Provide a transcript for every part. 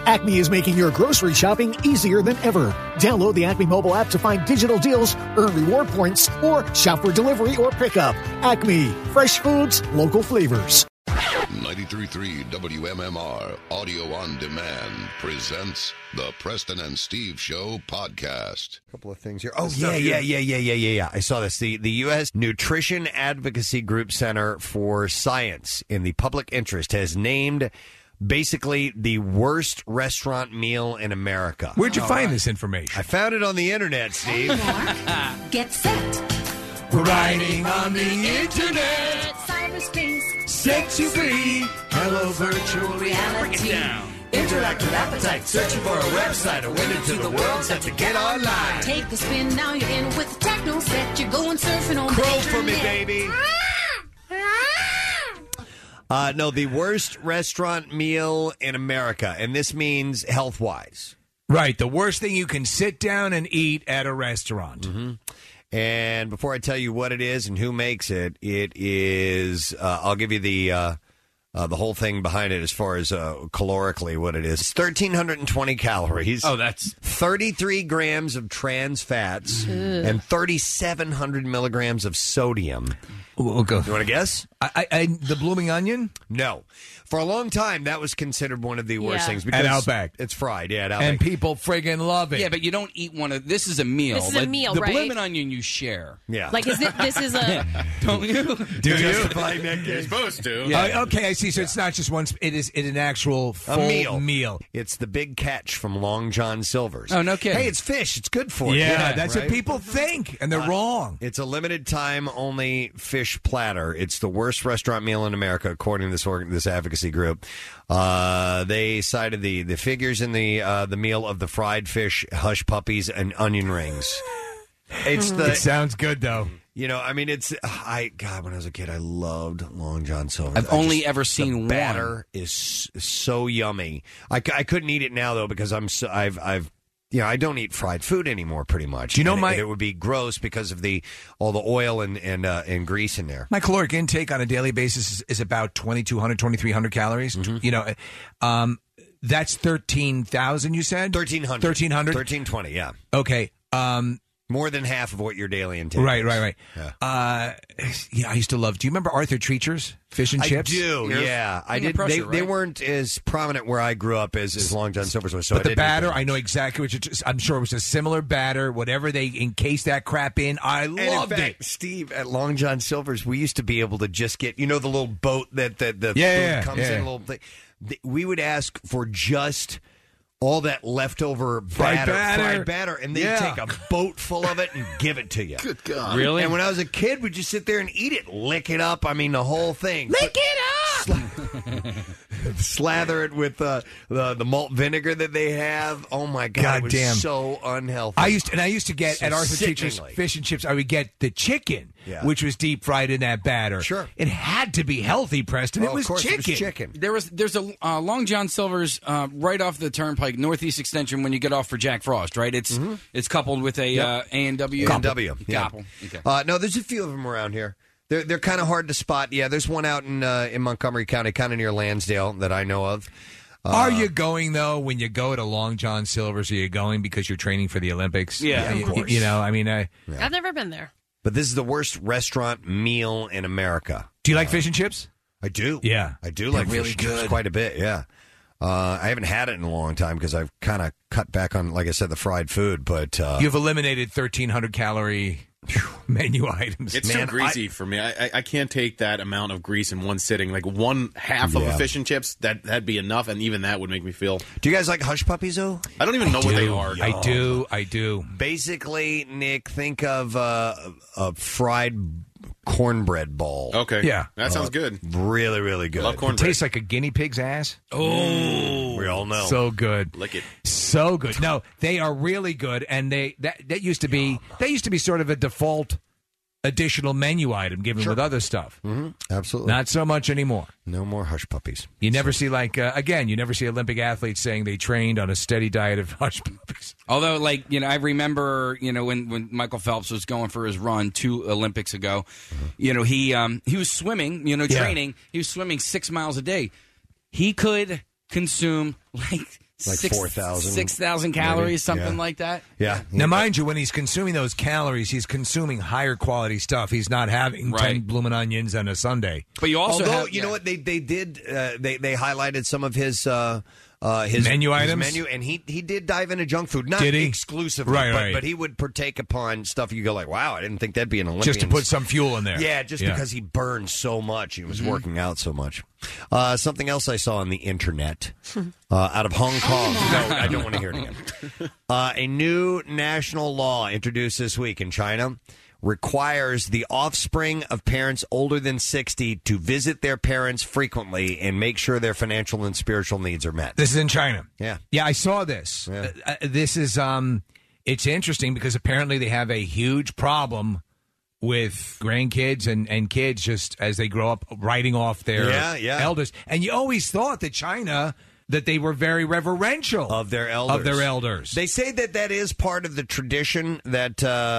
Acme is making your grocery shopping easier than ever. Download the Acme mobile app to find digital deals, earn reward points, or shop for delivery or pickup. Acme, fresh foods, local flavors. 93.3 WMMR Audio on Demand presents the Preston and Steve Show podcast. A couple of things here. Oh, yeah. I saw this. The U.S. Nutrition Advocacy Group Center for Science in the Public Interest has named basically the worst restaurant meal in America. Where'd you find this information? I found it on the internet, Steve. Get set. We're riding on the internet. Cyberspace. Set you free. Hello, virtual reality. Bring it down. Interactive appetite. Searching for a website. A window to the world. Set to get online. Take a spin. Now you're in with the techno set. You're going surfing on Crow the internet. for me, baby. No, the worst restaurant meal in America, and this means health-wise. Right, the worst thing you can sit down and eat at a restaurant. Mm-hmm. And before I tell you what it is and who makes it, it is, I'll give you the whole thing behind it as far as calorically what it is. It's 1,320 calories. Oh, that's 33 grams of trans fats and 3,700 milligrams of sodium. We'll go. You want to guess? The blooming onion? No. For a long time, that was considered one of the worst things. At Outback. It's fried, yeah, at Outback. And people friggin' love it. Yeah, but you don't eat one of... This is a meal. This is a meal, the right? The blooming onion you share. Yeah. Like, this is a... Don't you? Do you? You're supposed to. Yeah. Okay, I see. So it's not just one... It is an actual full meal. It's the big catch from Long John Silver's. Oh, no kidding. Hey, it's fish. It's good for you. Yeah, that's right? what people think, and they're wrong. It's a limited time only fish platter. It's the worst restaurant meal in America, according to this advocacy group. They cited the figures in the meal of the fried fish, hush puppies, and onion rings. It sounds good, though. You know, I mean, God, when I was a kid, I loved Long John Silver's. I've only ever seen one. The batter is so yummy. I couldn't eat it now though because I don't eat fried food anymore, pretty much. Do you know and it would be gross because of all the oil and grease in there. My caloric intake on a daily basis is about 2,200, 2,300 calories. Mm-hmm. You know, that's 13,000. You said 1,300. 1,320. Yeah. Okay. More than half of what your daily intake. Right. Yeah. I used to love. Do you remember Arthur Treacher's Fish and Chips? I do. Yeah, I did. Pressure, they right? weren't as prominent where I grew up as Long John Silver's was. So but the batter, I know exactly what you're. I'm sure it was a similar batter. Whatever they encased that crap in, I loved it. Steve, at Long John Silver's, we used to be able to just get the little boat that the food comes in a little thing. We would ask for just all that leftover fried batter, and they'd take a boat full of it and give it to you. Good God. Really? And when I was a kid, we'd just sit there and eat it, lick it up. I mean, the whole thing. Lick it up! Slather it with the malt vinegar that they have. Oh, my God. It was damn. so unhealthy. I used to get So at Arthur Treacher's sickeningly. Fish and Chips, I would get the chicken, which was deep fried in that batter. Sure. It had to be healthy, Preston. Of course, chicken. it was chicken. There's a Long John Silver's right off the Turnpike Northeast Extension when you get off for Jack Frost, right? It's coupled with a A&W. A&W. Yeah. Couple. Okay. No, there's a few of them around here. They're kind of hard to spot. Yeah, there's one out in Montgomery County, kind of near Lansdale, that I know of. Are you going, though, when you go to Long John Silver's? Are you going because you're training for the Olympics? Yeah, of course. You know, I mean, I've never been there. But this is the worst restaurant meal in America. Do you like fish and chips? I do. Yeah. I do They're like really fish and chips good. quite a bit, yeah. I haven't had it in a long time because I've kind of cut back on, like I said, the fried food. But you've eliminated 1,300 calorie menu items. It's too greasy for me. I can't take that amount of grease in one sitting. Like one half of a fish and chips, that'd be enough, and even that would make me feel. Do you guys like hush puppies, though? I don't even know what they are. I do. Basically, Nick, think of a fried cornbread ball. Okay. Yeah. That sounds good. Really, really good. I love It cornbread. tastes like a guinea pig's ass. Oh, we all know. So good. Lick it. So good. No, they are really good, and that used to be sort of a default additional menu item given with other stuff. Mm-hmm. Absolutely. Not so much anymore. No more hush puppies. You never see you never see Olympic athletes saying they trained on a steady diet of hush puppies. Although, I remember, when Michael Phelps was going for his run 2 Olympics ago, he was swimming, training. He was swimming 6 miles a day. He could consume Like 4,000. 6,000 calories, maybe. something Yeah. like that. Yeah. Now, mind you, when he's consuming those calories, he's consuming higher quality stuff. He's not having 10 blooming onions and a sundae. But you also Although, have, you know what, they did, they highlighted some of his Menu items? menu, and he did dive into junk food, not Did he? exclusively, Right. but he would partake upon stuff you go like, wow, I didn't think that'd be an Olympian. Just to put some fuel in there. Yeah, just because he burned so much. He was working out so much. Something else I saw on the internet out of Hong Kong. No, I don't want to hear it again. A new national law introduced this week in China requires the offspring of parents older than 60 to visit their parents frequently and make sure their financial and spiritual needs are met. This is in China. Yeah. Yeah, I saw this. Yeah. This is, it's interesting because apparently they have a huge problem with grandkids and kids just as they grow up writing off their elders. And you always thought that China, that they were very reverential of their elders. They say that is part of the tradition that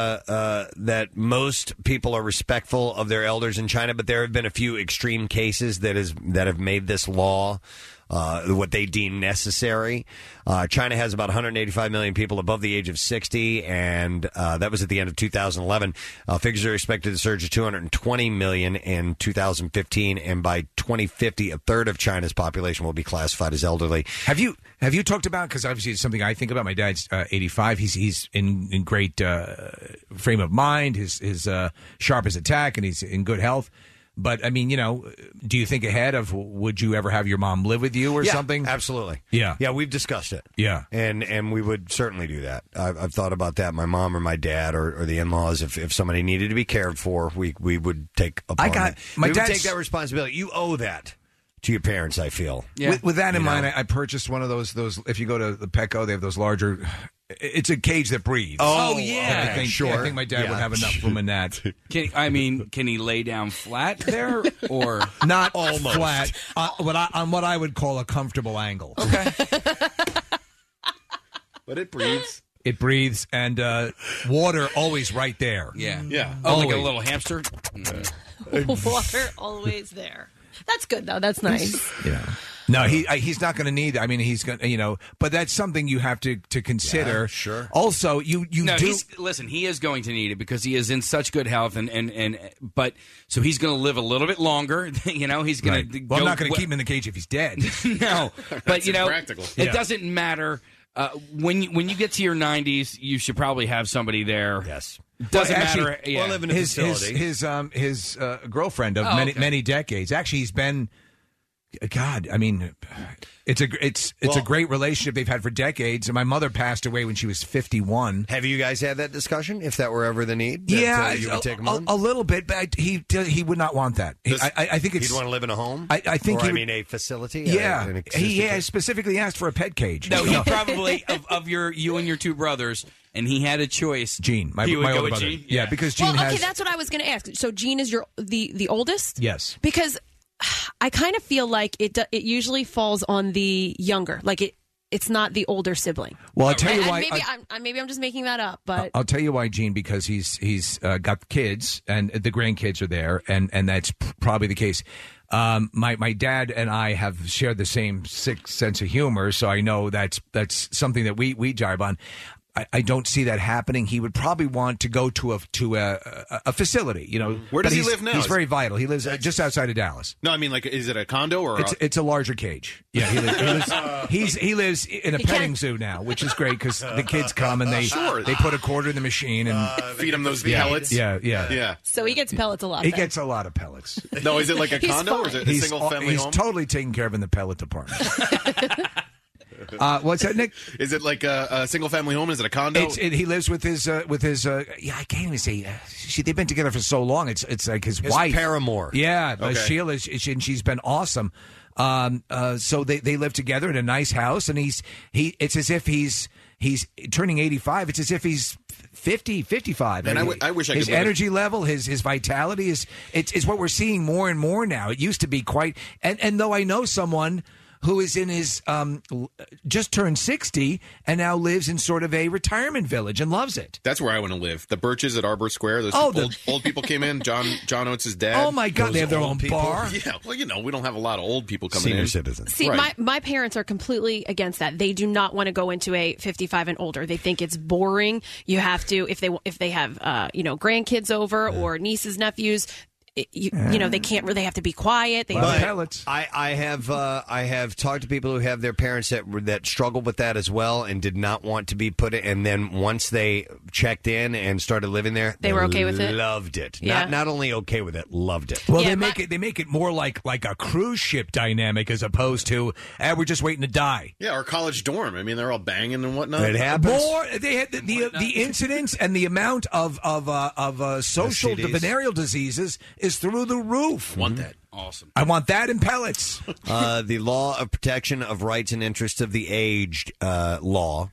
that most people are respectful of their elders in China, but there have been a few extreme cases that have made this law what they deem necessary. China has about 185 million people above the age of 60, and that was at the end of 2011. Figures are expected to surge to 220 million in 2015, and by 2050, a third of China's population will be classified as elderly. Have you talked about, because obviously it's something I think about, my dad's 85. He's in great frame of mind. His sharp as a tack, and he's in good health. But, I mean, you know, do you think ahead of would you ever have your mom live with you or something? Absolutely. Yeah. Yeah, we've discussed it. Yeah. And we would certainly do that. I've thought about that. My mom or my dad or the in-laws, if somebody needed to be cared for, we would take upon it. We would take that responsibility. You owe that to your parents, I feel. Yeah. With that in mind, I purchased one of those, if you go to the Petco, they have those larger... It's a cage that breathes. Oh, yeah. I think my dad would have enough room in that. Can he lay down flat there or not almost flat? On what I would call a comfortable angle. Okay. But it breathes. It breathes, and water always right there. Yeah. Yeah. Oh, like a Always. little hamster. Water always there. That's good though. That's nice. Yeah. No, he's not going to need. I mean, he's going to, but that's something you have to consider. Yeah, sure. Also, you No, do. listen. He is going to need it because he is in such good health, but so he's going to live a little bit longer. He's going to. Well, I'm not going to keep him in the cage if he's dead. No, but impractical. It doesn't matter. When you get to your 90s, you should probably have somebody there. Yes. Doesn't actually, matter. Yeah. live in a facility. His girlfriend of many decades. Actually, he's been. God, I mean, it's a great relationship they've had for decades. And my mother passed away when she was 51. Have you guys had that discussion? If that were ever the need, that, Yeah, you would take him on. a little bit, but he would not want that. I think it's. He'd want to live in a home. I think a facility. Yeah, an existing he place? specifically asked for a pet cage. No, he probably of you and your two brothers, and he had a choice. Gene, my He would go older with brother. Gene? Yeah, because Gene Well, okay, has. that's what I was going to ask. So Gene is the oldest? Yes. Because I kind of feel like it usually falls on the younger. Like it's not the older sibling. Well, I'll tell you And why. maybe I'm just making that up, but I'll tell you why, Gene, because he's got kids and the grandkids are there, and that's probably the case. My dad and I have shared the same sick sense of humor, so I know that's something that we jibe on. I don't see that happening. He would probably want to go to a facility, Where does But he live now? He's very vital. He lives just outside of Dallas. No, I mean, like, is it a condo or? It's a larger cage. Yeah, he lives in a petting zoo now, which is great because the kids come and they put a quarter in the machine and feed him those pellets. Yeah. so he gets pellets a lot. He then. gets a lot of pellets. No, is it like a He's condo or is it a He's single family home? totally taken care of in the pellet department. What's that, Nick? Is it like a single family home? Is it a condo? He lives with his I can't even say. They've been together for so long. It's like his wife, paramour. Yeah, Okay. Sheila, and she's been awesome. So they live together in a nice house, and it's as if he's turning 85. It's as if he's 50, 55. And I wish I could his live energy level, his vitality is what we're seeing more and more now. It used to be quite, and though I know someone who is in his just turned 60 and now lives in sort of a retirement village and loves it. That's where I want to live. The Birches at Arbor Square. Those old people came in. John Oates' dad. Oh my God, they have their own bar. Yeah, well, we don't have a lot of old people coming Senior in. citizens. See, Right. my parents are completely against that. They do not want to go into a 55 and older. They think it's boring. You have to, if they have grandkids over or nieces, nephews. They can't really have to be quiet. They pellets. I have talked to people who have their parents that struggled with that as well and did not want to be put in. And then once they checked in and started living there, they were okay with it. Loved it. Yeah. Not only okay with it, loved it. Well, they make it more like a cruise ship dynamic as opposed to we're just waiting to die. Yeah, our college dorm. I mean, they're all banging and whatnot. It happens. More they had the incidence and the amount of social STDs. venereal diseases is through the roof. Want that? Awesome. I want that in pellets. The Law of Protection of Rights and Interests of the Aged law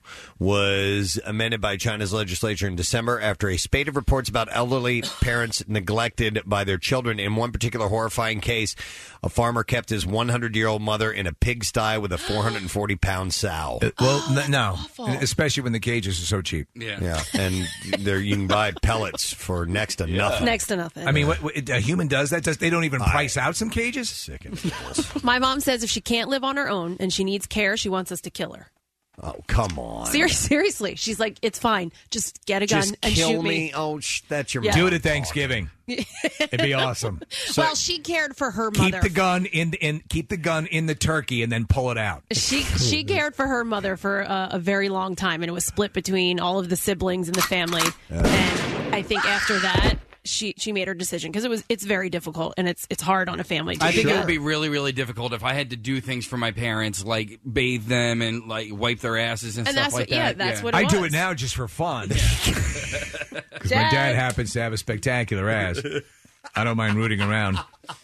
was amended by China's legislature in December after a spate of reports about elderly parents neglected by their children. In one particular horrifying case, a farmer kept his 100-year-old mother in a pigsty with a 440-pound sow. No, especially when the cages are so cheap. Yeah, and you can buy pellets for next to nothing. Next to nothing. I mean, what a human does that? They don't even price out some cages? Sick and ridiculous. My mom says if she can't live on her own and she needs care, she wants us to kill her. Oh, come on. Seriously. She's like, it's fine. Just get a gun Just and kill shoot me. Oh, that's your Yeah. Do it at Thanksgiving. It'd be awesome. Well, she cared for her Keep mother. the gun in the turkey and then pull it out. She cared for her mother for a very long time, and it was split between all of the siblings in the family. And I think after that, she made her decision because it's very difficult and it's hard on a family. I think it would be really, really difficult if I had to do things for my parents, like bathe them and like wipe their asses and stuff like that. Yeah, that's what it I was. do it now just for fun. Because my dad happens to have a spectacular ass. I don't mind rooting around.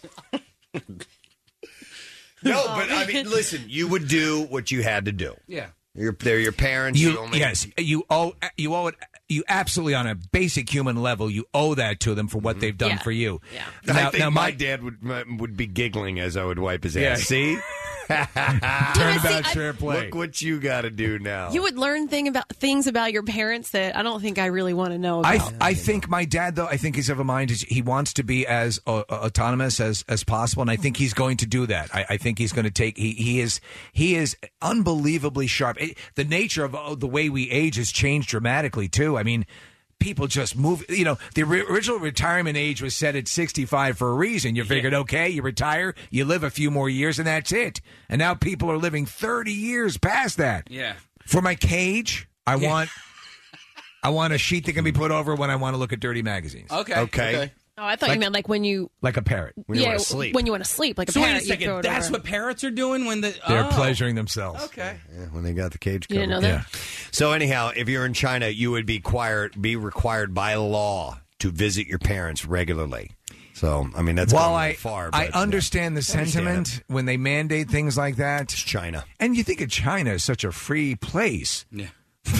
No, but I mean, listen, you would do what you had to do. Yeah. They're your parents. Yes, you owe it. You absolutely, on a basic human level, you owe that to them for what they've done for you. Yeah. I think my dad would be giggling as I would wipe his ass. See? Turnabout fair play. Look what you got to do now. You would learn things about your parents that I don't think I really want to know about. I think my dad, though, I think he's of a mind. He wants to be as autonomous as possible, and I think he's going to do that. I think he's going to take. He is unbelievably sharp. The nature of the way we age has changed dramatically too. I mean, people just move. You know, the original retirement age was set at 65 for a reason. You figured, okay, you retire, you live a few more years, and that's it. And now people are living 30 years past that. Yeah. For my cage, I want a sheet that can be put over when I want to look at dirty magazines. Okay. Oh, I thought you meant like when you... Like a parrot. When you want to sleep. When you want to sleep, like a So parrot. wait a you throw second. it That's over. what parrots are doing when They're pleasuring themselves. Okay. Yeah, when they got the cage You covered. didn't know that? Yeah. So anyhow, if you're in China, you would be required by law to visit your parents regularly. So, I mean, that's While going a little far. I but, understand the sentiment when they mandate things like that. It's China. And you think of China as such a free place. Yeah.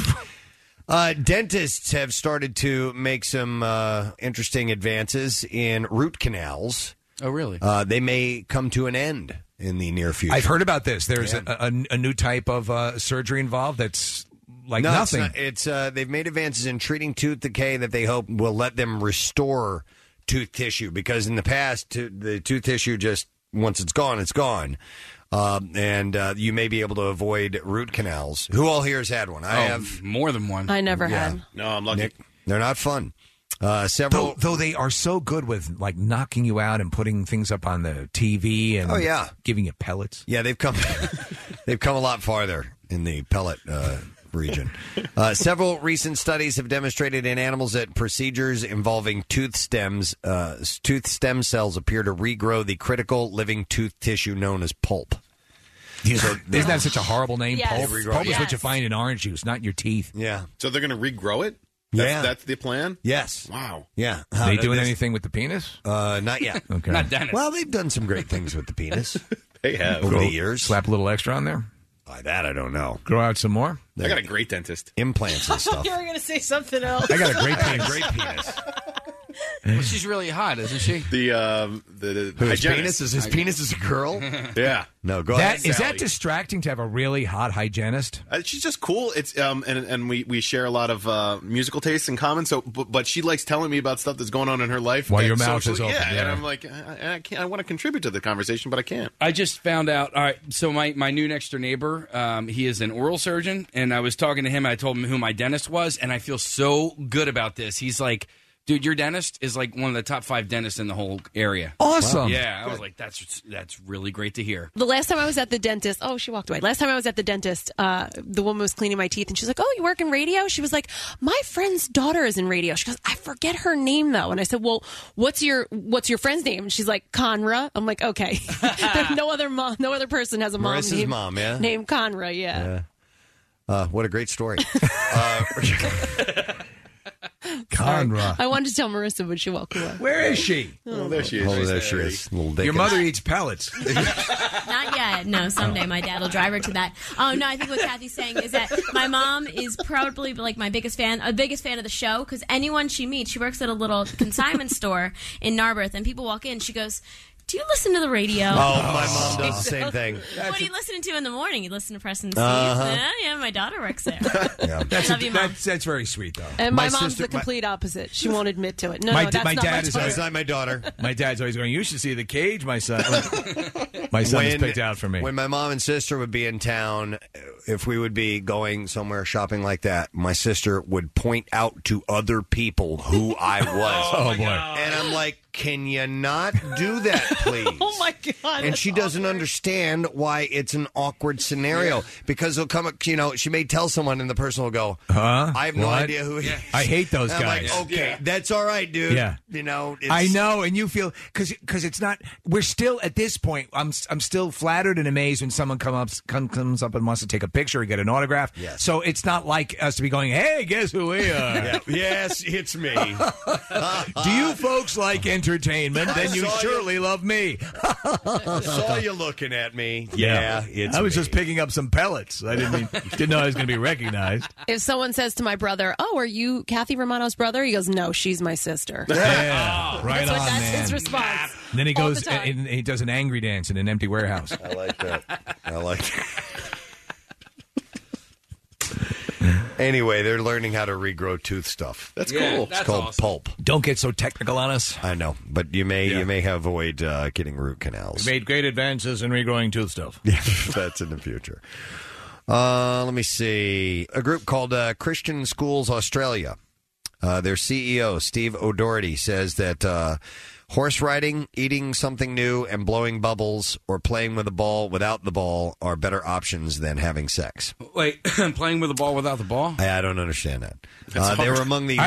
Dentists have started to make some interesting advances in root canals. Oh, really? They may come to an end in the near future. I've heard about this. There's a new type of surgery involved that's like No, nothing. It's they've made advances in treating tooth decay that they hope will let them restore tooth tissue, because in the past, the tooth tissue just, once it's gone, it's gone. And you may be able to avoid root canals. Who all here has had one? I have more than one. I never had. No, I'm lucky. Nick, they're not fun. Several, Though they are so good with like knocking you out and putting things up on the TV and giving you pellets. Yeah, they've come a lot farther in the pellet region. Several recent studies have demonstrated in animals that procedures involving tooth stem cells appear to regrow the critical living tooth tissue known as pulp. Isn't that such a horrible name? Yes. Pulp? Pulp is what you find in orange juice, not in your teeth. Yeah. So they're going to regrow it? That's the plan? Yes. Wow. Yeah. They doing anything with the penis? Not yet. Okay. Not Dennis. Well, they've done some great things with the penis They have. over the years. Slap a little extra on there? That I don't know. Grow out some more? I got a great dentist. Implants and stuff. You were going to say something else. I got a great penis. Great penis. Well, she's really hot, isn't she? The His hygienist. penis is a girl? Yeah. No, go ahead. Is that Sally. distracting to have a really hot hygienist? She's just cool. It's and we share a lot of musical tastes in common. So, but she likes telling me about stuff that's going on in her life. While and your mouth is socially, open, Yeah, and yeah. I'm like, I can't. I want to contribute to the conversation, but I can't. I just found out. All right, so my new next door neighbor, he is an oral surgeon, and I was talking to him. I told him who my dentist was, and I feel so good about this. He's like, dude, your dentist is like one of the top 5 dentists in the whole area. Awesome. Yeah, I was like, that's really great to hear. The last time I was at the dentist, she walked away. Last time I was at the dentist, the woman was cleaning my teeth, and she's like, "Oh, you work in radio?" She was like, "My friend's daughter is in radio." She goes, "I forget her name though." And I said, "Well, what's your friend's name?" And she's like, "Conra." I'm like, "Okay." There's no other person has a mom Marissa's named, mom, yeah? named Conra. Yeah. What a great story. Conra. I wanted to tell Marissa, but she walked away. Where is she? Oh, there she is. Oh, She's there she is. Little Your Dickens. mother eats pellets. Not yet. No, someday my dad will drive her to that. Oh, no, I think what Kathy's saying is that my mom is probably like my biggest fan of the show, because anyone she meets, she works at a little consignment store in Narberth, and people walk in, she goes, "Do you listen to the radio?" Oh, my mom does the same thing. What are you listening to in the morning? You listen to Preston Steve? Yeah, my daughter works there. That's, Love you, Mom. that's very sweet, though. And my mom's sister- the complete opposite. She won't admit to it. No, My no, that's my not dad my is daughter. That's not my daughter. My dad's always going, "You should see the cage my son is picked out for me." When my mom and sister would be in town, if we would be going somewhere shopping like that, my sister would point out to other people who I was. Oh, boy. And I'm like, can you not do that, please? Oh my god! And she doesn't understand why it's an awkward scenario because he'll come, she may tell someone and the person will go, Huh? I have no What? idea who he is. I hate those And I'm guys. like, okay, that's all right, dude. Yeah. I know, and you feel because it's not. We're still at this point. I'm still flattered and amazed when someone comes up and wants to take a picture or get an autograph. Yes. So it's not like us to be going, "Hey, guess who we are?" Yeah. Yes, it's me. Do you folks like entertainment? Then you saw surely love me. I saw you looking at me. Yeah, it's I was me. just picking up some pellets. I didn't know I was going to be recognized. If someone says to my brother, "Oh, are you Kathy Romano's brother?" He goes, "No, she's my sister." Yeah, right That's, on, that's man. his response. And then he All goes the time. and he does an angry dance in an empty warehouse. I like that. I like that. Anyway, they're learning how to regrow tooth stuff. That's Yeah, cool. that's It's called awesome. pulp. Don't get so technical on us. I know, but you may avoid getting root canals. Made great advances in regrowing tooth stuff. Yeah, that's in the future. Let me see. A group called Christian Schools Australia. Their CEO, Steve O'Doherty, says that horse riding, eating something new, and blowing bubbles or playing with a ball without the ball are better options than having sex. Wait, playing with the ball without the ball? I don't understand that. That's They were hard. among the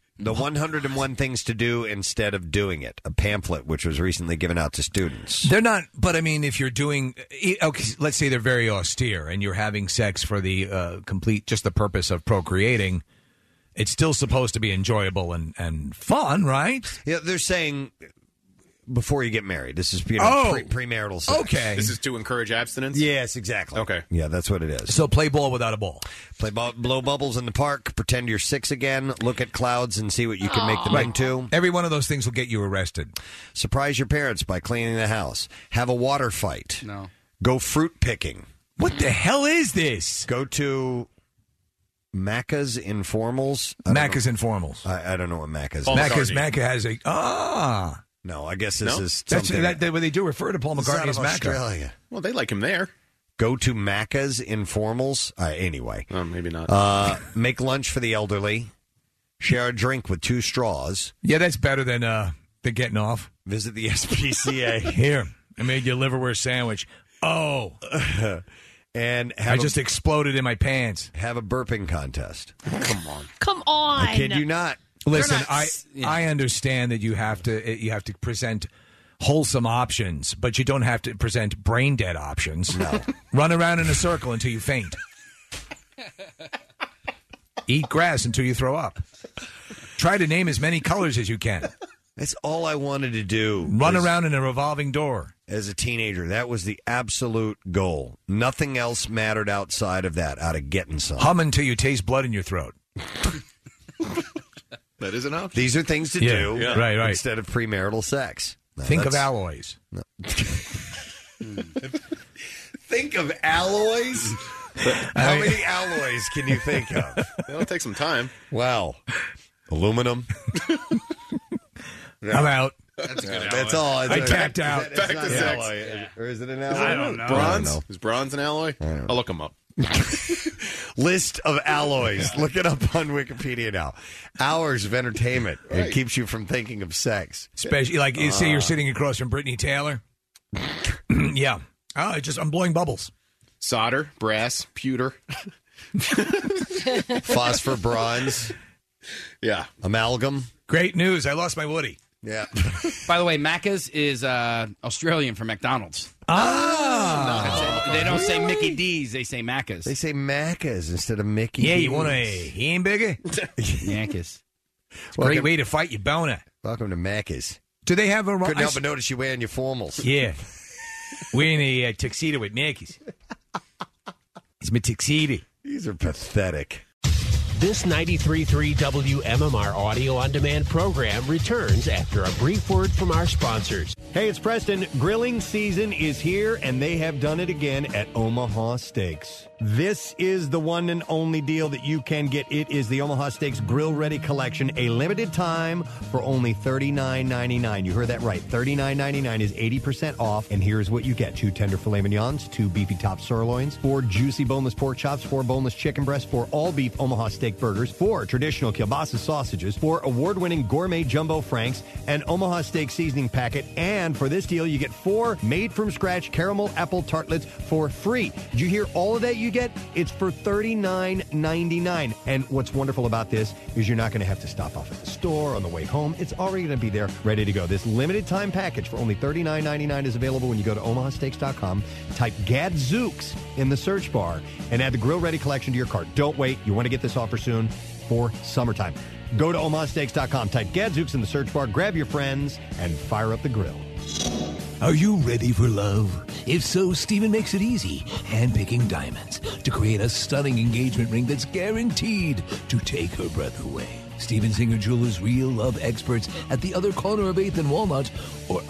101 things to do instead of doing it, a pamphlet which was recently given out to students. They're not, but I mean, if you're doing, okay, let's say they're very austere and you're having sex for the just the purpose of procreating, it's still supposed to be enjoyable and fun, right? Yeah, they're saying before you get married. This is premarital sex. Okay. This is to encourage abstinence? Yes, exactly. Okay. Yeah, that's what it is. So play ball without a ball. Blow bubbles in the park, pretend you're 6 again, look at clouds and see what you can make them into. Every one of those things will get you arrested. Surprise your parents by cleaning the house. Have a water fight. No. Go fruit picking. What the hell is this? Go to Macca's Informals. Macca's Informals. I don't know what Macca's Paul is. McCartney. Macca has a No, I guess this is That's something. what they do refer to Paul It's McCartney out as of Macca. Australia. Well, they like him there. Go to Macca's Informals. Anyway. Oh, maybe not. Make lunch for the elderly. Share a drink with 2 straws. Yeah, that's better than getting off. Visit the SPCA. Here, I made you a liverwurst sandwich. Oh, And I just exploded in my pants. have a burping contest. Come on. I kid you not. Listen, not- I understand that you have to present wholesome options, but you don't have to present brain dead options. No. Run around in a circle until you faint. Eat grass until you throw up. Try to name as many colors as you can. That's all I wanted to do. Run around in a revolving door. As a teenager. That was the absolute goal. Nothing else mattered outside of that, out of getting some. Hum until you taste blood in your throat. That is an option. These are things to Yeah, do yeah. Right. instead of premarital sex. Now, Think of that's- alloys. Think of alloys? How many alloys can you think of? It'll take some time. Well, aluminum. I'm out. That's a good That's all. I tapped out. It's Back not to an sex. alloy. Or is it an alloy? I don't know. Bronze? Is bronze an alloy? I'll look them up. List of alloys. Look it up on Wikipedia now. Hours of entertainment. Right. It keeps you from thinking of sex. Especially, like, say you're sitting across from Brittany Taylor. Yeah. Oh, I'm blowing bubbles. Solder, brass, pewter. Phosphor, bronze, Yeah. amalgam. Great news. I lost my Woody. Yeah. By the way, Macca's is Australian for McDonald's. They don't say Mickey D's, they say Macca's. They say Macca's instead of Mickey. Yeah, you D's. want a hamburger? Macca's. Great way to fight your boner. Welcome to Macca's. Do they have a... Couldn't help but notice you wearing your formals. Yeah. Wearing a tuxedo with Mackies. It's my tuxedo. These are pathetic. This 93.3 WMMR audio on demand program returns after a brief word from our sponsors. Hey, it's Preston. Grilling season is here, and they have done it again at Omaha Steaks. This is the one and only deal that you can get. It is the Omaha Steaks Grill Ready Collection, a limited time for only $39.99. You heard that right. $39.99 is 80% off, and here's what you get. 2 tender filet mignons, 2 beefy top sirloins, 4 juicy boneless pork chops, 4 boneless chicken breasts, 4 all-beef Omaha Steak burgers, 4 traditional kielbasa sausages, 4 award-winning gourmet jumbo franks, an Omaha Steak seasoning packet, and for this deal, you get 4 made-from-scratch caramel apple tartlets for free. Did you hear all of that you get? It's for $39.99. And what's wonderful about this is you're not going to have to stop off at the store on the way home. It's already going to be there, ready to go. This limited-time package for only $39.99 is available when you go to omahasteaks.com, type Gadzooks in the search bar, and add the Grill Ready Collection to your cart. Don't wait. You want to get this offer soon for summertime. Go to omahasteaks.com, type Gadzooks in the search bar, grab your friends, and fire up the grill. Are you ready for love? If so, Steven makes it easy, handpicking diamonds to create a stunning engagement ring that's guaranteed to take her breath away. Steven Singer Jewelers' real love experts at the other corner of 8th and Walnut, or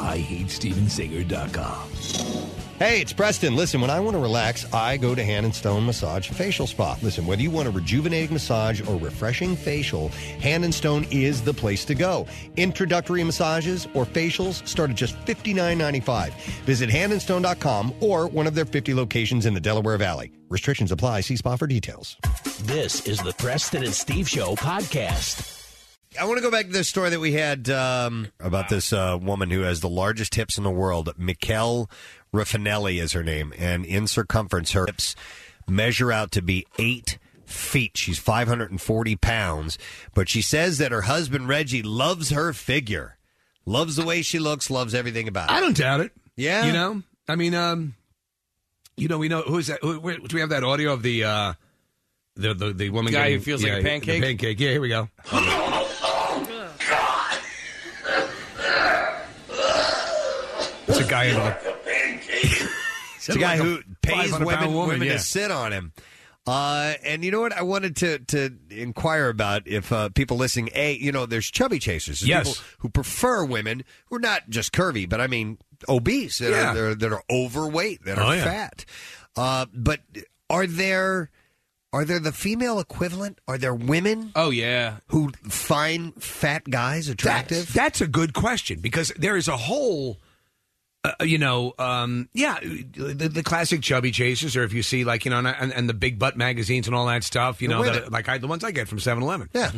IHateStevenSinger.com. Hey, it's Preston. Listen, when I want to relax, I go to Hand & Stone Massage Facial Spa. Listen, whether you want a rejuvenating massage or refreshing facial, Hand & Stone is the place to go. Introductory massages or facials start at just $59.95. Visit handandstone.com or one of their 50 locations in the Delaware Valley. Restrictions apply. See spa for details. This is the Preston and Steve Show podcast. I want to go back to this story that we had about this woman who has the largest hips in the world. Mikkel Raffanelli is her name, and in circumference, her hips measure out to be 8 feet. She's 540 pounds, but she says that her husband, Reggie, loves her figure, loves the way she looks, loves everything about it. I don't doubt it. Yeah? You know? I mean, we know, who is that? Do we have that audio of the woman Guy getting, who feels like a pancake? The pancake, yeah, here we go. It's a guy in the... It's a guy who pays 500-pound woman, women yeah. to sit on him. And you know what? I wanted to inquire about if people listening, there's chubby chasers. There's Yes. people who prefer women who are not just curvy, but I mean obese, that are overweight, that are fat. But are there the female equivalent? Are there women? Oh, yeah. Who find fat guys attractive? That's a good question, because there is a whole... the classic chubby chasers, or if you see, like, and the big butt magazines and all that stuff, the ones I get from 7-Eleven. Yeah.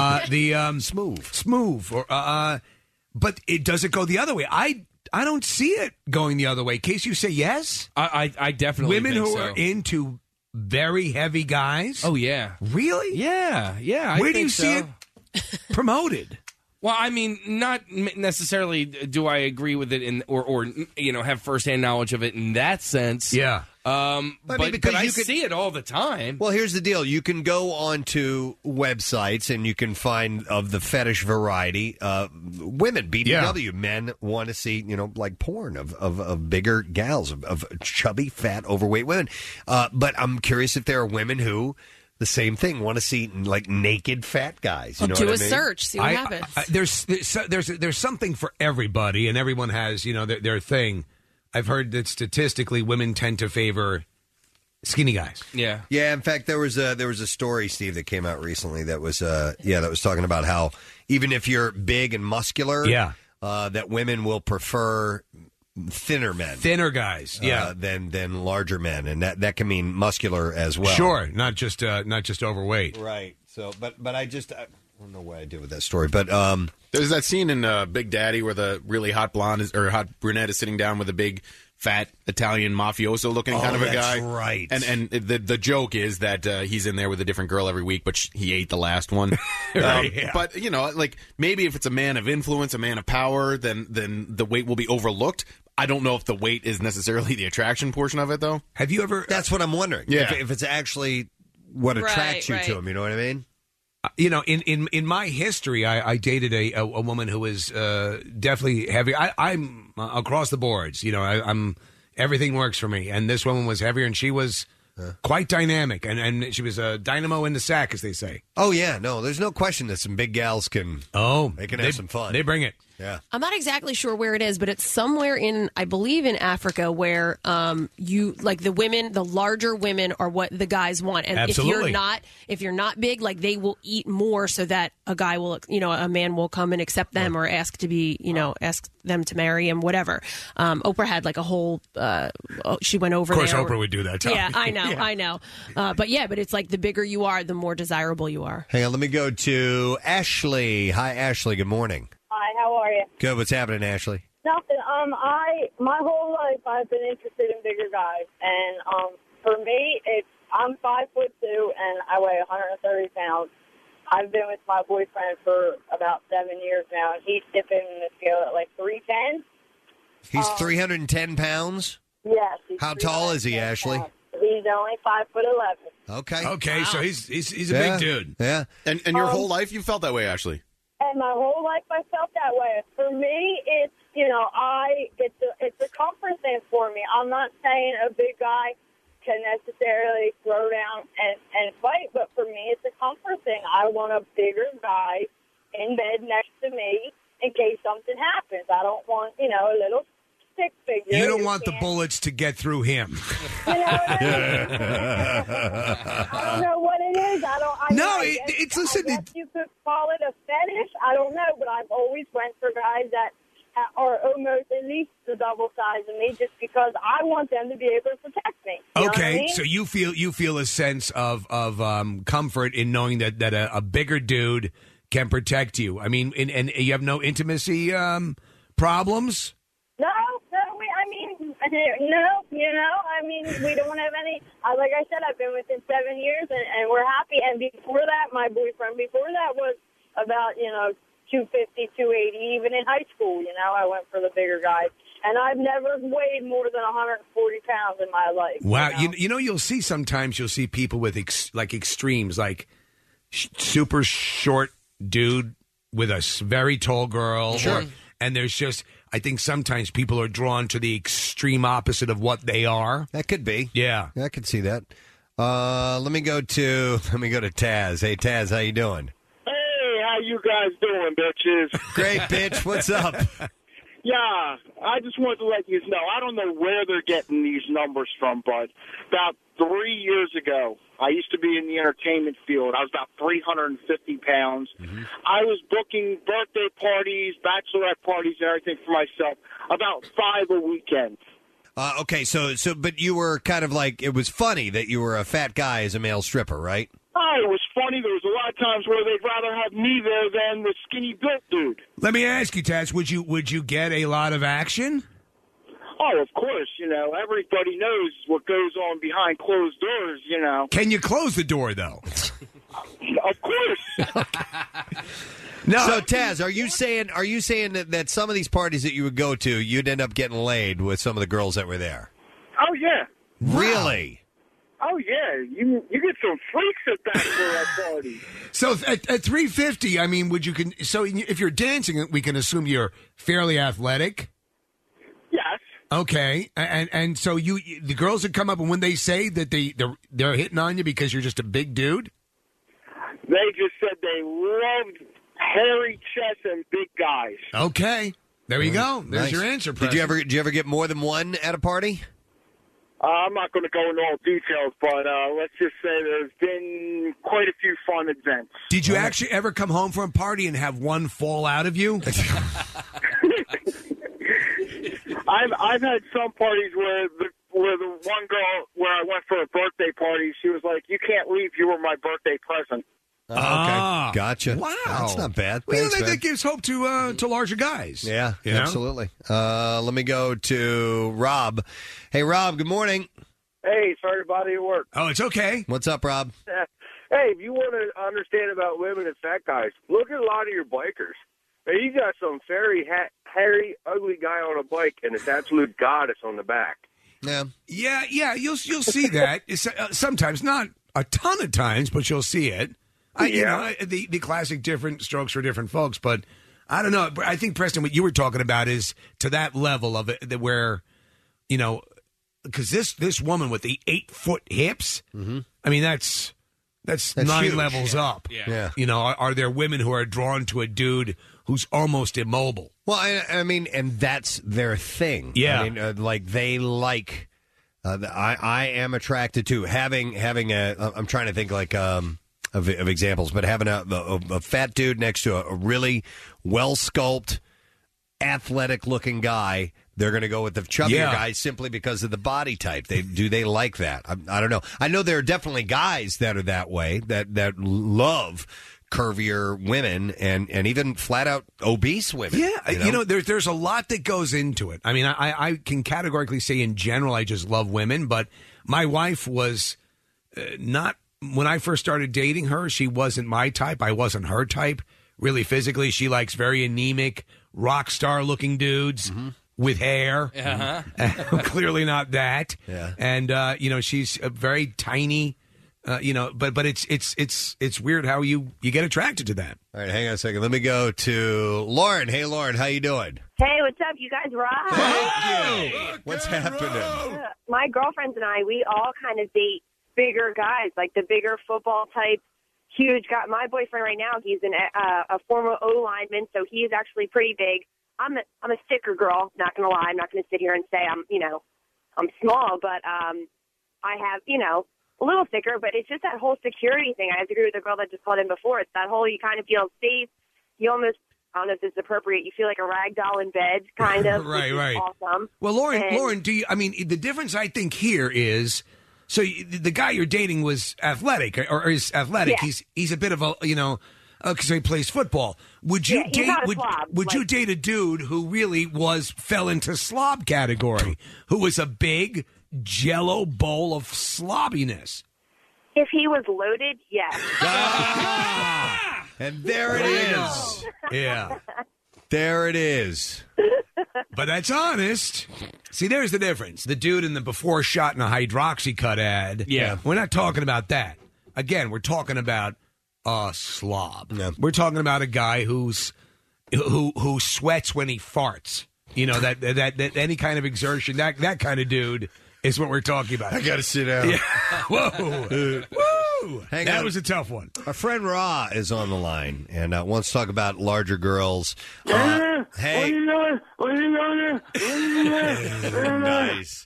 Smooth. Or, but does it go the other way? I don't see it going the other way. Case, you say yes? I definitely Women think who so. are into very heavy guys? Oh, yeah. Really? Yeah. I Where do think you see so. it promoted? Well, I mean, not necessarily do I agree with it or have firsthand knowledge of it in that sense. Yeah. But I see it all the time. Well, here's the deal. You can go onto websites and you can find, of the fetish variety, women, BBW. Men want to see, like porn of bigger gals, of chubby, fat, overweight women. But I'm curious if there are women who the same thing. Want to see like naked fat guys? You know do what a I mean? search, see what happens. There's something for everybody, and everyone has their thing. I've heard that statistically, women tend to favor skinny guys. Yeah. In fact, there was a story, Steve, that came out recently that was talking about how even if you're big and muscular, that women will prefer thinner men, thinner guys, than larger men, and that can mean muscular as well. Sure, not just overweight. Right. So, but I don't know what I did with that story, but there's that scene in Big Daddy where the really hot hot brunette is sitting down with a big fat Italian mafioso looking kind of a guy. Right. And the joke is that he's in there with a different girl every week, but he ate the last one. But like maybe if it's a man of influence, a man of power, then the weight will be overlooked. I don't know if the weight is necessarily the attraction portion of it, though. Have you ever? That's what I'm wondering. Yeah. If it's actually what attracts you to him. You know what I mean? In my history, I dated a woman who was definitely heavy. I'm across the boards. I'm everything works for me. And this woman was heavier, and she was quite dynamic, and she was a dynamo in the sack, as they say. Oh yeah, no, there's no question that some big gals can. They can have some fun. They bring it. Yeah. I'm not exactly sure where it is, but it's somewhere I believe in Africa, where you like the women, the larger women are what the guys want, and Absolutely. if you're not big, like they will eat more so that a guy will, a man will come and accept them or ask to be, ask them to marry him, whatever. Oprah had like a whole, she went over there. Of course, Oprah would do that. Tommy. Yeah, I know, I know. But it's like the bigger you are, the more desirable you are. Hang on, let me go to Ashley. Hi, Ashley. Good morning. Hi, how are you? Good. What's happening, Ashley? Nothing. My whole life I've been interested in bigger guys, and for me, I'm 5'2" and I weigh 130 pounds. I've been with my boyfriend for about 7 years now, and he's dipping in the scale at like 310. He's 310 pounds. Yes. How tall is he, Ashley? He's only 5'11". Okay. Okay, so he's a big dude. Yeah. And your whole life you felt that way, Ashley? And my whole life I felt that way. For me, it's a comfort thing for me. I'm not saying a big guy can necessarily throw down and fight, but for me, it's a comfort thing. I want a bigger guy in bed next to me in case something happens. I don't want, a little stick figure. You don't want the bullets to get through him. You know what I mean? I don't know what it is. You could call it a fetish. I don't know, but I've always went for guys that are almost at least the double size of me, just because I want them to be able to protect me. You know what I mean? So you feel a sense of comfort in knowing that a bigger dude can protect you. I mean, and you have no intimacy problems. We don't have any. Like I said, I've been with him 7 years, and we're happy. And before that, my boyfriend, was about, 250, 280, even in high school. I went for the bigger guys. And I've never weighed more than 140 pounds in my life. Wow. You'll see people with extremes, like super short dude with a very tall girl. Sure. And there's just, I think sometimes people are drawn to the extreme opposite of what they are. That could be. Yeah. I could see that. Let me go to Taz. Hey, Taz, how you doing? Hey, how you guys doing, bitches? Great, bitch. What's up? Yeah, I just wanted to let you know, I don't know where they're getting these numbers from, but about 3 years ago, I used to be in the entertainment field. I was about 350 pounds. Mm-hmm. I was booking birthday parties, bachelorette parties, and everything for myself, about 5 a weekend. Okay, so but you were kind of like, it was funny that you were a fat guy as a male stripper, right? It was funny. There was a lot of times where they'd rather have me there than the skinny built dude. Let me ask you, Taz, would you get a lot of action? Oh, of course. Everybody knows what goes on behind closed doors, Can you close the door, though? Of course. No. So, Taz, are you saying that some of these parties that you would go to, you'd end up getting laid with some of the girls that were there? Oh, yeah. Really? Oh, yeah. You get some freaks at that party. So at 350, I mean, so if you're dancing, we can assume you're fairly athletic? Yes. Okay, and so the girls that come up, and when they say that they're hitting on you because you're just a big dude? They just said they loved hairy chests and big guys. Okay, there you go. There's Nice. your answer, Did you ever get more than one at a party? I'm not going to go into all details, but let's just say there's been quite a few fun events. Did you actually ever come home from a party and have one fall out of you? I've had some parties where the one girl where I went for a birthday party, she was like, "You can't leave. You were my birthday present." Okay, gotcha. Wow, That's not bad. Well, Thanks, that man. gives hope to larger guys. Yeah, You know? absolutely. Let me go to Rob. Hey, Rob, good morning. Hey, sorry to bother you at work. Oh, it's okay. What's up, Rob? Hey, if you want to understand about women and fat guys, look at a lot of your bikers. Now, you got some very hairy, ugly guy on a bike and this absolute goddess on the back. Yeah. You'll see that. It's, sometimes, not a ton of times, but you'll see it. You know, the classic different strokes for different folks, but I don't know. I think, Preston, what you were talking about is to that level of it where, you know, because this woman with the 8-foot hips, I mean, that's 9 huge. levels up. Yeah. You know, are there women who are drawn to a dude who's almost immobile? Well, I mean, and that's their thing. Yeah. I mean, like they like. I am attracted to having a. I'm trying to think like of examples, but having a fat dude next to a really well sculpted, athletic looking guy. They're going to go with the chubbier guy simply because of the body type. They like that? I don't know. I know there are definitely guys that are that way that love curvier women and even flat out obese women. Yeah, you know there's a lot that goes into it. I mean, I can categorically say in general I just love women, but my wife was not when I first started dating her. She wasn't my type. I wasn't her type. Really, physically, she likes very anemic, rock star looking dudes. With hair, clearly not that. Yeah. And you know, she's a very tiny. You know, but it's weird how you get attracted to that. All right, hang on a second. Let me go to Lauren. Hey, Lauren, how you doing? Hey, what's up? You guys rock. Thank you. What's happening? My girlfriends and I, we all kind of date bigger guys, like the bigger football type, huge guy. My boyfriend right now, he's a former O lineman, so he is actually pretty big. I'm a thicker girl, not gonna lie. I'm not gonna sit here and say I'm small, but I have, a little thicker, but it's just that whole security thing. I have to agree with the girl that just called in before. It's that whole, you kind of feel safe. You almost, I don't know if this is appropriate, you feel like a rag doll in bed, kind of. Right. Awesome. Well, Lauren, the difference I think here is, so the guy you're dating was athletic, or is athletic. Yeah. He's a bit of a, so he plays football. Would you he's date? not a slob. Would you date a dude who really fell into slob category, who was a big Jello bowl of slobbiness? If he was loaded, yes. And there it is. Yeah. There it is. But that's honest. See, there's the difference. The dude in the before shot in a Hydroxycut ad. Yeah. We're not talking about that. Again, we're talking about a slob. Yeah. We're talking about a guy who sweats when he farts. That any kind of exertion, that kind of dude is what we're talking about. I got to sit down. Yeah. Whoa. Woo. Hang that on. was a tough one. Our friend Ra is on the line and wants to talk about larger girls. Hey. What are you doing? What are you doing? Nice.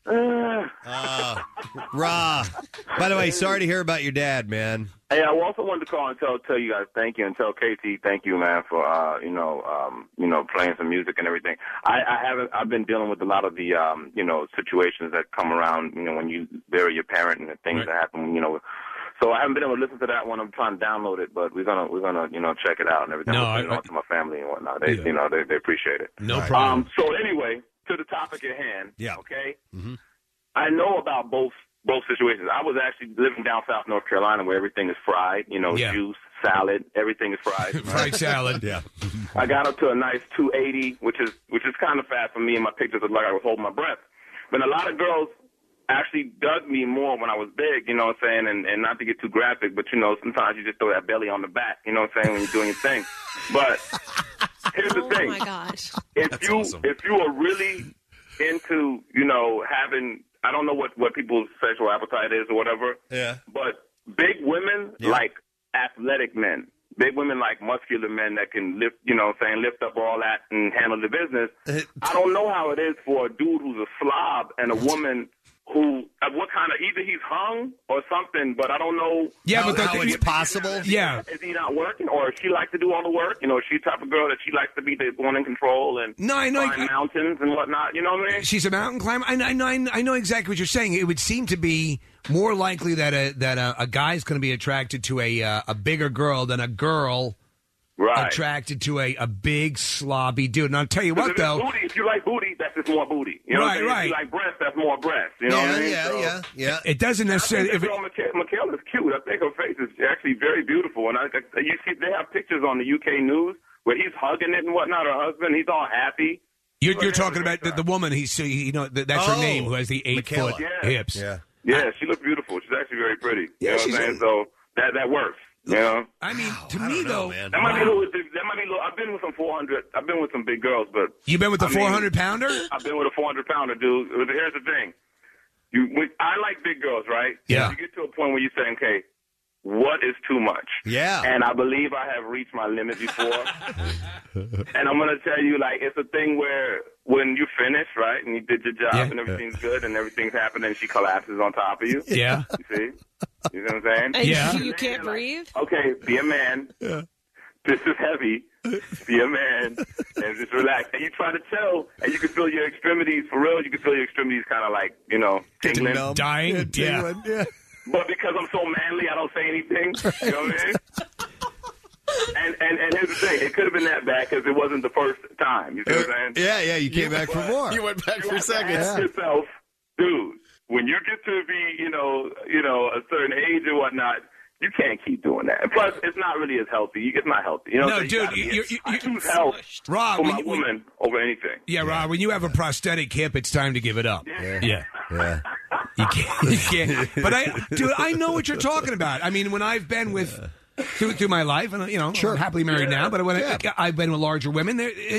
Ra, by the way, sorry to hear about your dad, man. Hey, I also wanted to call and tell you guys thank you and tell Casey thank you, man, for playing some music and everything. I've been dealing with a lot of the situations that come around, when you bury your parent and the things that happen, So I haven't been able to listen to that one. I'm trying to download it, but we're gonna check it out and everything. No, We'll put it on to my family and whatnot. They they appreciate it. No problem. So anyway, to the topic at hand. Yeah. Okay. Mm-hmm. I know about both situations. I was actually living down South North Carolina where everything is fried. Juice, salad, everything is fried. Fried salad. Yeah. I got up to a nice 280, which is kind of fast for me. And my pictures look like I was holding my breath. But a lot of girls actually dug me more when I was big, you know what I'm saying? And not to get too graphic, but, sometimes you just throw that belly on the back, you know what I'm saying, when you're doing your thing. But here's the thing. Oh, my gosh. If you are really into, having, I don't know what people's sexual appetite is or whatever. Yeah. But big women like athletic men. Big women like muscular men that can lift, lift up all that and handle the business. I don't know how it is for a dude who's a slob and a woman who, what kind of, either he's hung or something, but I don't know how it's possible. Yeah. Is he not working, or she likes to do all the work? Is she the type of girl that she likes to be the one in control and I know. climb mountains and whatnot? You know what I mean? She's a mountain climber. I know exactly what you're saying. It would seem to be more likely that a guy's going to be attracted to a bigger girl than a girl attracted to a big slobby dude. And I'll tell you what, though. Booty, if you like booty, that's just more booty. You know what I'm saying? If you like breast, that's more breast. You know what I mean? Yeah. It doesn't necessarily. I think Michaela's cute. I think her face is actually very beautiful. And you see, they have pictures on the UK news where he's hugging it and whatnot. Her husband, he's all happy. You're talking about the woman. That's her name, who has the 8-foot hips. Yeah, she looks beautiful. She's actually very pretty. You know what I'm saying? So that works. I mean, to me though, that might be a little. I've been with some 400. I've been with some big girls, but you've been with the 400-pounder. I've been with a 400-pounder, dude. Here's the thing. I like big girls, right? Yeah. You get to a point where you say, okay, what is too much? Yeah. And I believe I have reached my limit before. And I'm gonna tell you, it's a thing where when you finish, right, and you did your job and everything's good and everything's happening, and she collapses on top of you. Yeah. You see? You know what I'm saying? And you can't breathe? Okay, be a man. Yeah. This is heavy. Be a man and just relax. And you try to tell, and you can feel your extremities, for real, you can feel your extremities kind of tingling. Dying. Yeah. But because I'm so manly, I don't say anything. You know what I mean? And here's the thing. It could have been that bad because it wasn't the first time. You see what I'm saying? Yeah, you came back for more. You went back for seconds. Ask yourself, dude, when you get to be, a certain age or whatnot, you can't keep doing that. Plus, it's not really as healthy. It's not healthy. You know, No, so dude, I choose health Rob, for my woman over anything. Yeah, Rob, when you have a prosthetic hip, it's time to give it up. Yeah. You can't. But I know what you're talking about. I mean, when I've been with through my life, and I'm happily married now, but when I've been with larger women,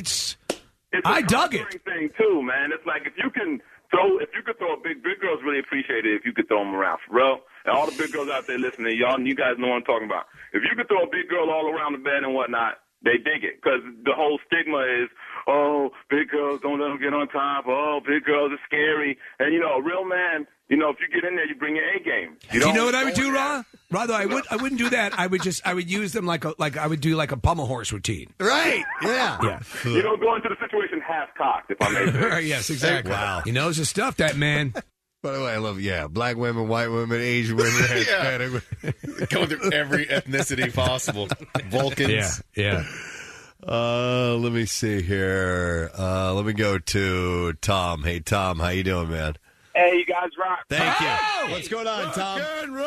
I dug it. Thing too, man. It's like if you could throw big girls really appreciate it if you could throw them around for real. And all the big girls out there listening, you guys know what I'm talking about. If you could throw a big girl all around the bed and whatnot, they dig it because the whole stigma is, oh, big girls, don't let them get on top. Oh, big girls are scary. And a real man, if you get in there, you bring your A game. You know what I would do, Ra? Though I wouldn't do that. I would use them like I would do like a pummel horse routine. Right. Yeah. You don't go into the situation half cocked, if I may say. Yes, exactly. Wow. He knows his stuff, that man. By the way, I love black women, white women, Asian women, Hispanic women. Going through every ethnicity possible. Vulcans. Yeah. Let me see here. Let me go to Tom. Hey, Tom, how you doing, man? Hey, you guys rock. Thank you. What's going on, Tom?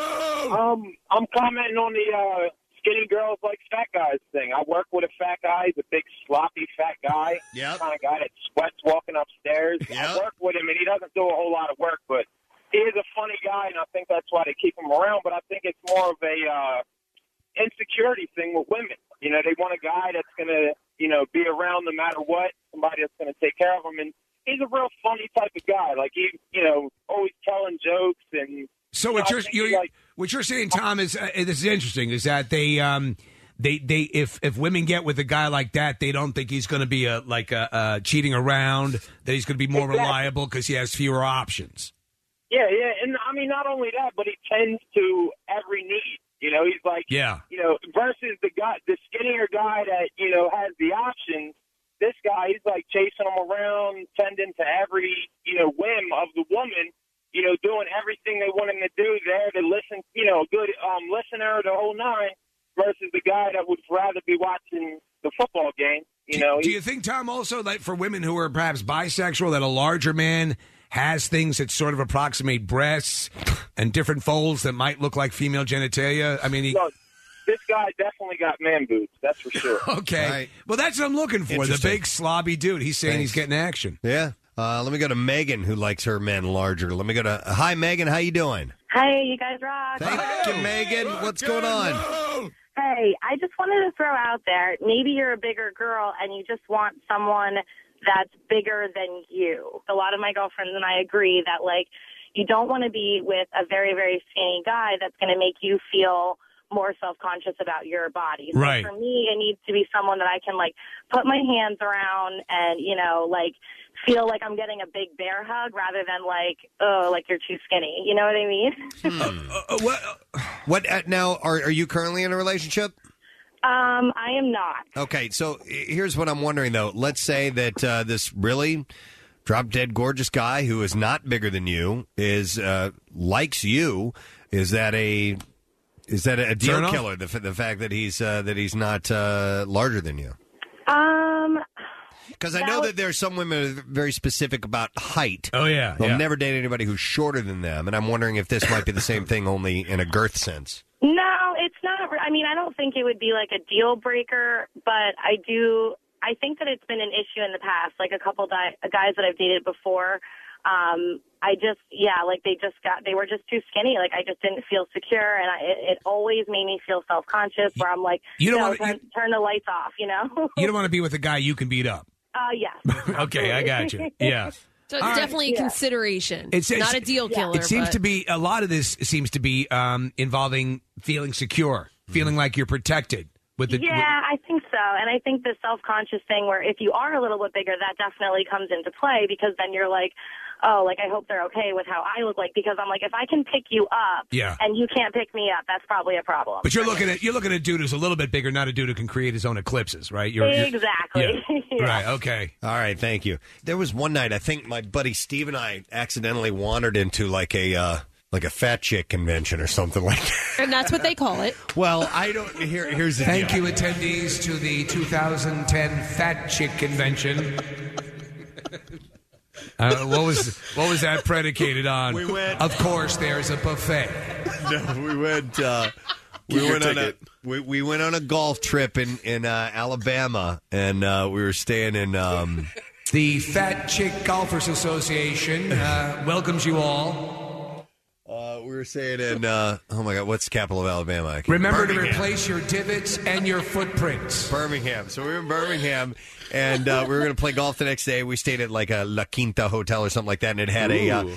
I'm commenting on the skinny girls like fat guys thing. I work with a fat guy. He's a big, sloppy, fat guy. Yep. Kind of guy that sweats walking upstairs. Yep. I work with him, and he doesn't do a whole lot of work, but he is a funny guy, and I think that's why they keep him around. But I think it's more of a insecurity thing with women. They want a guy that's going to, be around no matter what, somebody that's going to take care of them. And he's a real funny type of guy. Like, he, always telling jokes. And so what you're saying, Tom, is this is interesting, is that they if women get with a guy like that, they don't think he's going to be cheating around, that he's going to be more reliable because he has fewer options. Yeah, and I mean, not only that, but he tends to every need. He's like, versus the skinnier guy that, has the options, this guy, he's like chasing them around, tending to every, whim of the woman, doing everything they want him to do there to listen, good listener, the whole nine, versus the guy that would rather be watching the football game. Do you think, Tom, also, like for women who are perhaps bisexual, that a larger man has things that sort of approximate breasts and different folds that might look like female genitalia? I mean, this guy definitely got man boobs, that's for sure. Okay. Right. Well, that's what I'm looking for, the big slobby dude. He's saying he's getting action. Yeah. Let me go to Megan, who likes her men larger. Let me go to... Hi, Megan. How you doing? Hey, you guys rock. Thank you, Megan. What's going on? Hey, I just wanted to throw out there, maybe you're a bigger girl and you just want someone that's bigger than you. A lot of my girlfriends and I agree that, like, you don't want to be with a very, very skinny guy that's going to make you feel more self-conscious about your body. So Right. for me, it needs to be someone that I can, like, put my hands around and, you know, like, feel like I'm getting a big bear hug rather than, like, oh, like you're too skinny. You know what I mean? What now? Are you currently in a relationship? I am not. Okay, so here's what I'm wondering though. Let's say that this really drop-dead gorgeous guy who is not bigger than you is likes you. Is that a deal Turn off? killer? The fact that he's not larger than you. Because I know that there's some women who are very specific about height. Oh, yeah. They'll yeah. never date anybody who's shorter than them, and I'm wondering if this might be the same thing, only in a girth sense. No, it's not. I mean, I don't think it would be like a deal breaker, but I think that it's been an issue in the past. Like a couple guys that I've dated before, they were just too skinny. Like I just didn't feel secure, and it always made me feel self-conscious where I'm like, turn the lights off, you know? You don't want to be with a guy you can beat up. Yes. Okay, I got you. Yeah. So it's definitely a consideration. It's not a deal killer. It seems but- to be a lot of this seems to be involving feeling secure, feeling like you're protected. I think so. And I think the self-conscious thing where if you are a little bit bigger, that definitely comes into play because then you're like, oh, like I hope they're okay with how I look like because I'm like, if I can pick you up and you can't pick me up, that's probably a problem. But you're looking at a dude who's a little bit bigger, not a dude who can create his own eclipses, right? Exactly. Yeah. Right, okay. All right, thank you. There was one night, I think my buddy Steve and I accidentally wandered into like a fat chick convention or something like that. And that's what they call it. Well, I don't. Here's the Thank deal. you, attendees, to the 2010 Fat Chick Convention. What was that predicated on? We went. Of course, there's a buffet. No, we went. We went on a golf trip in Alabama, and we were staying in. The Fat Chick Golfers Association welcomes you all. We were staying in. Oh my God, what's the capital of Alabama? Remember to Birmingham. replace your divots and your footprints. Birmingham. So we were in Birmingham, and we were going to play golf the next day. We stayed at like a La Quinta hotel or something like that, and it had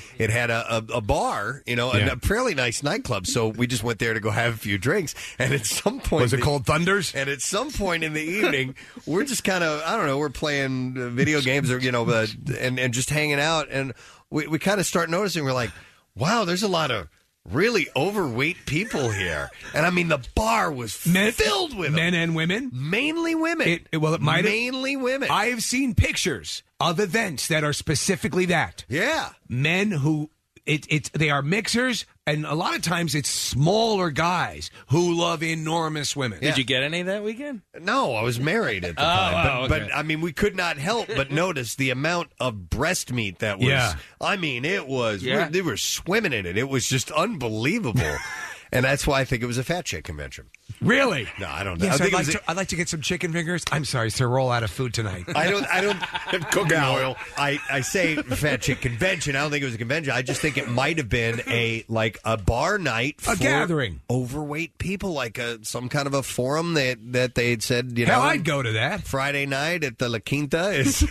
a bar, a fairly nice nightclub. So we just went there to go have a few drinks. And at some point, Was it called Thunders? And at some point in the evening, we're just kind of we're playing video games or and just hanging out, and we kind of start noticing we're like, wow, there's a lot of really overweight people here. And I mean, the bar was filled with men them. and women? Mainly women. It might mainly women. I have seen pictures of events that are specifically that. Yeah. Men who they are mixers, and a lot of times it's smaller guys who love enormous women. Did you get any that weekend? No, I was married at the time. But I mean, we could not help but notice the amount of breast meat that was. Yeah. I mean, it was. Yeah. They were swimming in it. It was just unbelievable. And that's why I think it was a fat chick convention. Really? No, I don't know. Yes, I think I'd like to get some chicken fingers. I'm sorry, sir. Roll out of food tonight. I don't cooking oil. I say fat chick convention. I don't think it was a convention. I just think it might have been a bar night, for gathering, overweight people, like some kind of a forum that they'd said. Hell, I'd go to that Friday night at the La Quinta is.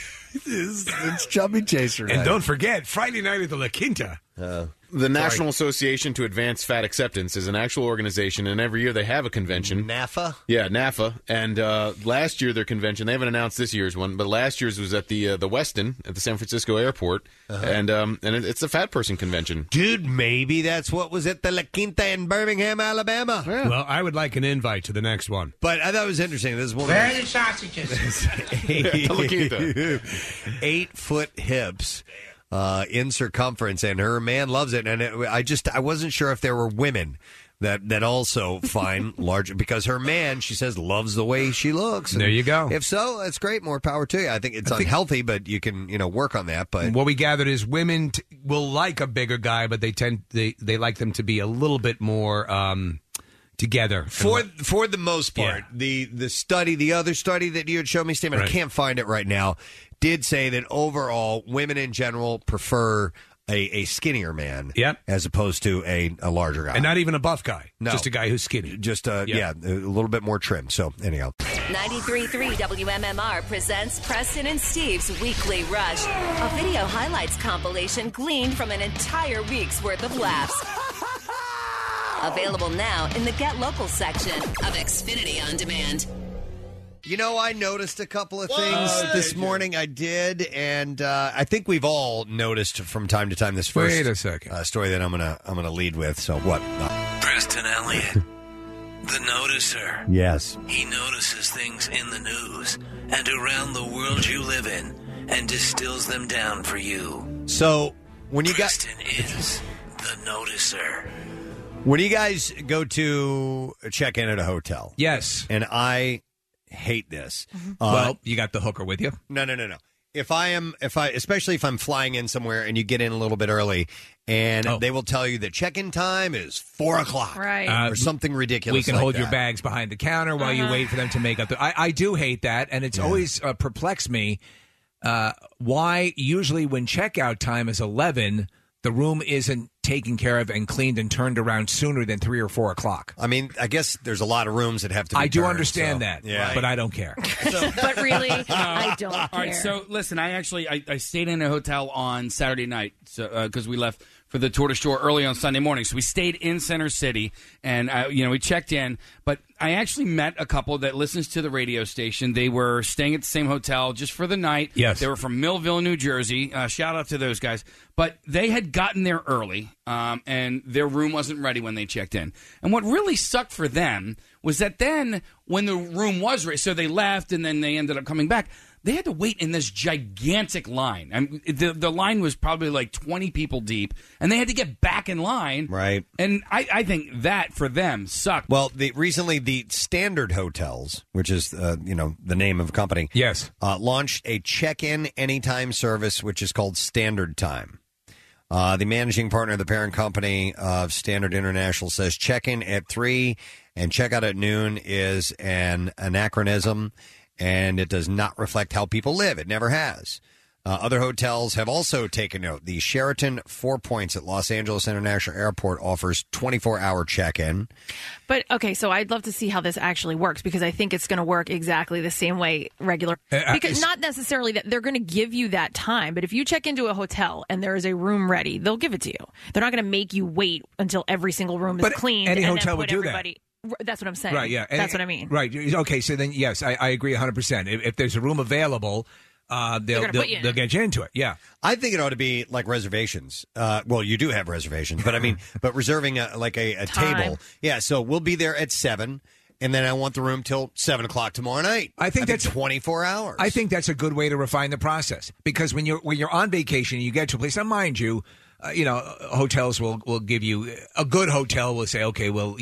It's Chubby Chaser night. And don't forget, Friday night at the La Quinta. The National Association to Advance Fat Acceptance is an actual organization, and every year they have a convention. NAFA? Yeah, NAFA. And last year, their convention, they haven't announced this year's one, but last year's was at the Westin at the San Francisco airport. And it's a fat person convention. Dude, maybe that's what was at the La Quinta in Birmingham, Alabama. Yeah. Well, I would like an invite to the next one. But I thought it was interesting. This is one Where are the sausages? 8-foot hips. In circumference, and her man loves it. And I wasn't sure if there were women that also find large, because her man, she says, loves the way she looks. And there you go. If so, that's great. More power to you. I think it's unhealthy, but you can work on that. But what we gathered is women will like a bigger guy, but they like them to be a little bit more together for the most part. Yeah. The other study that you had shown me, Stephen, I can't find it right now, did say that overall women in general prefer a skinnier man, as opposed to a larger guy, and not even a buff guy, no, just a guy who's skinny, just a little bit more trim. So anyhow. 93.3 WMMR presents Preston and Steve's Weekly Rush, a video highlights compilation gleaned from an entire week's worth of laughs. Available now in the Get Local section of Xfinity On Demand. You know, I noticed a couple of things this morning. I did, and I think we've all noticed from time to time this first Wait a second. Story that I'm gonna lead with. So what? Preston Elliott, the noticer. Yes. He notices things in the news and around the world you live in and distills them down for you. So when you Preston is the noticer. When you guys go to check in at a hotel, yes, and I hate this. Well, you got the hooker with you? No. Especially if I'm flying in somewhere and you get in a little bit early, and they will tell you that check-in time is 4:00, right, or something ridiculous. We can like hold that. your bags behind the counter while you wait for them to make up. I do hate that, and it's always perplexed me why usually when checkout time is 11, the room isn't taken care of and cleaned and turned around sooner than 3 or 4 o'clock. I mean, I guess there's a lot of rooms that have to be I do turned, understand so, that, but I don't care. But really, I don't care. All right, so listen, I stayed in a hotel on Saturday night because we left for the Tour de Shore early on Sunday morning. So we stayed in Center City, and we checked in. But I actually met a couple that listens to the radio station. They were staying at the same hotel just for the night. Yes. They were from Millville, New Jersey. Shout out to those guys. But they had gotten there early, and their room wasn't ready when they checked in. And what really sucked for them was that then when the room was ready, so they left, and then they ended up coming back. They had to wait in this gigantic line. I mean, the line was probably like 20 people deep, and they had to get back in line. Right. And I think that, for them, sucked. Well, recently the Standard Hotels, which is the name of a company, yes, launched a check-in anytime service, which is called Standard Time. The managing partner of the parent company of Standard International says check-in at 3 and check-out at noon is an anachronism, and it does not reflect how people live. It never has. Other hotels have also taken note. The Sheraton 4 Points at Los Angeles International Airport offers 24-hour check-in. But, okay, so I'd love to see how this actually works, because I think it's going to work exactly the same way regular. Because not necessarily that they're going to give you that time, but if you check into a hotel and there is a room ready, they'll give it to you. They're not going to make you wait until every single room is cleaned. Any and hotel then would put do everybody. That's what I'm saying. Right, yeah. That's what I mean. Right. Okay, so then, yes, I agree 100%. If there's a room available, they'll get you into it, yeah. I think it ought to be like reservations. Well, you do have reservations, but I mean, but reserving a table. Yeah, so we'll be there at 7, and then I want the room till 7 o'clock tomorrow night. I think that's 24 hours. I think that's a good way to refine the process, because when you're on vacation and you get to a place, now mind you, hotels will give you a good hotel will say, okay, well,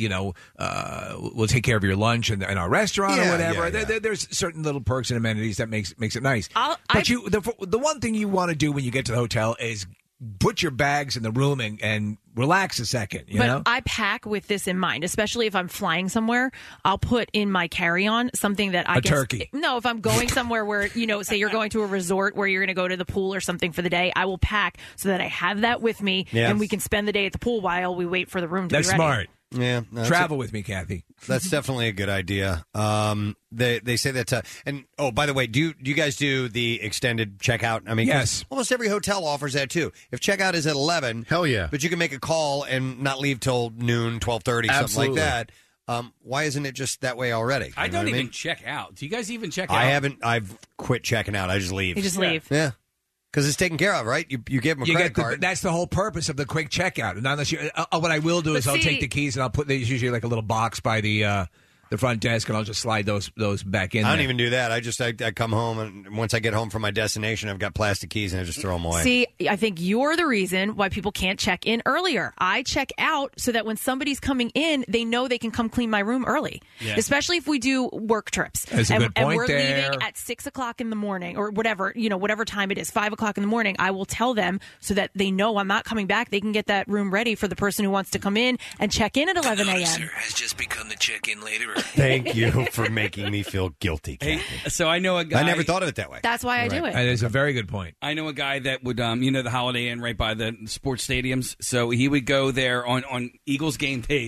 we'll take care of your lunch and our restaurant or whatever. There's certain little perks and amenities that makes it nice. But the one thing you want to do when you get to the hotel is put your bags in the room and relax a second. You know? I pack with this in mind, especially if I'm flying somewhere. I'll put in my carry-on something that I turkey. No, if I'm going somewhere where, say you're going to a resort where you're going to go to the pool or something for the day, I will pack so that I have that with me, and we can spend the day at the pool while we wait for the room to be ready. That's smart. Yeah, travel with me, Kathy. That's definitely a good idea. They say that, and by the way, do you guys do the extended checkout? I mean, yes, almost every hotel offers that too. If checkout is at 11, hell yeah, but you can make a call and not leave till noon, 12:30, something like that. Why isn't it just that way already? I don't even check out. Do you guys even check out? I haven't. I've quit checking out. I just leave. You just leave. Yeah. Because it's taken care of, right? You give them a credit card. That's the whole purpose of the quick checkout. And unless you, what I will do is I'll take the keys and I'll put. There's usually like a little box by the front desk, and I'll just slide those back in. I don't there. even do that. I come home, and once I get home from my destination, I've got plastic keys, and I just throw them away. See, I think you're the reason why people can't check in earlier. I check out so that when somebody's coming in, they know they can come clean my room early. Yes. Especially if we do work trips. That's a good point and we're there. leaving at 6 o'clock in the morning, or whatever time it is, 5 o'clock in the morning. I will tell them so that they know I'm not coming back. They can get that room ready for the person who wants to come in and check in at 11 a.m. has just become the check-in later. Thank you for making me feel guilty, Kathy. So I know a guy. I never thought of it that way. That's why I do it. That is a very good point. I know a guy that would, the Holiday Inn right by the sports stadiums. So he would go there on Eagles game days.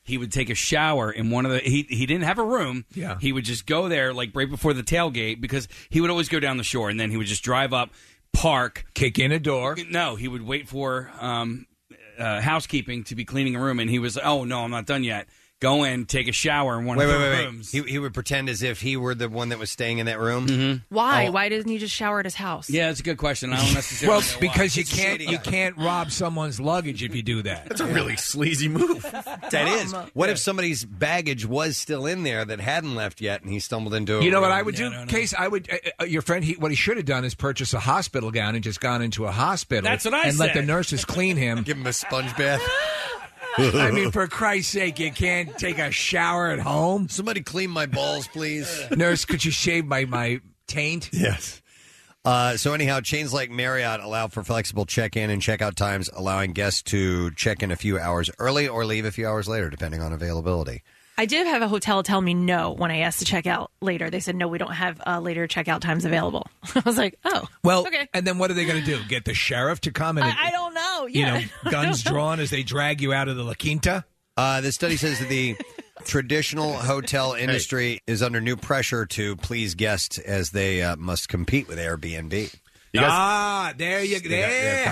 he would take a shower in one of the. He didn't have a room. Yeah. He would just go there like right before the tailgate because he would always go down the shore and then he would just drive up, park, kick in a door. No, he would wait for housekeeping to be cleaning a room, and he was, oh no, I'm not done yet. Go in, take a shower in one of the rooms. He would pretend as if he were the one that was staying in that room. Mm-hmm. Why? Oh. Why didn't he just shower at his house? Yeah, that's a good question. I don't necessarily Well, know because why. you can't rob someone's luggage if you do that. That's a really sleazy move. That is. What if somebody's baggage was still in there that hadn't left yet, and he stumbled into a You know what room? I would do, Case? I would. Your friend, what he should have done is purchase a hospital gown and just gone into a hospital. That's what I and let the said. nurses clean him. Give him a sponge bath. I mean, for Christ's sake, you can't take a shower at home. Somebody clean my balls, please. Nurse, could you shave my taint? Yes. So anyhow, chains like Marriott allow for flexible check-in and check-out times, allowing guests to check in a few hours early or leave a few hours later, depending on availability. I did have a hotel tell me no when I asked to check out later. They said, no, we don't have later checkout times available. I was like, oh, Well, okay. and then what are they going to do? Get the sheriff to come and I don't know. you Yeah. know, guns drawn as they drag you out of the La Quinta? The study says that the traditional hotel industry is under new pressure to please guests as they must compete with Airbnb. There you go. There.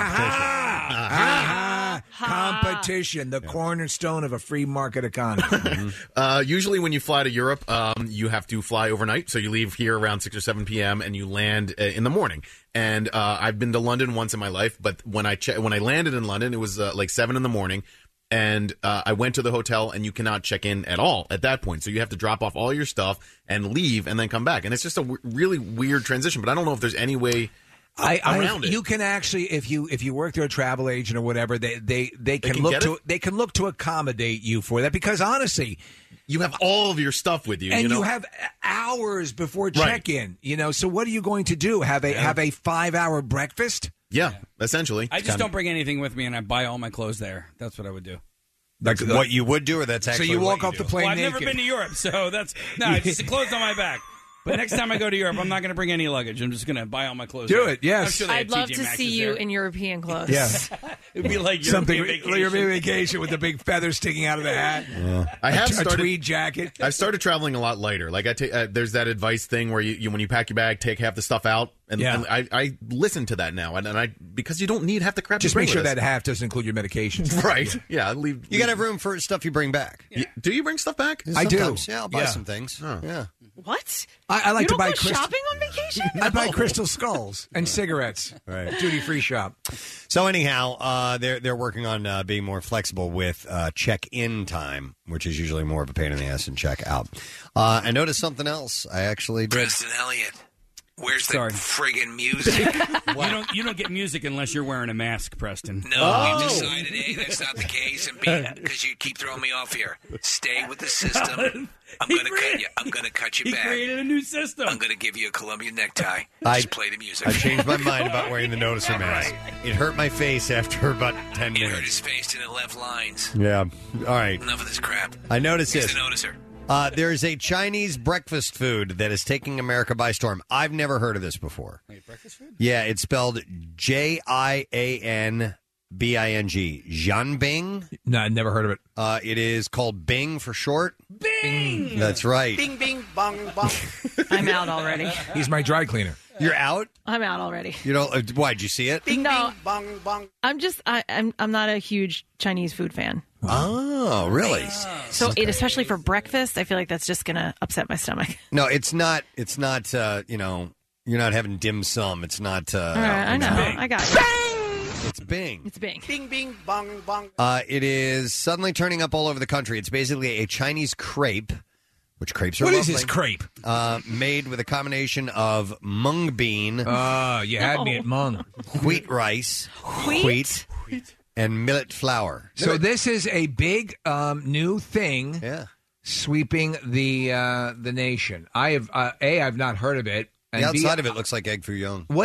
Competition, the cornerstone of a free market economy. Usually when you fly to Europe, you have to fly overnight. So you leave here around 6 or 7 p.m. and you land in the morning. And I've been to London once in my life, but when I landed in London, it was like 7 in the morning. And I went to the hotel, and you cannot check in at all at that point. So you have to drop off all your stuff and leave and then come back. And it's just a really weird transition. But I don't know if there's any way around it. You can actually, if you work through a travel agent or whatever, they can look to accommodate you for that, because honestly, you have all of your stuff with you, and you have hours before check-in. You know, so what are you going to do? Have a 5-hour breakfast? Yeah, essentially. I just don't bring anything with me, and I buy all my clothes there. That's what I would do. Like what you would do, or that's actually so you walk what off you the do? plane Well, I've naked. never been to Europe, so that's it's just clothes on my back. But next time I go to Europe, I'm not going to bring any luggage. I'm just going to buy all my clothes. Do there. it, yes. I'm sure they I'd have love TJ to Maxx see you there. in European clothes. Yes. It'd be like Something European European vacation. vacation with the big feathers sticking out of the hat. I have a started tweed jacket. I've started traveling a lot lighter. Like I take, there's that advice thing where you when you pack your bag, take half the stuff out, and, Yeah. and I listen to that now, and I because you don't need half the crap. Just you bring make sure with that us. half doesn't include your medications. Right? Yeah, I leave. You got to have room for stuff you bring back. Do you bring stuff back? I do. Sometimes, yeah, I'll buy Yeah. some things. Yeah. What? I like you to don't buy go shopping on vacation? I buy crystal skulls and cigarettes. Right. Duty free shop. So anyhow, they're working on being more flexible with check-in time, which is usually more of a pain in the ass than check-out. I noticed something else. I actually did. Preston Elliott, where's the Sorry. friggin' music? You don't get music unless you're wearing a mask, Preston. No, we decided, A, that's not the case, and B, because you keep throwing me off here. Stay with the system. I'm going to cut you. I'm going to cut you He back. created a new system. I'm going to give you a Columbia necktie. I- Just play the music. I changed my mind about wearing the noticer mask. It hurt my face after about 10 It hurt minutes. his face and it left lines. Yeah. All right. Enough of this crap. I noticed He's this. the noticer. There is a Chinese breakfast food that is taking America by storm. I've never heard of this before. Wait, breakfast food? Yeah, it's spelled Jianbing. Jianbing. No, I never heard of it. It is called Bing for short. Bing! That's right. Bing, bing, bong, bong. I'm out already. He's my dry cleaner. You're out? I'm out already. You don't? Why did you see it? Bing, No. bing, bong, bong. I'm not a huge Chinese food fan. Oh, really? So especially for breakfast, I feel like that's just gonna upset my stomach. No, it's not. It's not. You know, you're not having dim sum. It's not. All right, I know. I got you. It's Bing. It's Bing. Bing, bing, bong, bong. It is suddenly turning up all over the country. It's basically a Chinese crepe, which crepes are What is lovely. this crepe? Made with a combination of mung bean, You had me at mung. wheat rice, Wheat? and millet flour. So this is a big new thing Yeah. sweeping the nation. I've not heard of it. And The outside B, of it looks like egg foo young. what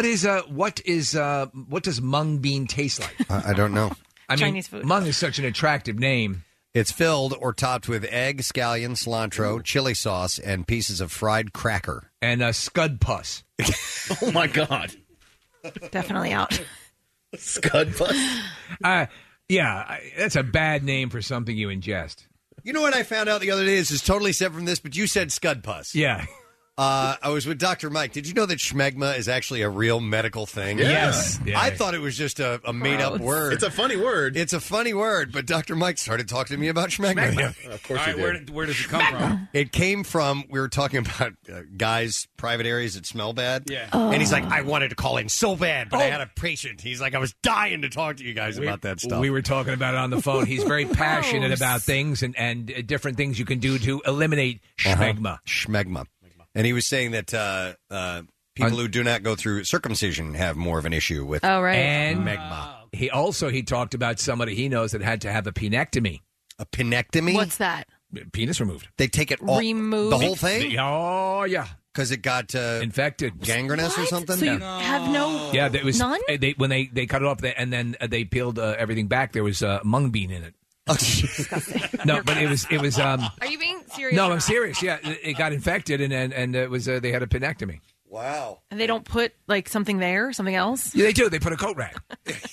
does mung bean taste like? I don't know. I mean, Chinese food. Mung is such an attractive name. It's filled or topped with egg, scallion, cilantro, chili sauce, and pieces of fried cracker. And scud puss. Oh my God, Definitely out. Scud Puss. Yeah, that's a bad name for something you ingest. You know what I found out the other day? This is totally separate from this, but you said scud pus. Yeah. I was with Dr. Mike. Did you know that schmegma is actually a real medical thing? Yeah. Yes. Yeah. I thought it was just a made-up word. It's a funny word. It's a funny word, but Dr. Mike started talking to me about schmegma. Of course All you right, did. where does it come from? It came from, we were talking about guys' private areas that smell bad. Yeah. And he's like, I wanted to call in so bad, but I had a patient. He's like, I was dying to talk to you guys about that stuff. We were talking about it on the phone. He's very passionate about things and different things you can do to eliminate schmegma. Schmegma. And he was saying that people who do not go through circumcision have more of an issue with And schmegma. He talked about somebody he knows that had to have a penectomy. A penectomy? What's that? Penis removed. They take it all, Removed? the whole thing? Oh, yeah. Because it got infected, gangrenous or something. So you have no Yeah, it was none? when they cut it off and then they peeled everything back. There was mung bean in it. No, but it was. Are you being serious? No, I'm serious. Yeah, it got infected and it was they had a penectomy. Wow. And they don't put like something there, something else? Yeah, they do. They put a coat rack.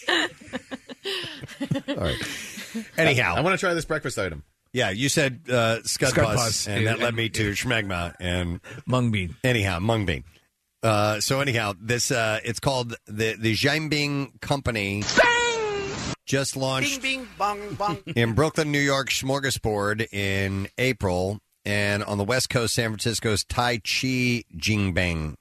All right. Anyhow, I want to try this breakfast item. Yeah, you said scud pus, and that led me to schmegma and mung bean. Anyhow, mung bean. Anyhow, this it's called the Jianbing Company. Just launched Bing, bing, bong, bong. in Brooklyn, New York, Smorgasbord in April, and on the West Coast, San Francisco's Tai Chi Jianbing.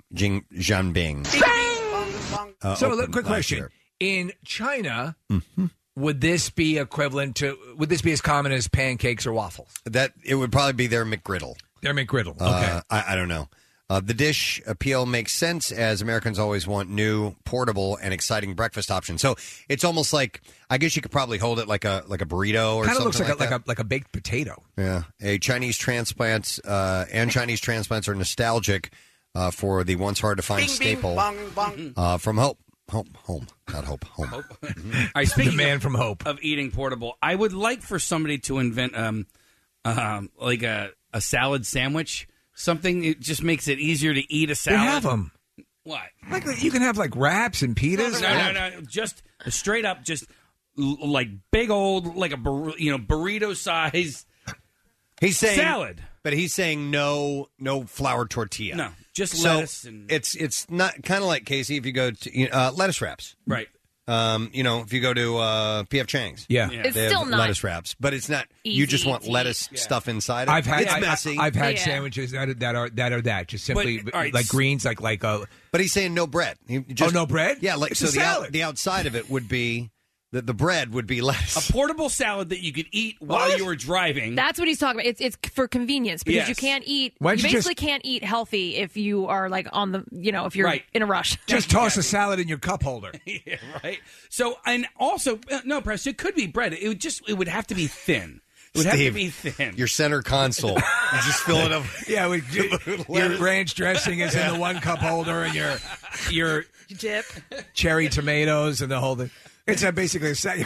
So, a quick question: in China, would this be equivalent to? Would this be as common as pancakes or waffles? That it would probably be their McGriddle. Their McGriddle. Okay. I don't know. The dish appeal makes sense as Americans always want new, portable, and exciting breakfast options. So it's almost like, I guess you could probably hold it like a burrito or kind of something looks like a baked potato. Yeah, Chinese transplants are nostalgic for the once hard to find staple from home. I speak the man from Hope of eating portable. I would like for somebody to invent like a salad sandwich. Something it just makes it easier to eat a salad. They have them. What? Like you can have like wraps and pitas. No. Just straight up, just like big old, like a burrito size. He's saying salad, but he's saying no flour tortilla. No, just so lettuce. And it's not kind of like Casey. If you go to lettuce wraps, right? If you go to P.F. Chang's, It's they still have not lettuce wraps, but it's not. You just want lettuce stuff inside it. It's messy. I've had sandwiches that are just simply like greens, like But he's saying no bread. No bread? Yeah, like It's so a salad. the outside of it would be the bread would be lettuce. A portable salad that you could eat while you were driving. That's what he's talking about. It's for convenience because you can't eat. Why You don't you basically can't eat healthy if you are like on the if you're in a rush. Just toss a salad in your cup holder. Yeah, right. So and also no, Press. It could be bread. It would have to be thin. It would have to be thin. Your center console. You just fill it up. Yeah, your ranch dressing is in the one cup holder, and your dip, cherry tomatoes, and the whole thing. It's basically a salad.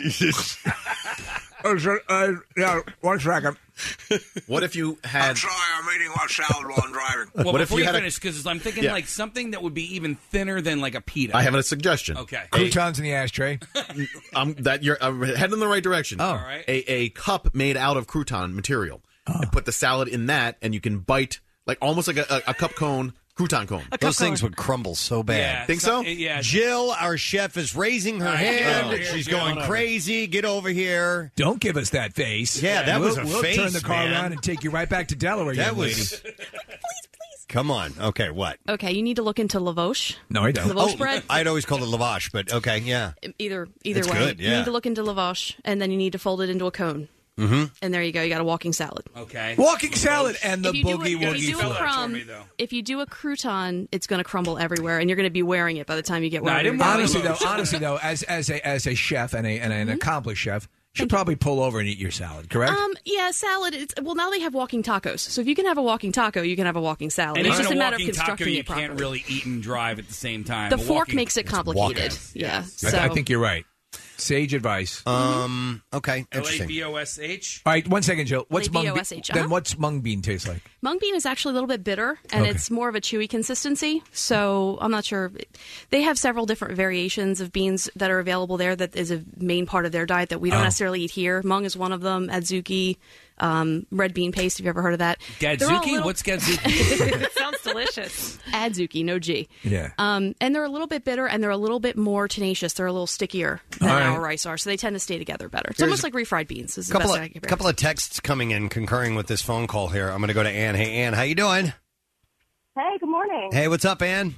Yeah, 1 second. What if you had? I'm sorry, I'm eating my salad while I'm driving. Well, What if before you you had a- finish, because I'm thinking like something that would be even thinner than like a pita. I have a suggestion. Okay. Croutons in the ashtray. That you're heading in the right direction. Oh. All right. A cup made out of crouton material. And put the salad in that, and you can bite like almost like a cup cone, crouton cone. Those things would crumble so bad. Yeah, Think so? Yeah. Jill, our chef, is raising her hand. here She's we go. going crazy. Get over here. Don't give us that face. Yeah, that was a we'll face, turn the car man. around and take you right back to Delaware, That young was. lady. Come on. Okay, what? Okay, you need to look into lavosh. No, I don't. Lavosh bread. I'd always called it lavash, but okay, yeah. Either It's way, good, you yeah. need to look into lavosh, and then you need to fold it into a cone. Mm-hmm. And there you go. You got a walking salad. Okay. Walking salad and the If you do boogie a- if you woogie do a flip. crumb, if you do a crouton, it's going to crumble everywhere, and you're going to be wearing it by the time you get where you're going. Honestly though, as a chef and an accomplished chef, you should probably pull over and eat your salad. Correct? Yeah, salad. Well, now they have walking tacos, so if you can have a walking taco, you can have a walking salad. And it's even just a a matter of walking taco, constructing you it properly. can't really eat and drive at the same time. The A fork walking- makes it complicated. Yeah. So I think you're right. Sage advice. Okay, interesting. LABOSH. All right, 1 second, Jill. What's mung bean? LABOSH, Then what's mung bean taste like? Mung bean is actually a little bit bitter, and it's more of a chewy consistency. So I'm not sure. They have several different variations of beans that are available there that is a main part of their diet that we don't necessarily eat here. Mung is one of them. Adzuki, red bean paste. Have you ever heard of that? Gadzuki? What's gadzuki? It sounds delicious. Adzuki, no G. Yeah. And they're a little bit bitter, and they're a little bit more tenacious. They're a little stickier than our rice are, so they tend to stay together better. It's almost like refried beans. Is the best way I can compare. Couple of texts coming in concurring with this phone call here. I'm going to go to Ann. Hey, Ann, how you doing? Hey, good morning. Hey, what's up, Ann?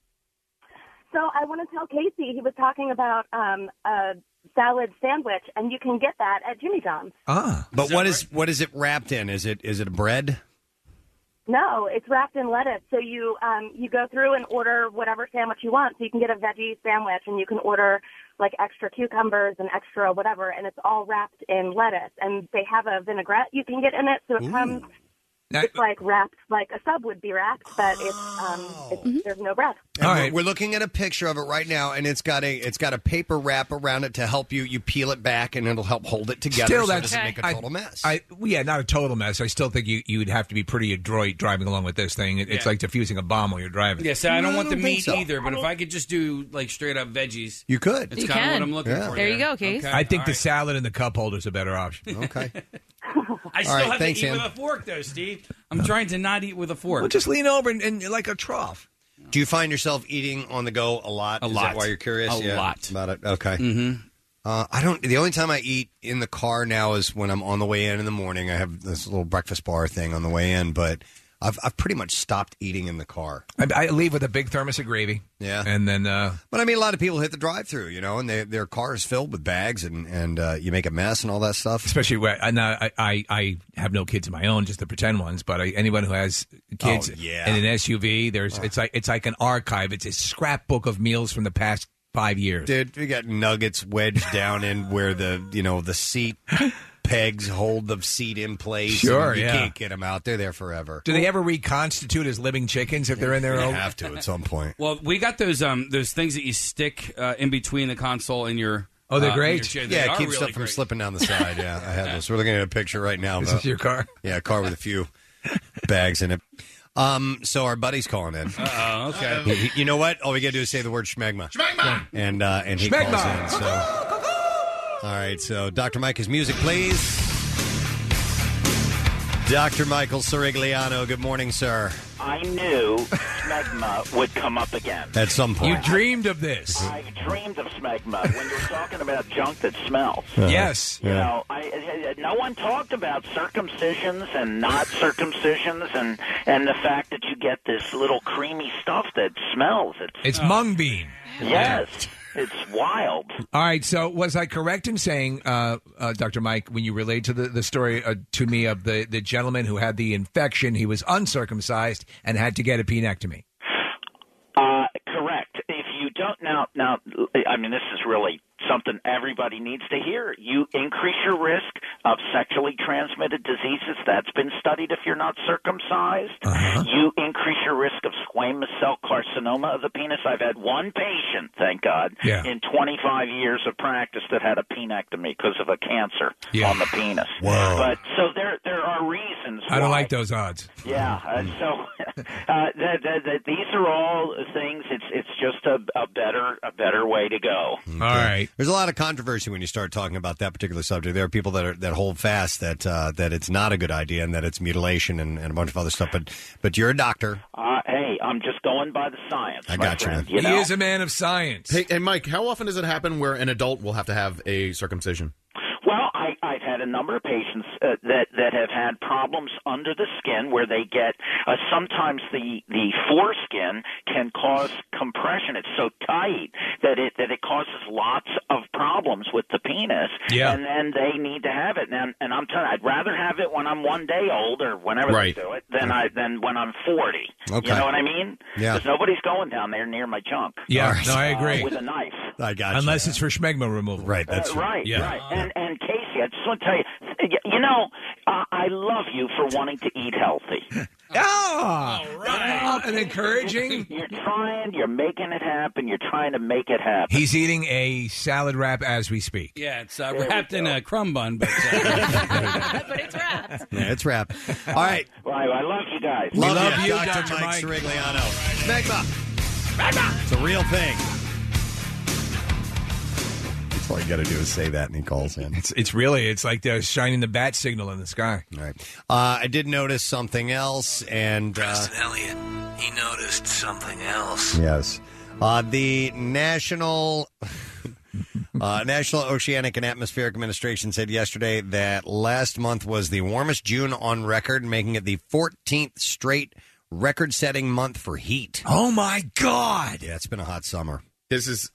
So I want to tell Casey, he was talking about a salad sandwich, and you can get that at Jimmy John's. But what is it wrapped in? Is it a bread? No, it's wrapped in lettuce. So you go through and order whatever sandwich you want. So you can get a veggie sandwich, and you can order like extra cucumbers and extra whatever, and it's all wrapped in lettuce. And they have a vinaigrette you can get in it, so it comes. It's like wrapped, like a sub would be wrapped, but it's there's no bread. All right, we're looking at a picture of it right now, and it's got a paper wrap around it to help you peel it back, and it'll help hold it together. Still, so it that's doesn't make a total mess. Not a total mess. I still think you'd have to be pretty adroit driving along with this thing. It's like defusing a bomb while you're driving. Yeah, so I don't want the meat either, but if I could just do like straight up veggies, you could. It's kind of what I'm looking for. There you go, Case. Okay. I think the salad and the cup holder is a better option. Okay. I still right, have thanks, to eat Ann. with a fork, though, Steve. I'm trying to not eat with a fork. Well, just lean over and like a trough. Do you find yourself eating on the go a lot? A Is lot. that why you're curious? A lot. About it. Okay. Mm-hmm. I don't. The only time I eat in the car now is when I'm on the way in the morning. I have this little breakfast bar thing on the way in, but I've pretty much stopped eating in the car. I leave with a big thermos of gravy. Yeah, and then. But I mean, a lot of people hit the drive-through, and their car is filled with bags, and you make a mess and all that stuff. Especially where I have no kids of my own, just the pretend ones. But anyone who has kids in an SUV, it's like an archive. It's a scrapbook of meals from the past 5 years. Dude, we got nuggets wedged down in where the seat pegs hold the seat in place. Sure, you yeah. can't get them out. They're there forever. Do they ever reconstitute as living chickens if they're in there? They have to at some point. Well, we got those things that you stick in between the console and your. Oh, they're in great. your chair. They Yeah, it are keeps really stuff from great. slipping down the side. Yeah, I have those. We're looking at a picture right now. Is this your car? Yeah, a car with a few bags in it. So our buddy's calling in. Oh, okay. You know what? All we got to do is say the word schmegma. Schmegma! And he Schmegma! calls in. So, all right, so Dr. Mike, his music, please. Dr. Michael Sirigliano, good morning, sir. I knew smegma would come up again. At some point. You dreamed of this. I dreamed of smegma when you're talking about junk that smells. Yes. You know, no one talked about circumcisions and not circumcisions and the fact that you get this little creamy stuff that smells. It's mung bean. Yes. It's wild. All right, so was I correct in saying, Dr. Mike, when you relayed to the story to me of the gentleman who had the infection, he was uncircumcised and had to get a penectomy? Correct. If you don't now, I mean, this is really something everybody needs to hear. You increase your risk of sexually transmitted diseases. That's been studied if you're not circumcised. You increase your risk of squamous cell carcinoma of the penis. I've had one patient, thank God, in 25 years of practice that had a penectomy because of a cancer on the penis. Whoa. But so there are reasons I don't why. like those odds. Yeah, so these are all things. It's just a better way to go. All right. There's a lot of controversy when you start talking about that particular subject. There are people that hold fast that it's not a good idea and that it's mutilation and a bunch of other stuff. But you're a doctor. Hey, I'm just going by the science. I my got you, friend, man. you know? He is a man of science. Hey, Mike, how often does it happen where an adult will have to have a circumcision? Well, I've had a number of patients that have had problems under the skin where they get sometimes the foreskin can cause compression. It's so tight that it causes lots of problems with the penis, and then they need to have it. And I'm telling you, I'd rather have it when I'm 1 day old or whenever they do it than when I'm 40. Okay. You know what I mean? Yeah. Because nobody's going down there near my junk. Yeah, no, I agree. With a knife. I got you. Unless it's for schmegma removal. Right, that's right. Yeah. Right. And Casey, I just want to tell you, I love you for wanting to eat healthy. And encouraging. You're trying. You're making it happen. You're trying to make it happen. He's eating a salad wrap as we speak. Yeah, it's wrapped in a crumb bun, but But it's wrapped. Yeah, it's wrapped. All right. Well, I love you guys. Love you, Dr. Mike Sirigliano. Smegma. It's a real thing. That's all you got to do is say that, and he calls in. It's like they're shining the bat signal in the sky. All right. I did notice something else, and Preston Elliott, he noticed something else. yes, the National Oceanic and Atmospheric Administration said yesterday that last month was the warmest June on record, making it the 14th straight record-setting month for heat. Oh my God! Yeah, it's been a hot summer. This is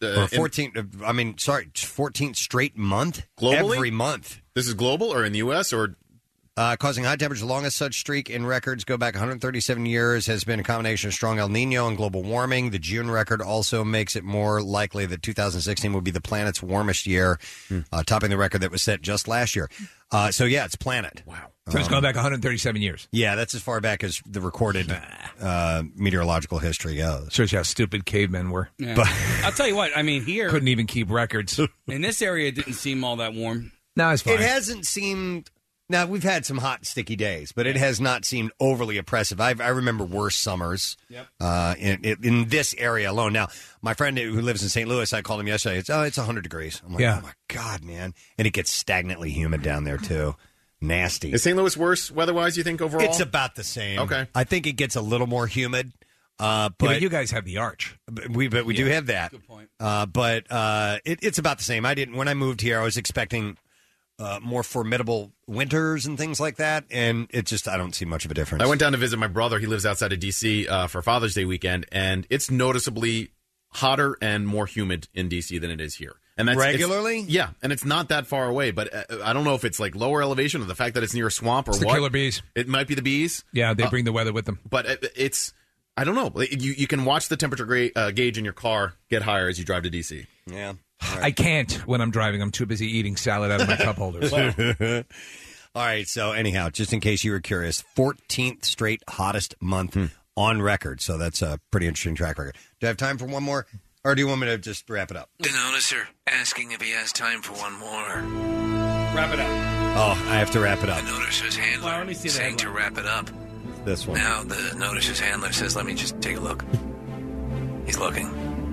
14th straight month globally? Every month. This is global or in the U.S. or causing high temperatures. The longest such streak in records go back 137 years has been a combination of strong El Nino and global warming. The June record also makes it more likely that 2016 will be the planet's warmest year, topping the record that was set just last year. So yeah, it's planet. Wow. So it's going back 137 years. Yeah, that's as far back as the recorded meteorological history goes. Shows you how stupid cavemen were. Yeah. I'll tell you what. I mean, here couldn't even keep records. In this area, it didn't seem all that warm. No, it's fine. It hasn't seemed. Now, we've had some hot, sticky days, but it has not seemed overly oppressive. I remember worse summers in this area alone. Now, my friend who lives in St. Louis, I called him yesterday. It's 100 degrees. I'm like, oh, my God, man. And it gets stagnantly humid down there, too. Nasty. Is St. Louis worse weather-wise, you think, overall? It's about the same. Okay. I think it gets a little more humid. But you guys have the arch. We do have that. Good point. But it's about the same. When I moved here, I was expecting more formidable winters and things like that, and I don't see much of a difference. I went down to visit my brother. He lives outside of D.C. For Father's Day weekend, and it's noticeably hotter and more humid in D.C. than it is here. And that's regularly? Yeah, and it's not that far away, but I don't know if it's like lower elevation or the fact that it's near a swamp or it's what. The killer bees. It might be the bees. Yeah, they bring the weather with them. But it's, I don't know. You can watch the temperature gauge in your car get higher as you drive to D.C. Yeah. Right. I can't when I'm driving. I'm too busy eating salad out of my cup holders. All right, so anyhow, just in case you were curious, 14th straight hottest month on record. So that's a pretty interesting track record. Do I have time for one more? Or do you want me to just wrap it up? The noticer asking if he has time for one more. Wrap it up. Oh, I have to wrap it up. The noticer's handler let me see saying to wrap it up. This one. Now the noticer's handler says, let me just take a look. He's looking.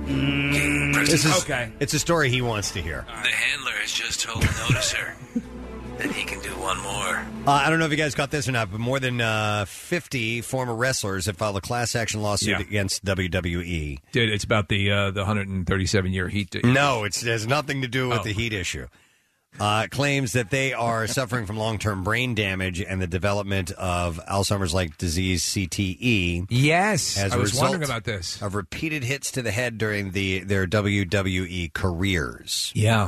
Okay. It's a story he wants to hear. The handler has just told the noticer that he can do one more. I don't know if you guys got this or not, but more than 50 former wrestlers have filed a class action lawsuit against WWE. Dude, it's about the 137-year heat. No, it has nothing to do with the heat issue. Claims that they are suffering from long-term brain damage and the development of Alzheimer's-like disease, CTE. Yes, as I was result wondering about this. Of repeated hits to the head during their WWE careers. Yeah.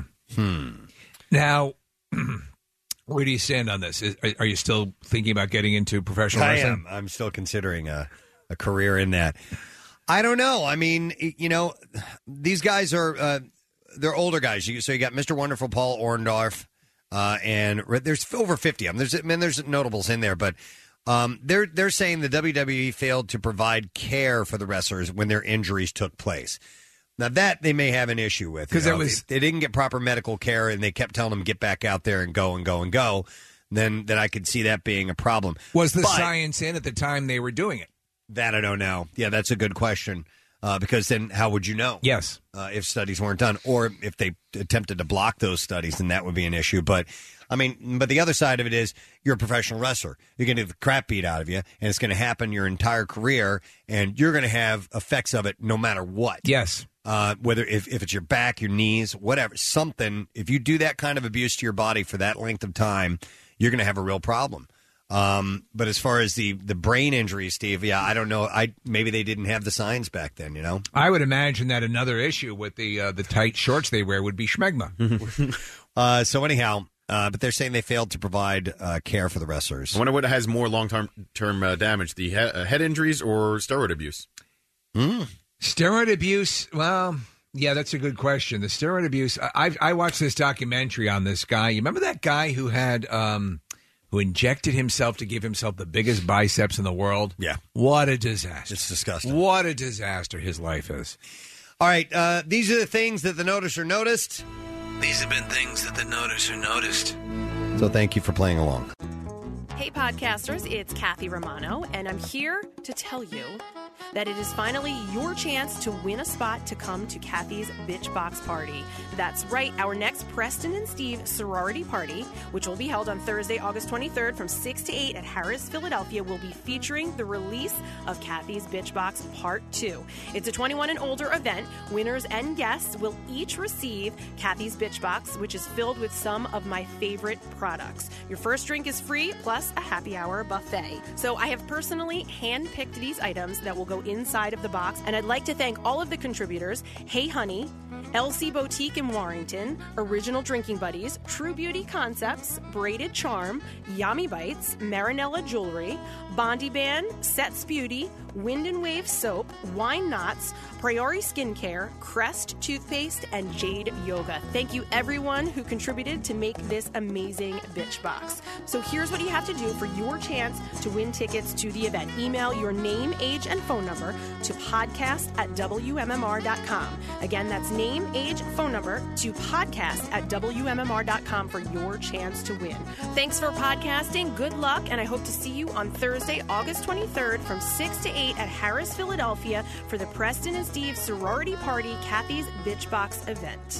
Now, where do you stand on this? Are you still thinking about getting into professional wrestling? I am. I'm still considering a career in that. I don't know. I mean, these guys are... they're older guys. So you got Mr. Wonderful Paul Orndorff, and there's over 50 of them. There's notables in there, but they're saying the WWE failed to provide care for the wrestlers when their injuries took place. Now that they may have an issue with, because they didn't get proper medical care, and they kept telling them get back out there and go and go and go. Then I could see that being a problem. Was the science in at the time they were doing it? That I don't know. Yeah, that's a good question. Because then how would you know? Yes. If studies weren't done, or if they attempted to block those studies, then that would be an issue. But the other side of it is you're a professional wrestler. You're going to get the crap beat out of you, and it's going to happen your entire career, and you're going to have effects of it no matter what. Yes. Whether if it's your back, your knees, whatever, something, if you do that kind of abuse to your body for that length of time, you're going to have a real problem. But as far as the brain injury, Steve, I don't know. Maybe they didn't have the signs back then, you know? I would imagine that another issue with the tight shorts they wear would be schmegma. So anyhow, but they're saying they failed to provide care for the wrestlers. I wonder what has more long-term damage, the head injuries or steroid abuse? Steroid abuse, well... Yeah, that's a good question. The steroid abuse, I watched this documentary on this guy. You remember that guy who had... who injected himself to give himself the biggest biceps in the world? Yeah. What a disaster. It's disgusting. What a disaster his life is. All right, these are the things that the noticer noticed. These have been things that the noticer noticed. So thank you for playing along. Hey podcasters, it's Kathy Romano, and I'm here to tell you that it is finally your chance to win a spot to come to Kathy's Bitch Box Party. That's right, our next Preston and Steve sorority party, which will be held on Thursday, August 23rd from 6 to 8 at Harris, Philadelphia, will be featuring the release of Kathy's Bitch Box Part 2. It's a 21 and older event. Winners and guests will each receive Kathy's Bitch Box, which is filled with some of my favorite products. Your first drink is free, plus a happy hour buffet. So I have personally hand-picked these items that will go inside of the box, and I'd like to thank all of the contributors: Hey Honey, LC Boutique in Warrington, Original Drinking Buddies, True Beauty Concepts, Braided Charm, Yummy Bites, Marinella Jewelry, Bondi Band, Sets Beauty, Wind and Wave Soap, Wine Knots, Priori Skincare, Crest Toothpaste, and Jade Yoga. Thank you everyone who contributed to make this amazing Bitch Box. So here's what you have to do for your chance to win tickets to the event. Email your name, age, and phone number to podcast@WMMR.com. Again, that's name, age, phone number to podcast@WMMR.com for your chance to win. Thanks for podcasting. Good luck, and I hope to see you on Thursday, August 23rd from 6 to 8 at Harris, Philadelphia for the Preston and Steve Sorority Party Kathy's Bitch Box event.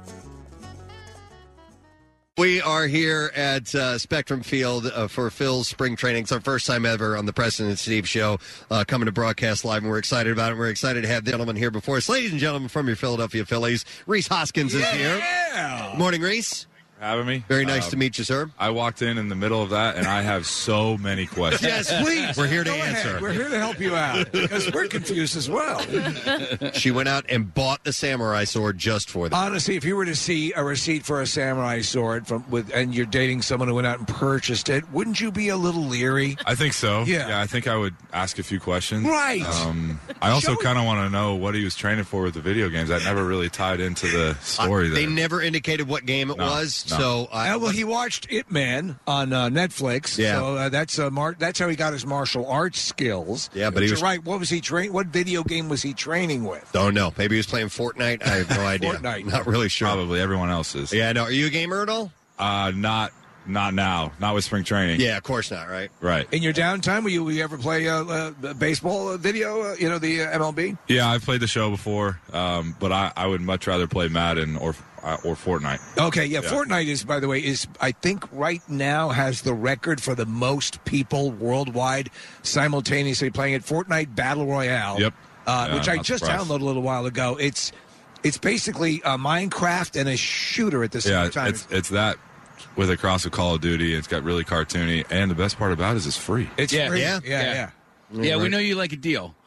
We are here at Spectrum Field for Phil's spring training. It's our first time ever on the Preston and Steve show, coming to broadcast live, and we're excited about it. We're excited to have the gentleman here before us. Ladies and gentlemen, from your Philadelphia Phillies, Reese Hoskins is here. Morning, Reese. Having me. Very nice to meet you, sir. I walked in the middle of that, and I have so many questions. Yes, please. We're here to Go answer. ahead. We're here to help you out because we're confused as well. She went out and bought the samurai sword just for that. Honestly, if you were to see a receipt for a samurai sword and you're dating someone who went out and purchased it, wouldn't you be a little leery? I think so. Yeah. I think I would ask a few questions. Right. I also kind of want to know what he was training for with the video games. That never really tied into the story there. They never indicated what game it was, no. so Well, he watched Ip Man on Netflix. Yeah. So that's how he got his martial arts skills. Yeah, but he was right. What was he training? What video game was he training with? Don't know. Maybe he was playing Fortnite. I have no idea. Fortnite. Not really sure. Probably everyone else is. Yeah, I know. Are you a gamer at all? Not now. Not with spring training. Yeah, of course not. Right. Right. In your downtime, will you ever play baseball video? The MLB. Yeah, I've played the show before, but I would much rather play Madden or Fortnite. Okay, yeah. Fortnite is, by the way, I think right now has the record for the most people worldwide simultaneously playing it. Fortnite Battle Royale. Yep. Which I not just surprised. downloaded a little while ago. It's basically Minecraft and a shooter at the same time. It's that with a cross of Call of Duty. It's got really cartoony, and the best part about it is it's free. It's free. Yeah. We know you like a deal.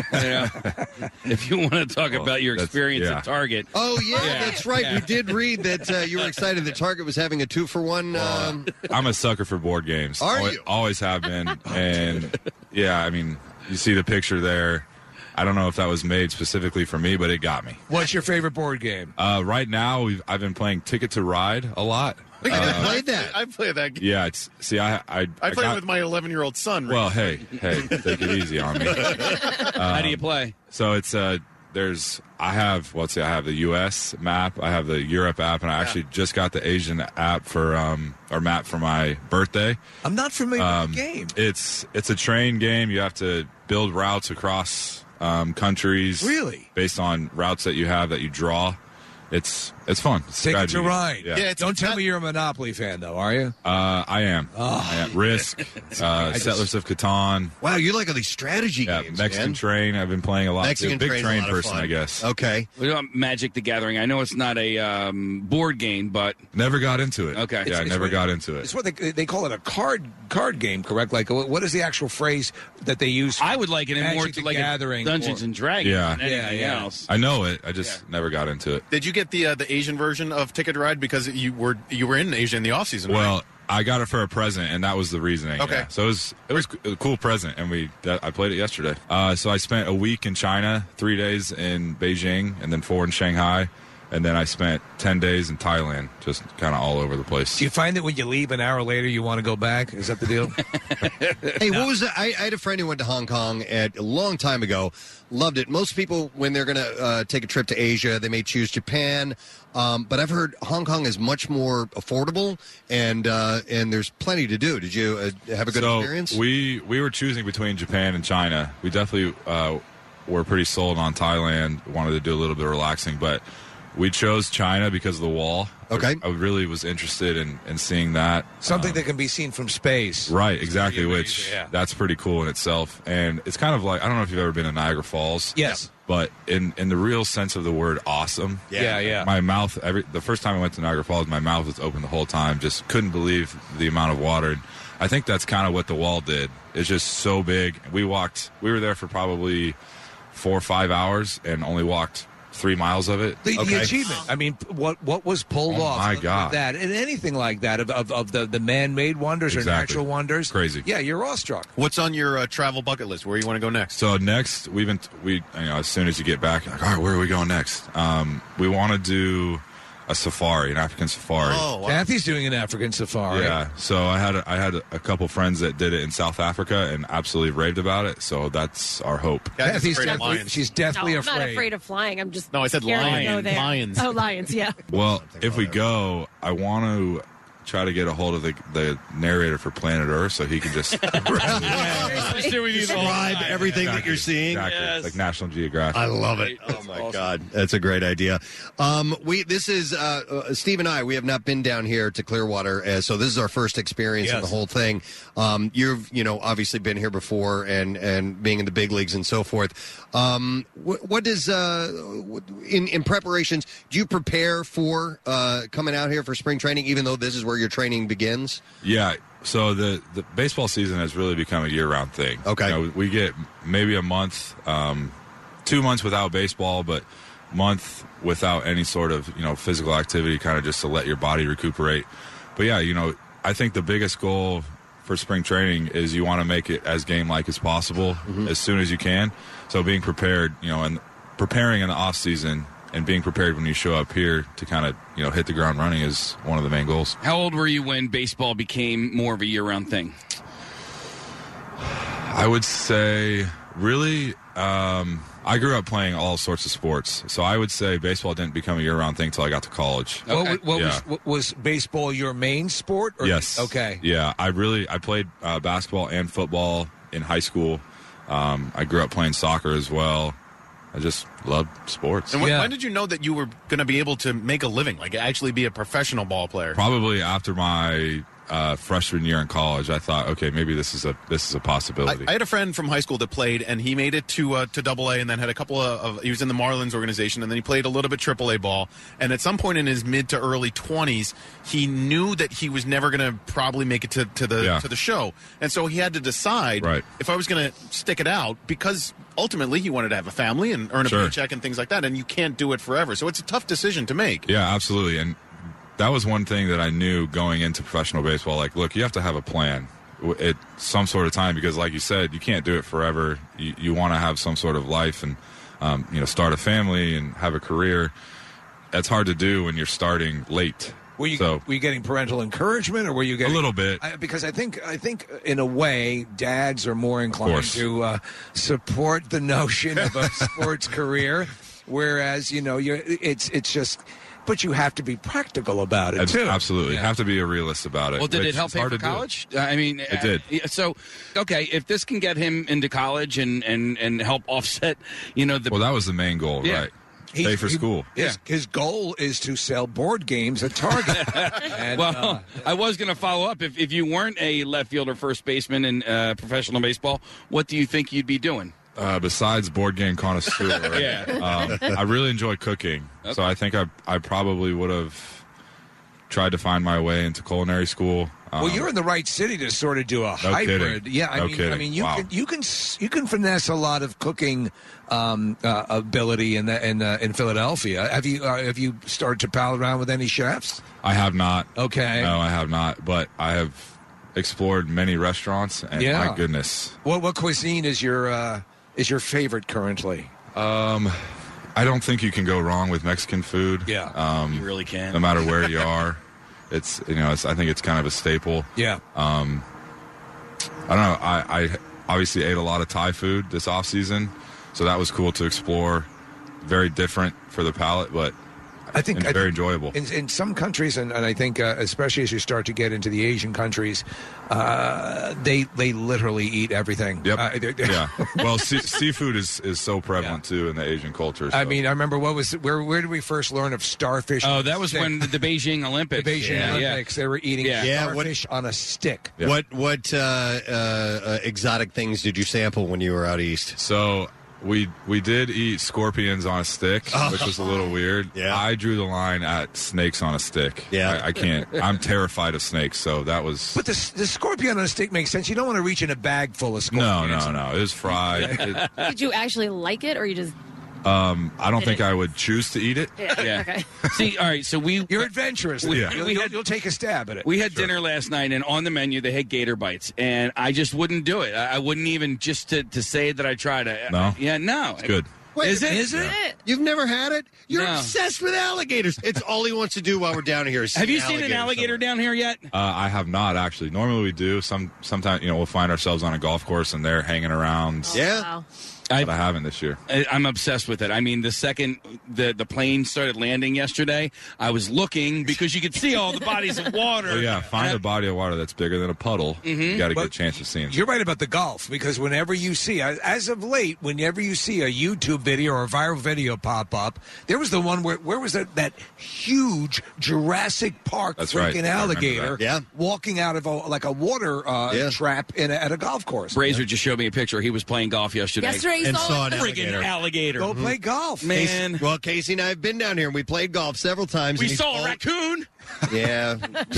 If you want to talk about your experience at Target. Oh, yeah, that's right. We did read that you were excited that Target was having a 2-for-1. I'm a sucker for board games. Are you? Always have been. And, yeah, I mean, you see the picture there. I don't know if that was made specifically for me, but it got me. What's your favorite board game? Right now, I've been playing Ticket to Ride a lot. I think I played that. I played that game. Yeah, I play it with my 11-year-old son. Well, hey, take it easy on me. How do you play? So it's I have the U.S. map, I have the Europe app, and I actually just got the Asian app for map for my birthday. I'm not familiar with the game. It's a train game. You have to build routes across countries. Really? Based on routes that you have that you draw. It's fun. It's Ticket to strategy. Ride. Yeah. Don't tell me you're a Monopoly fan, though, are you? I am. Risk, Settlers of Catan. Wow, you like all these strategy games, Mexican man. Train. I've been playing a lot. Mexican Big Train's a train lot of person, fun. I guess. Okay. We got Magic the Gathering. I know it's not a board game, but never got into it. Okay. Yeah, never got into it. It's what they call it, a card game, correct? Like, what is the actual phrase that they use? I would like it in more to like Gathering Dungeons and Dragons Yeah. than anything else. I know it. I just never got into it. Did you get the Asian version of Ticket to Ride because you were in Asia in the off season? Well, right? I got it for a present, and that was the reasoning. Okay. Yeah. So it was a cool present, and I played it yesterday. So I spent a week in China, 3 days in Beijing, and then 4 in Shanghai. And then I spent 10 days in Thailand, just kind of all over the place. Do you find that when you leave an hour later, you want to go back? Is that the deal? Hey, what was that? I had a friend who went to Hong Kong a long time ago. Loved it. Most people, when they're going to take a trip to Asia, they may choose Japan. But I've heard Hong Kong is much more affordable, and there's plenty to do. Did you have a good experience? We were choosing between Japan and China. We definitely were pretty sold on Thailand. Wanted to do a little bit of relaxing, but we chose China because of the wall. Okay. I really was interested in seeing that. Something that can be seen from space. Right, exactly, Really which amazing, yeah. that's pretty cool in itself. And it's kind of like, I don't know if you've ever been to Niagara Falls. Yes. But in the real sense of the word awesome. Yeah. My mouth, the first time I went to Niagara Falls, my mouth was open the whole time. Just couldn't believe the amount of water. And I think that's kind of what the wall did. It's just so big. We were there for probably 4 or 5 hours and only walked 3 miles of it. The achievement. I mean, what was pulled off? My God. of that and anything like that of the man-made wonders or natural wonders. Crazy. Yeah, you're awestruck. What's on your travel bucket list? Where you want to go next? So next, as soon as you get back, like, all right, where are we going next? We want to do a safari, an African safari. Oh, wow. Kathy's doing an African safari. Yeah. So I had a couple friends that did it in South Africa and absolutely raved about it. So that's our hope. Kathy's she's deathly I'm not afraid of flying. I'm just No, I said scared to lion. go there. Lions. Oh, lions. Yeah. Well, if we go, I want to try to get a hold of the narrator for Planet Earth so he can just describe everything that you're seeing. Exactly. Like National Geographic. I love it. Oh my God, that's a great idea. This is Steve and I. We have not been down here to Clearwater, so this is our first experience of the whole thing. You've obviously been here before and being in the big leagues and so forth. What is in preparations? Do you prepare for coming out here for spring training, even though this is where your training begins? Yeah. So the baseball season has really become a year-round thing. Okay. We get maybe a month, 2 months without baseball, but month without any sort of, physical activity, kind of just to let your body recuperate. But yeah, I think the biggest goal for spring training is you want to make it as game-like as possible as soon as you can. So being prepared, and preparing in the off-season and being prepared when you show up here to kind of, hit the ground running is one of the main goals. How old were you when baseball became more of a year-round thing? I would say, really, I grew up playing all sorts of sports. So I would say baseball didn't become a year-round thing until I got to college. Was baseball your main sport? Or, Yes. Okay. Yeah, I played basketball and football in high school. I grew up playing soccer as well. I just love sports. And when did you know that you were going to be able to make a living, like actually be a professional ball player? Probably after my freshman year in college, I thought, okay, maybe this is a possibility. I had a friend from high school that played, and he made it to AA, and then had a couple of. He was in the Marlins organization, and then he played a little bit AAA ball. And at some point in his mid to early 20s, he knew that he was never going to probably make it to the show, and so he had to decide if I was going to stick it out, because ultimately he wanted to have a family and earn a paycheck and things like that, and you can't do it forever. So it's a tough decision to make. Yeah, absolutely. And that was one thing that I knew going into professional baseball. Like, look, you have to have a plan at some sort of time, because like you said, you can't do it forever. You want to have some sort of life and, start a family and have a career. That's hard to do when you're starting late. Were you getting parental encouragement, or were you getting a little bit? Because I think in a way, dads are more inclined to support the notion of a sports career, whereas it's just. But you have to be practical about it, too. Absolutely. You have to be a realist about it. Well, did it help pay for college? I mean, it did. So, okay, if this can get him into college and help offset, Well, that was the main goal, right? Pay for school. His goal is to sell board games at Target. I was going to follow up. If you weren't a left fielder, first baseman in professional baseball, what do you think you'd be doing? Besides board game connoisseur, I really enjoy cooking. Okay. So I think I probably would have tried to find my way into culinary school. Well, you're in the right city to sort of do a hybrid. Kidding. Yeah, I mean, you can finesse a lot of cooking ability in Philadelphia. Have you started to pal around with any chefs? I have not. Okay. No, I have not. But I have explored many restaurants, and my goodness. What cuisine is your favorite currently? I don't think you can go wrong with Mexican food. Yeah, you really can. No matter where you are, I think it's kind of a staple. Yeah. I don't know. I obviously ate a lot of Thai food this off season, so that was cool to explore. Very different for the palate, but I think very enjoyable. In some countries, and I think especially as you start to get into the Asian countries, they literally eat everything. Yep. Yeah. Well, seafood is so prevalent too in the Asian culture. So. I mean, I remember where did we first learn of starfish? Oh, that was when the Beijing Olympics. The Beijing Olympics. They were eating starfish on a stick. Yeah. What exotic things did you sample when you were out east? So we did eat scorpions on a stick, which was a little weird. Yeah. I drew the line at snakes on a stick. Yeah. I can't. I'm terrified of snakes, so that was. But the scorpion on a stick makes sense. You don't want to reach in a bag full of scorpions. No. It was fried. Did you actually like it, or you just? I don't think I would choose to eat it. Yeah. Okay. See, all right. So you're adventurous. You'll take a stab at it. We had dinner last night, and on the menu they had gator bites, and I just wouldn't do it. I wouldn't even just to say that I tried it. No. Yeah. No. It's good. Wait, is it? Is it? You've never had it? You're No. obsessed with alligators. It's all he wants to do while we're down here. Is Have see you seen an alligator down here yet? I have not actually. Normally we do. Sometimes we'll find ourselves on a golf course and they're hanging around. Yeah. Wow. But I haven't this year. I'm obsessed with it. I mean, the second the plane started landing yesterday, I was looking because you could see all the bodies of water. Well, yeah, find a body of water that's bigger than a puddle. You got to get a chance of seeing it. You're right about the golf, because whenever you see, as of late, whenever you see a YouTube video or a viral video pop up, there was the one where was that huge Jurassic Park That's freaking right. I remember alligator that. walking out of a water trap at a golf course. Razor just showed me a picture. He was playing golf yesterday. Yesterday he And saw saw it. an Friggin' alligator. Go play golf, Man. Casey and I have been down here and we played golf several times. We and he's saw a raccoon. Yeah.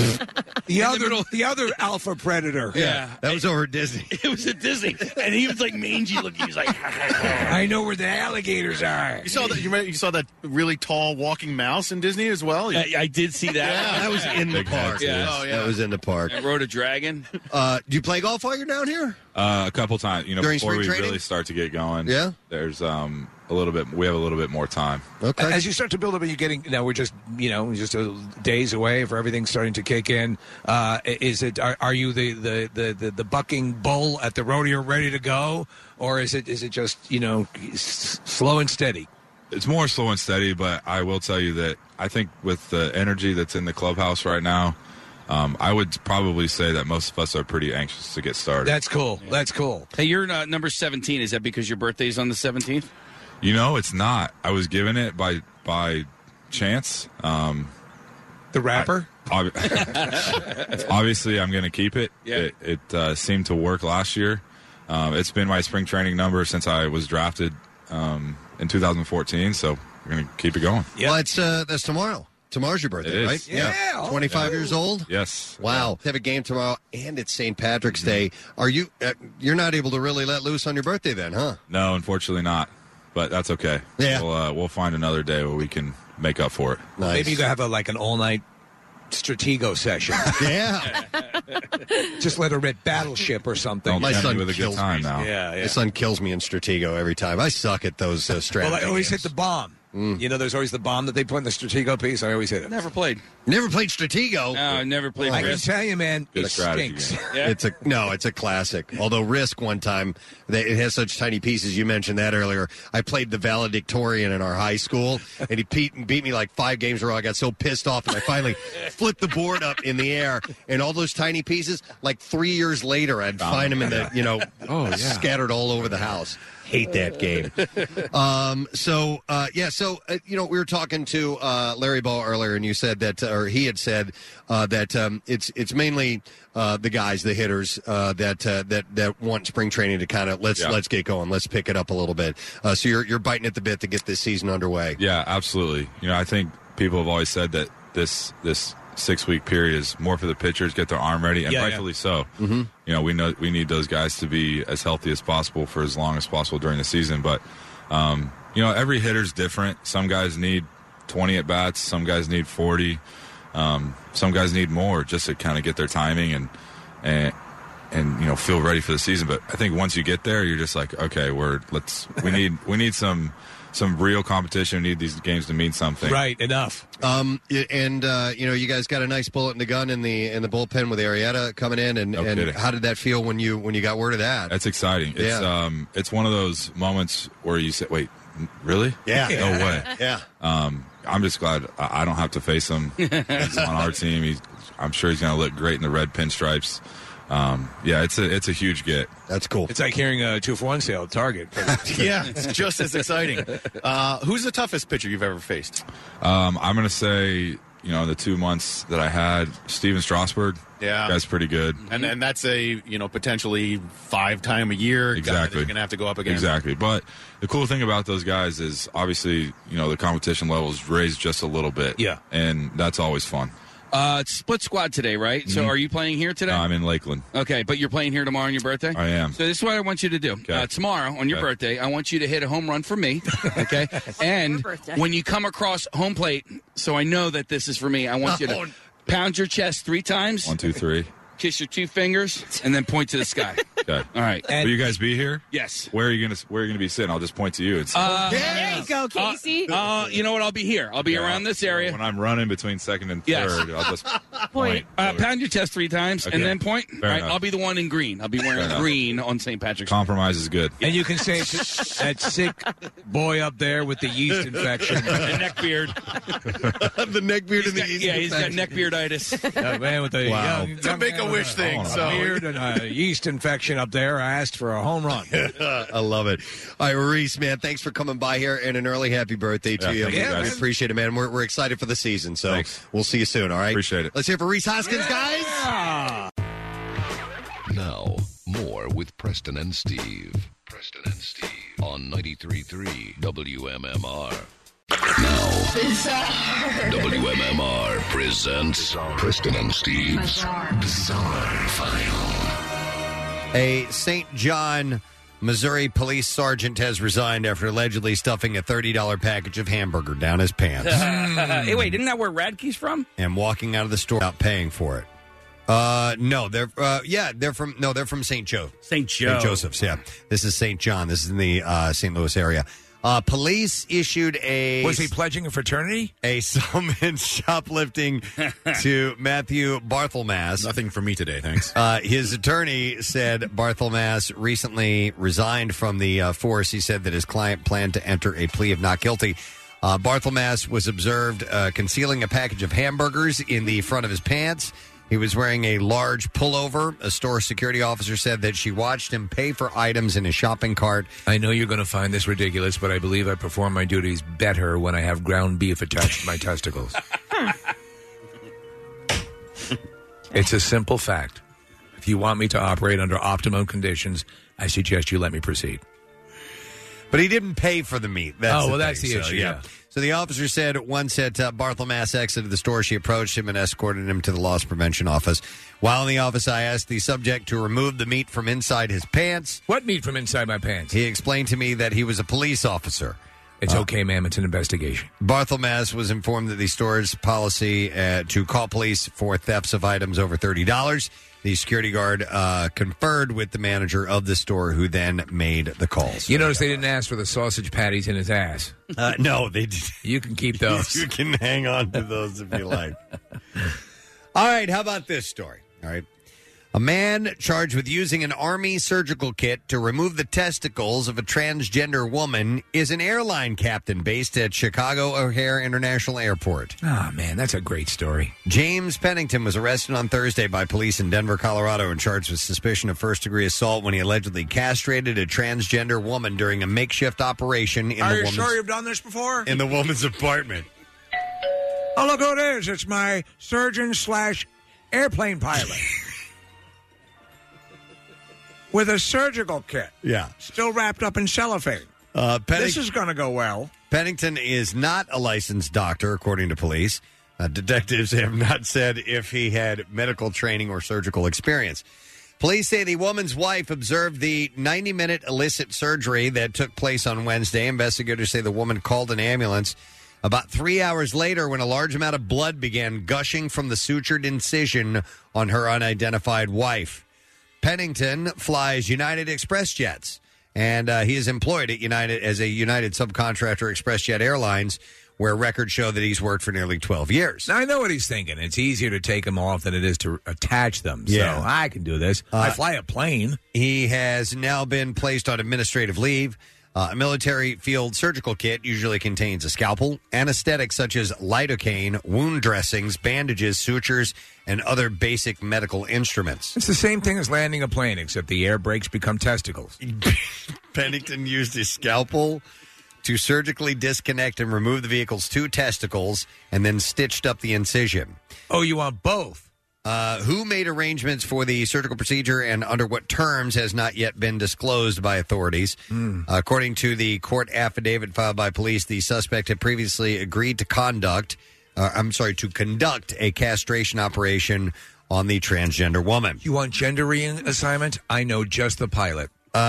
The other alpha predator. Yeah. That was over at Disney. It was at Disney, and he was like mangy looking. He was like, I know where the alligators are. You saw that? You saw that really tall walking mouse in Disney as well. I did see that. Yeah. That was in the Big park. heads, yeah. Oh, yeah. That was in the park. I rode a dragon. Do you play golf while you're down here? A couple times, During before spring we training? really start to get going. Yeah. There's a little bit. We have a little bit more time. Okay. As you start to build up, and you're getting now. We're just days away for everything starting to kick in. Is it? Are you the bucking bull at the rodeo ready to go, or is it just slow and steady? It's more slow and steady, but I will tell you that I think with the energy that's in the clubhouse right now, I would probably say that most of us are pretty anxious to get started. That's cool. Yeah. That's cool. Hey, you're number 17. Is that because your birthday's on the 17th? It's not. I was given it by chance. The rapper? Obviously, I'm going to keep it. Yeah. It seemed to work last year. It's been my spring training number since I was drafted in 2014, so we're going to keep it going. Yeah. Well, that's tomorrow. Tomorrow's your birthday, It is. right? Yeah. 25 years old? Yes. Wow. Have a game tomorrow, and it's St. Patrick's Day. Are you? You're not able to really let loose on your birthday then, huh? No, unfortunately not. But that's okay. Yeah. We'll find another day where we can make up for it. Nice. Maybe you could have an all-night Stratego session. Yeah. Just let her rip Battleship or something. My son with a good kills time me. now. Yeah. My son kills me in Stratego every time. I suck at those strategy Well, I always games. hit the bomb. There's always the bomb that they put in the Stratego piece. I always hit it. Never played. Never played Stratego. No, I never played I can Risk. tell you, man, Good it strategy stinks. game. Yeah. It's a classic. Although Risk one time, it has such tiny pieces. You mentioned that earlier. I played the valedictorian in our high school, and he beat me like 5 games in a row. I got so pissed off, and I finally flipped the board up in the air, and all those tiny pieces. Like 3 years later, I'd find them in the scattered all over the house. Hate that game. We were talking to Larry Ball earlier, and you said that, or he had said that it's mainly the guys, the hitters that want spring training to kind of let's get going, let's pick it up a little bit. So you're biting at the bit to get this season underway. Yeah, absolutely. I think people have always said that this 6-week period is more for the pitchers, get their arm ready, and rightfully so. Mm-hmm. We know we need those guys to be as healthy as possible for as long as possible during the season. But every hitter's different. Some guys need 20 at bats. Some guys need 40. Some guys need more just to kind of get their timing and feel ready for the season. But I think once you get there, you're just like, okay, we need some real competition. We need these games to mean something. Right, enough. You guys got a nice bullet in the gun in the bullpen with Arrieta coming in, and how did that feel when you got word of that? That's exciting. It's one of those moments where you say, wait, really? Yeah. No way. Yeah. I'm just glad I don't have to face him. He's on our team. I'm sure he's going to look great in the red pinstripes. It's a huge get. That's cool. It's like hearing a 2-for-1 sale at Target. Yeah, it's just as exciting. Who's the toughest pitcher you've ever faced? I'm going to say, in the 2 months that I had, Steven Strasburg. Yeah, guy's pretty good. And that's a potentially 5-time a year guy that you're going to have to go up against. Exactly. But the cool thing about those guys is obviously the competition level is raised just a little bit. Yeah, and that's always fun. It's split squad today, right? So are you playing here today? No, I'm in Lakeland. Okay, but you're playing here tomorrow on your birthday? I am. So this is what I want you to do. Okay. Tomorrow on your birthday, I want you to hit a home run for me, okay? And when you come across home plate, so I know that this is for me, I want you to pound your chest 3 times. 1, 2, 3. Kiss your 2 fingers, and then point to the sky. Okay. All right. Will you guys be here? Yes. Where are you gonna be sitting? I'll just point to you. There you go, Casey. You know what? I'll be here. I'll be around this area. When I'm running between second and Yes. third, I'll just point. Pound your chest 3 times, Okay. and then point. Fair All right, enough. I'll be the one in green. I'll be wearing Fair enough. green on St. Patrick's Day. Compromise is good. And you can say to that sick boy up there with the yeast infection. The neck beard. The neck beard and the yeast Yeah, he's got infection. neck bearditis. Young man with the Wow. young It's a Make-A-Wish thing. So beard and a yeast infection up there. I asked for a home run. I love it. All right, Reese, man, thanks for coming by here, and an early happy birthday to you. thank you, guys. We appreciate it, man. We're excited for the season, so Thanks. we'll see you soon, all right? Appreciate it. Let's hear it for Reese Hoskins, guys. Now, more with Preston and Steve. Preston and Steve on 93.3 WMMR. Now, WMMR presents Preston and Steve's Bizarre File. A St. John, Missouri police sergeant has resigned after allegedly stuffing a $30 package of hamburger down his pants Hey, wait, isn't that where Radke's from? and walking out of the store without paying for it. No, they're from St. Joe. St. Joe. St. Joseph's, yeah. This is St. John. This is in the St. Louis area. Police issued Was he pledging a fraternity? a summons shoplifting to Matthew Barthelmass. nothing for me today, thanks. His attorney said Barthelmass recently resigned from the force. He said that his client planned to enter a plea of not guilty. Barthelmass was observed concealing a package of hamburgers in the front of his pants. He was wearing a large pullover. A store security officer said that she watched him pay for items in his shopping cart. I know you're going to find this ridiculous, but I believe I perform my duties better when I have ground beef attached to my testicles. It's a simple fact. If you want me to operate under optimum conditions, I suggest you let me proceed. But he didn't pay for the meat. That's That's the issue, yeah. So the officer said once that Barthelmass exited the store, she approached him and escorted him to the loss prevention office. While in the office, I asked the subject to remove the meat from inside his pants. What meat from inside my pants? He explained to me that he was a police officer. It's okay, ma'am. It's an investigation. Barthelmass was informed that the store's policy to call police for thefts of items over $30. The security guard conferred with the manager of the store, who then made the calls. You notice they didn't ask for the sausage patties in his ass. No, they did. You can keep those. You can hang on to those if you like. All right, how about this story? All right. A man charged with using an Army surgical kit to remove the testicles of a transgender woman is an airline captain based at Chicago O'Hare International Airport. Oh, man, that's a great story. James Pennington was arrested on Thursday by police in Denver, Colorado, and charged with suspicion of first-degree assault when he allegedly castrated a transgender woman during a makeshift operation in Are you sure you've done this before? in the woman's apartment. Oh, look who it is. It's my surgeon/airplane pilot. With a surgical kit. Yeah. Still wrapped up in cellophane. This is going to go well. Pennington is not a licensed doctor, according to police. Detectives have not said if he had medical training or surgical experience. Police say the woman's wife observed the 90-minute illicit surgery that took place on Wednesday. Investigators say the woman called an ambulance about 3 hours later when a large amount of blood began gushing from the sutured incision on her unidentified wife. Pennington flies United Express jets, and he is employed at United as a United subcontractor ExpressJet Airlines, where records show that he's worked for nearly 12 years. Now, I know what he's thinking. It's easier to take them off than it is to attach them. Yeah. So I can do this. I fly a plane. He has now been placed on administrative leave. A military field surgical kit usually contains a scalpel, anesthetics such as lidocaine, wound dressings, bandages, sutures, and other basic medical instruments. It's the same thing as landing a plane, except the air brakes become testicles. Pennington used his scalpel to surgically disconnect and remove the vehicle's 2 testicles and then stitched up the incision. Oh, you want both? Who made arrangements for the surgical procedure and under what terms has not yet been disclosed by authorities. According to the court affidavit filed by police, the suspect had previously agreed to conduct a castration operation on the transgender woman. You want gender reassignment? I know just the pilot.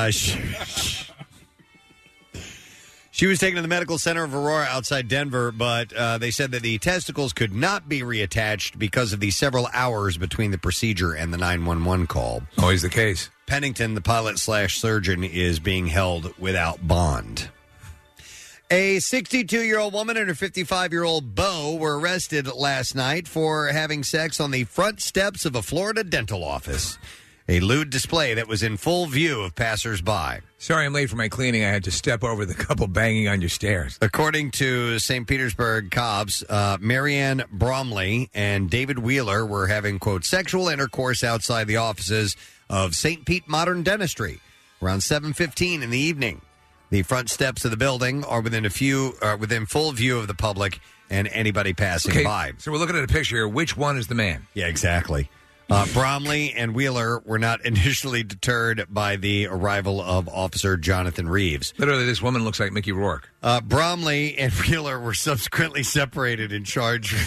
She was taken to the medical center of Aurora outside Denver, but they said that the testicles could not be reattached because of the several hours between the procedure and the 911 call. Always the case. Pennington, the pilot/surgeon, is being held without bond. A 62-year-old woman and her 55-year-old beau were arrested last night for having sex on the front steps of a Florida dental office. A lewd display that was in full view of passersby. Sorry I'm late for my cleaning. I had to step over the couple banging on your stairs. According to St. Petersburg cops, Marianne Bromley and David Wheeler were having, quote, sexual intercourse outside the offices of St. Pete Modern Dentistry around 7:15 in the evening. The front steps of the building are within full view of the public and anybody passing by. So we're looking at a picture here. Which one is the man? Yeah, exactly. Bromley and Wheeler were not initially deterred by the arrival of Officer Jonathan Reeves. Literally, this woman looks like Mickey Rourke. Bromley and Wheeler were subsequently separated and charged.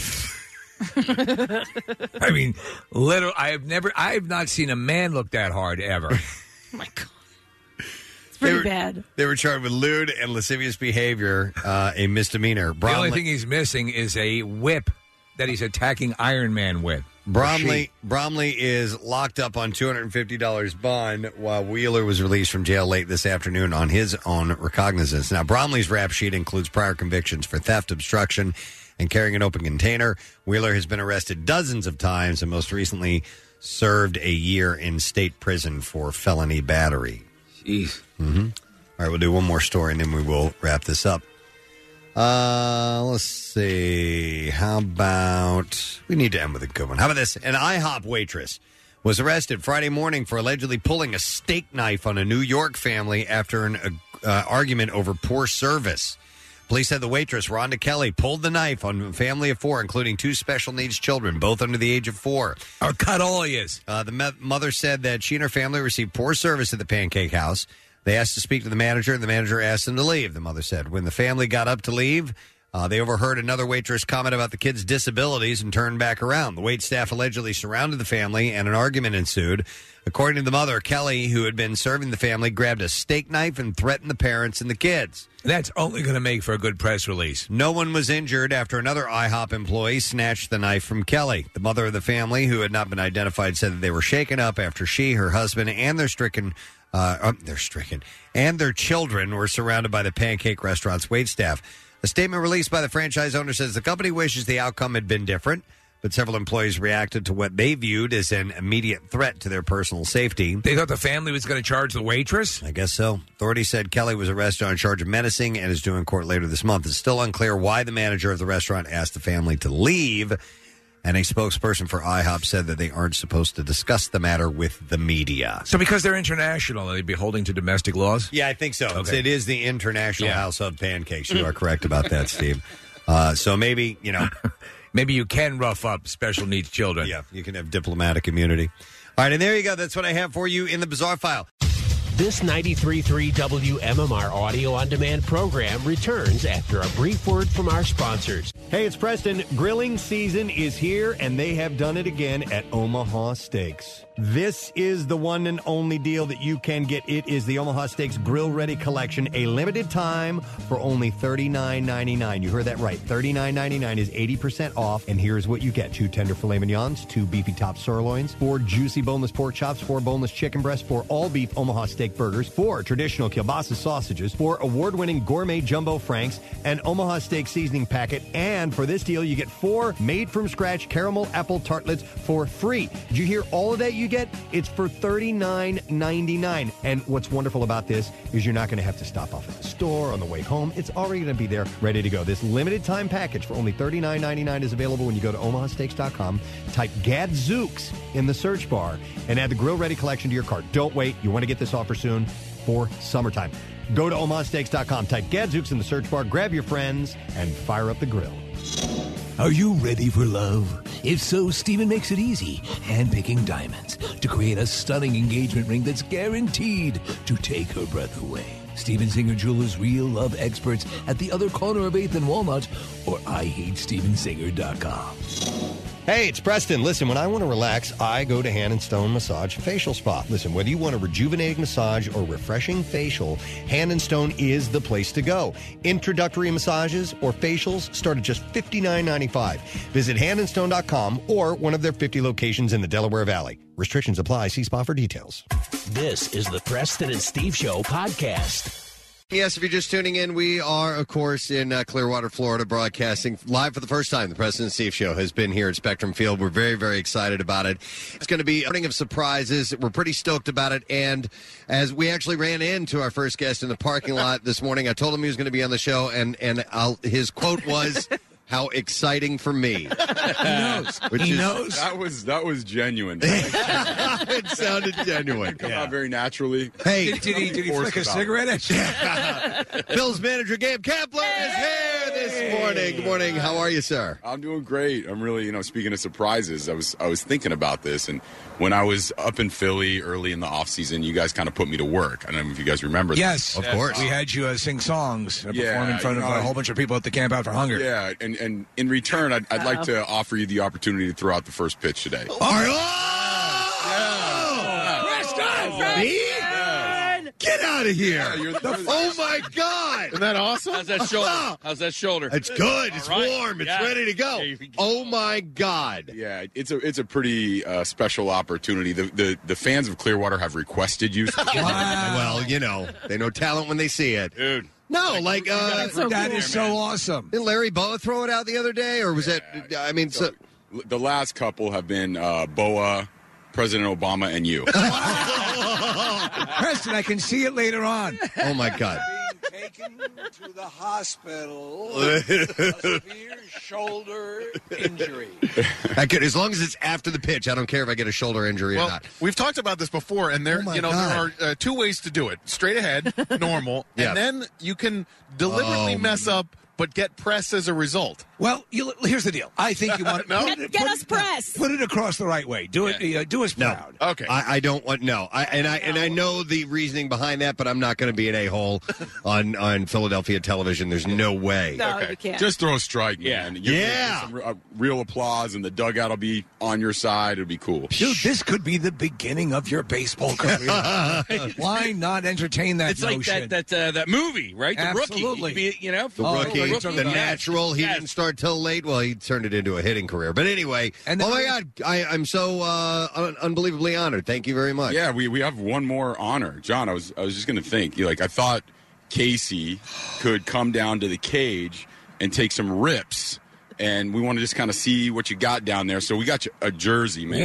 I mean, literally, I have not seen a man look that hard ever. Oh my God. It's pretty bad. They were charged with lewd and lascivious behavior, a misdemeanor. The only thing he's missing is a whip that he's attacking Iron Man with. Bromley is locked up on $250 bond, while Wheeler was released from jail late this afternoon on his own recognizance. Now, Bromley's rap sheet includes prior convictions for theft, obstruction, and carrying an open container. Wheeler has been arrested dozens of times and most recently served a year in state prison for felony battery. Jeez. Mm-hmm. All right, we'll do one more story and then we will wrap this up. Let's see. How about... We need to end with a good one. How about this? An IHOP waitress was arrested Friday morning for allegedly pulling a steak knife on a New York family after an argument over poor service. Police said the waitress, Rhonda Kelly, pulled the knife on a family of 4, including 2 special needs children, both under the age of 4. Or cut all he is. The mother said that she and her family received poor service at the Pancake House. They asked to speak to the manager, and the manager asked them to leave, the mother said. When the family got up to leave, they overheard another waitress comment about the kids' disabilities and turned back around. The wait staff allegedly surrounded the family, and an argument ensued. According to the mother, Kelly, who had been serving the family, grabbed a steak knife and threatened the parents and the kids. That's only going to make for a good press release. No one was injured after another IHOP employee snatched the knife from Kelly. The mother of the family, who had not been identified, said that they were shaken up after she, her husband, and their children were surrounded by the Pancake Restaurant's waitstaff. A statement released by the franchise owner says the company wishes the outcome had been different, but several employees reacted to what they viewed as an immediate threat to their personal safety. They thought the family was going to charge the waitress? I guess so. Authorities said Kelly was arrested on charge of menacing and is due in court later this month. It's still unclear why the manager of the restaurant asked the family to leave, and a spokesperson for IHOP said that they aren't supposed to discuss the matter with the media. So because they're international, they'd be holding to domestic laws? Yeah, I think so. Okay. It is the International House of Pancakes. You are correct about that, Steve. So maybe, maybe you can rough up special needs children. Yeah, you can have diplomatic immunity. All right, and there you go. That's what I have for you in the Bizarre File. This 93.3 WMMR audio-on-demand program returns after a brief word from our sponsors. Hey, it's Preston. Grilling season is here, and they have done it again at Omaha Steaks. This is the one and only deal that you can get. It is the Omaha Steaks Grill Ready Collection, a limited time for only $39.99. You heard that right. $39.99 is 80% off. And here's what you get. 2 tender filet mignons, 2 beefy top sirloins, 4 juicy boneless pork chops, 4 boneless chicken breasts, 4 all-beef Omaha Steak burgers, 4 traditional kielbasa sausages, 4 award-winning gourmet jumbo franks, an Omaha Steak seasoning packet, and for this deal, you get 4 made-from-scratch caramel apple tartlets for free. Did you hear all of that you get? It's for $39.99. And what's wonderful about this is you're not going to have to stop off at the store on the way home. It's already going to be there, ready to go. This limited time package for only $39.99 is available when you go to omahasteaks.com, type Gadzooks in the search bar, and add the Grill Ready Collection to your cart. Don't wait. You want to get this offer soon for summertime. Go to omahasteaks.com, type Gadzooks in the search bar, grab your friends, and fire up the grill. Are you ready for love? If so, Steven makes it easy, handpicking diamonds to create a stunning engagement ring that's guaranteed to take her breath away. Steven Singer Jewelers' real love experts at the other corner of 8th and Walnut, or IHateStevenSinger.com. Hey, it's Preston. Listen, when I want to relax, I go to Hand & Stone Massage Facial Spa. Listen, whether you want a rejuvenating massage or refreshing facial, Hand & Stone is the place to go. Introductory massages or facials start at just $59.95. Visit handandstone.com or one of their 50 locations in the Delaware Valley. Restrictions apply. See spa for details. This is the Preston and Steve Show podcast. Yes, if you're just tuning in, we are, of course, in Clearwater, Florida, broadcasting live for the first time. The Preston and Steve Show has been here at Spectrum Field. We're very, very excited about it. It's going to be a morning of surprises. We're pretty stoked about it. And as we actually ran into our first guest in the parking lot this morning, I told him he was going to be on the show, and his quote was, "How exciting for me." He knows. He knows. That was genuine. It sounded genuine. Come out very naturally. Hey, did he flick a cigarette at you? Bill's manager, Gabe Kapler, is here this morning. Good morning. How are you, sir? I'm doing great. I'm really, speaking of surprises, I was thinking about this, and when I was up in Philly early in the off season, you guys kind of put me to work. I don't know if you guys remember that. Yes, of course. We had you sing songs, perform in front of a whole bunch of people at the Camp Out for Hunger. Yeah, and in return, I'd like to offer you the opportunity to throw out the first pitch today. Me? Get out of here. Oh, my God. Isn't that awesome? How's that shoulder? How's that shoulder? It's good. It's right. warm. It's Yeah. ready to go. Oh, my God. Yeah, it's a pretty special opportunity. The fans of Clearwater have requested you. Well, they know talent when they see it. Dude. No, that is so awesome. Did Larry Boa throw it out the other day, or was that? I mean, the last couple have been Boa, President Obama, and you. Preston, I can see it later on. Oh my God! Taken to the hospital with a severe shoulder injury. As long as it's after the pitch, I don't care if I get a shoulder injury or not. We've talked about this before, and there are 2 ways to do it: straight ahead, normal, Yeah. and then you can deliberately mess up, but get press as a result. Well, here's the deal. I think you want Get us press. Put it across the right way. Do it. Do us proud. Okay. I don't want I know the reasoning behind that, but I'm not going to be an a-hole on Philadelphia television. There's no way. No, you can't. Just throw a strike, man. Yeah. Some real applause, and the dugout will be on your side. It'll be cool. Dude, this could be the beginning of your baseball career. Why not entertain that It's notion? like that movie, right? The Absolutely. Rookie. The rookie, the natural. He didn't start till late. Well, he turned it into a hitting career. But anyway, oh my God, I'm so unbelievably honored. Thank you very much. Yeah, we have one more honor, John. I was just going to think. I thought Casey could come down to the cage and take some rips, and we want to just kind of see what you got down there. So we got you a jersey, man.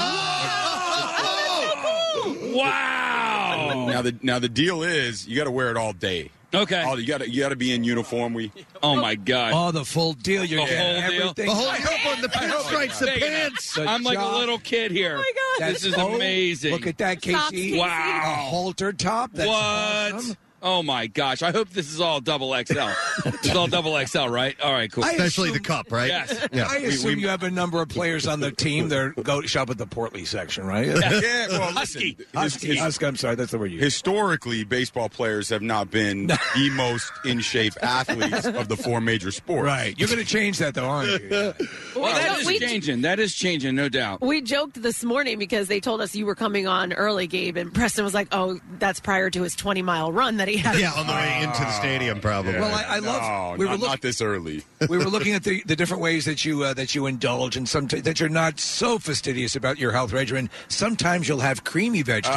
Wow! Now the deal is you got to wear it all day. Okay. You got to be in uniform. Oh my God! Oh, the full deal. You're The getting whole deal? everything. The whole uniform, the pinstripes, the pants. I'm like a little kid here. Oh my God! This is amazing. Look at that, Casey. Wow! A halter top. That's What? awesome. Oh my gosh! I hope this is all double XL. It's all double XL, right? All right, cool. Especially the cup, right? Yes. I assume you have a number of players on the team that go shop at the Portly section, right? Yeah, well, listen, Husky. I'm sorry, that's the word you use. Historically, baseball players have not been the most in shape athletes of the four major sports. Right. You're going to change that, though, aren't you? Well, that is changing. That is changing, no doubt. We joked this morning because they told us you were coming on early, Gabe, and Preston was like, "Oh, that's prior to his 20-mile run that he had." Yeah, on the way into the stadium, probably. Well, I love. No, not this early. We were looking at the different ways that you indulge, and that you're not so fastidious about your health regimen. Sometimes you'll have creamy vegetables.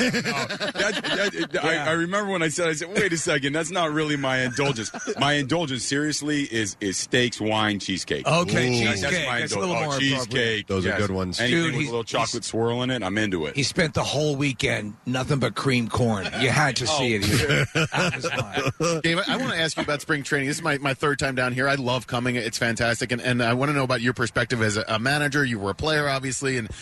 I remember when I said, wait a second, that's not really my indulgence. My indulgence, seriously, is steaks, wine, cheesecake. Okay, Ooh. cheesecake. That's my That's a little more cheesecake. appropriate. Those are good ones. Anything Dude, with a little chocolate swirl in it, I'm into it. He spent the whole weekend nothing but cream corn. You had to see it. He was out of his mind. Dave, I want to ask you about spring training. This is my third time down here. I love coming. It's fantastic. And I want to know about your perspective as a manager. You were a player, obviously. And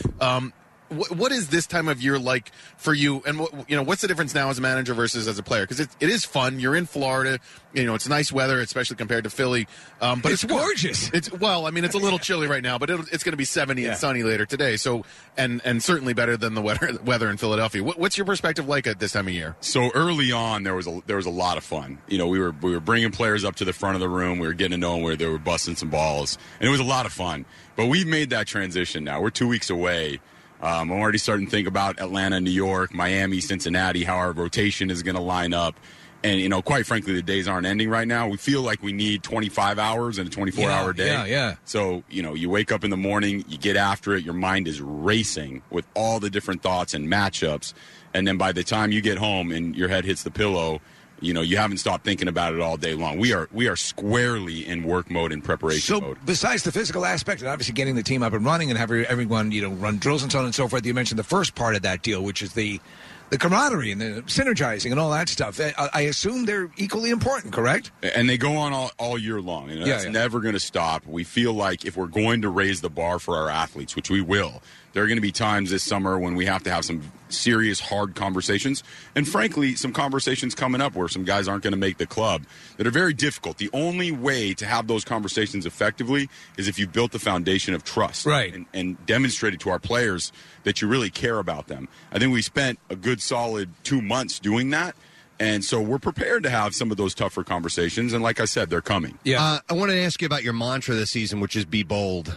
what is this time of year like for you? And what's the difference now as a manager versus as a player? Because it is fun. You're in Florida. It's nice weather, especially compared to Philly. But it's gorgeous. It's a little chilly right now, but it's going to be 70 and sunny later today. So and certainly better than the weather in Philadelphia. What's your perspective like at this time of year? So early on, there was a lot of fun. We were bringing players up to the front of the room. We were getting to know them where they were busting some balls, and it was a lot of fun. But we've made that transition now. We're 2 weeks away. I'm already starting to think about Atlanta, New York, Miami, Cincinnati, how our rotation is going to line up. And, quite frankly, the days aren't ending right now. We feel like we need 25 hours in a 24-hour day. Yeah. So, you wake up in the morning, you get after it, your mind is racing with all the different thoughts and matchups. And then by the time you get home and your head hits the pillow, you haven't stopped thinking about it all day long. We are squarely in work mode and preparation mode. Besides the physical aspect and obviously getting the team up and running and have everyone, run drills and so on and so forth, you mentioned the first part of that deal, which is the camaraderie and the synergizing and all that stuff. I assume they're equally important, correct? And they go on all year long. That's never going to stop. We feel like if we're going to raise the bar for our athletes, which we will, there are going to be times this summer when we have to have some serious, hard conversations. And frankly, some conversations coming up where some guys aren't going to make the club that are very difficult. The only way to have those conversations effectively is if you've built the foundation of trust. Right. And demonstrated to our players that you really care about them. I think we spent a good solid 2 months doing that. And so we're prepared to have some of those tougher conversations. And like I said, they're coming. Yeah. I wanted to ask you about your mantra this season, which is be bold,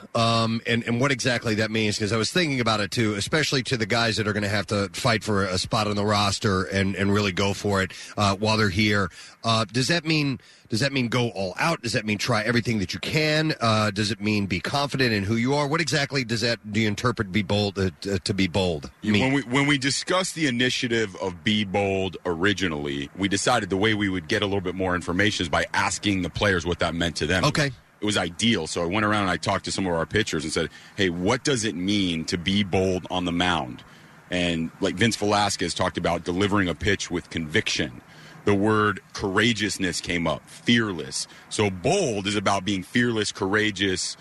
and what exactly that means, because I was thinking about it, too, especially to the guys that are going to have to fight for a spot on the roster and really go for it while they're here. Does that mean go all out? Does that mean try everything that you can? Does it mean be confident in who you are? What exactly do you interpret be bold to be bold mean? When we discussed the initiative of Be Bold originally, we decided the way we would get a little bit more information is by asking the players what that meant to them. Okay. It was ideal. So I went around and I talked to some of our pitchers and said, hey, what does it mean to be bold on the mound? And like Vince Velasquez talked about delivering a pitch with conviction. The word courageousness came up, fearless. So bold is about being fearless, courageous,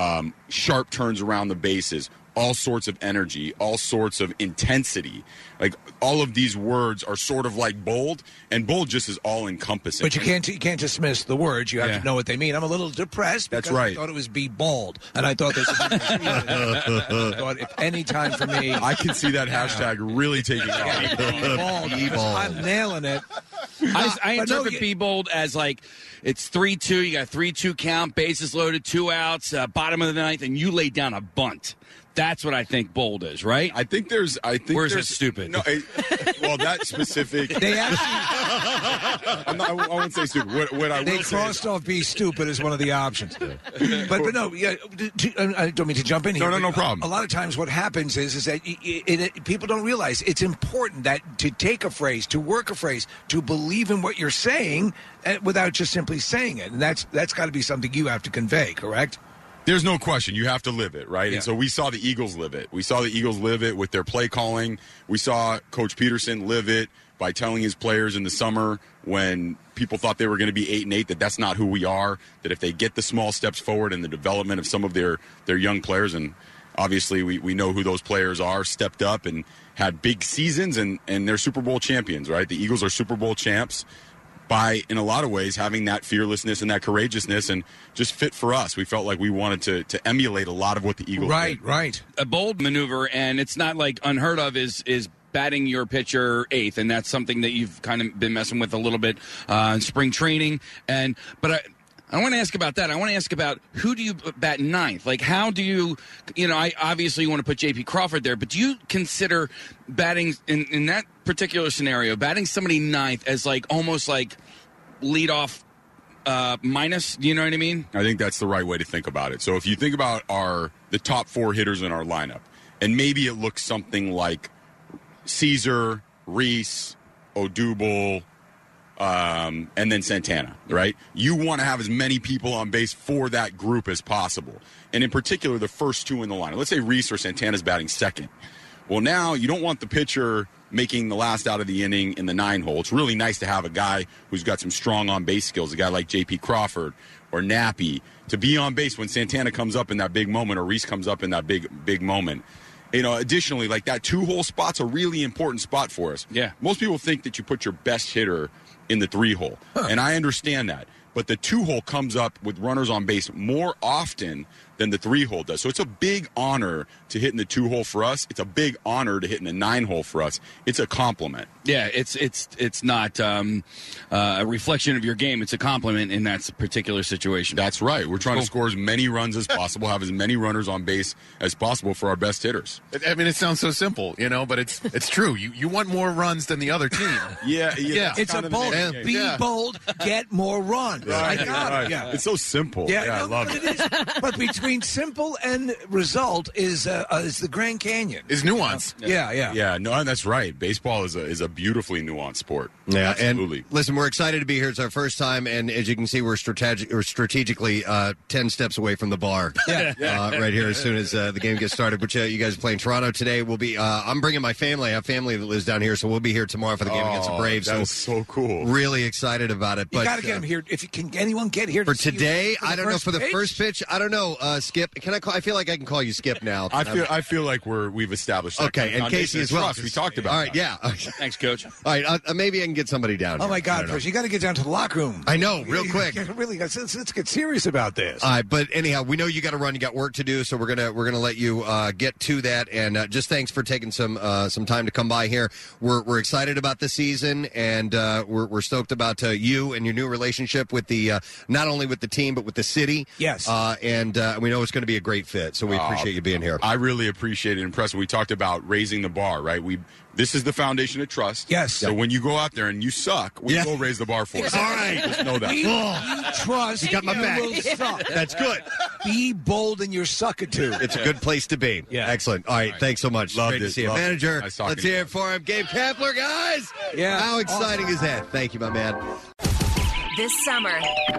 sharp turns around the bases, all sorts of energy, all sorts of intensity. Like all of these words are sort of like bold, and bold just is all encompassing. But you can't dismiss the words. You have to know what they mean. I'm a little depressed because That's right. I thought it was be bold, and I thought this was I thought if any time for me, I can see that hashtag really taking off. Be bold. I'm nailing it. I interpret be bold as like it's 3-2. You got 3-2 count, bases loaded, 2 outs, bottom of the ninth, and you lay down a bunt. That's what I think bold is, right? I think there's. Where's it stupid? No, well, that specific. They actually. I won't say stupid. What I they will say crossed off be stupid as one of the options. But no, yeah. I don't mean to jump in here. No problem. A lot of times, what happens is that people don't realize it's important that to take a phrase, to work a phrase, to believe in what you're saying, without just simply saying it, and that's got to be something you have to convey. Correct? There's no question. You have to live it, right? Yeah. And so we saw the Eagles live it. We saw the Eagles live it with their play calling. We saw Coach Peterson live it by telling his players in the summer when people thought they were going to be 8-8 that that's not who we are, that if they get the small steps forward in the development of some of their young players, and obviously we know who those players are, stepped up and had big seasons, and they're Super Bowl champions, right? The Eagles are Super Bowl champs by, in a lot of ways, having that fearlessness and that courageousness, and just fit for us. We felt like we wanted to emulate a lot of what the Eagles did. Right. A bold maneuver, and it's not like unheard of, is batting your pitcher eighth, and that's something that you've kind of been messing with a little bit in spring training. But I want to ask about that. I want to ask about who do you bat ninth? Like, how do you, I obviously want to put J.P. Crawford there, but do you consider batting in that particular scenario, batting somebody ninth as like almost like leadoff minus? You know what I mean? I think that's the right way to think about it. So if you think about the top 4 hitters in our lineup, and maybe it looks something like Caesar, Reese, Odubel, and then Santana, right? You want to have as many people on base for that group as possible. And in particular, the first 2 in the lineup. Let's say Reese or Santana's batting second. Well, now you don't want the pitcher making the last out of the inning in the 9 hole. It's really nice to have a guy who's got some strong on-base skills, a guy like J.P. Crawford or Nappy, to be on base when Santana comes up in that big moment or Reese comes up in that big moment. Additionally, like that 2-hole spot's a really important spot for us. Yeah. Most people think that you put your best hitter in the 3-hole, and I understand that. But the 2-hole comes up with runners on base more often than the 3-hole does. So it's a big honor to hit in the 2-hole for us. It's a big honor to hit in the 9-hole for us. It's a compliment. Yeah, it's not a reflection of your game. It's a compliment in that particular situation. That's right. We're trying to score as many runs as possible, have as many runners on base as possible for our best hitters. I mean, it sounds so simple, but it's true. You want more runs than the other team. Yeah. It's a bold. Be bold, get more runs. I got it. Yeah. It's so simple. Yeah, I love but it is. But between simple and result is the Grand Canyon. Is nuance. Yeah. No, that's right. Baseball is a beautifully nuanced sport. Yeah, absolutely. And listen, we're excited to be here. It's our first time, and as you can see, we're strategically 10 steps away from the bar. Right here as soon as the game gets started. But you guys are playing Toronto today. We'll be. I'm bringing my family. I have family that lives down here, so we'll be here tomorrow for the game against the Braves. That's so cool. Really excited about it. You But got to get them here. If you can, anyone get here for to see today? you I don't know. For the first pitch, I don't know. Skip, can I call? I feel like I can call you Skip now. I feel like we've established. That Okay, and Casey as well. We talked about. All right, yeah. Thanks, Coach. All right, maybe I can get somebody down. Oh here. my I God, don't know. Chris, you got to get down to the locker room. I know, real quick. Really, let's get serious about this. All right, but anyhow, we know you got to run. You got work to do, so we're gonna let you get to that. And just thanks for taking some time to come by here. We're excited about the season, and we're stoked about you and your new relationship with the not only with the team but with the city. Yes, and we know it's going to be a great fit. So we appreciate you being here. I really appreciate it, and Preston. We talked about raising the bar, right? This is the foundation of trust. Yes. So when you go out there and you suck, we will raise the bar for you. All right. Just know that. You trust. You got my back. Will suck. That's good. Be bold in your suckitude. It's a good place to be. Yeah. Excellent. All right. Thanks so much. Loved Great to it. see you. Loved it. Manager, Nice talking let's to you. hear it for him. Gabe Kapler, guys. Yeah. How exciting is that? Thank you, my man. This summer,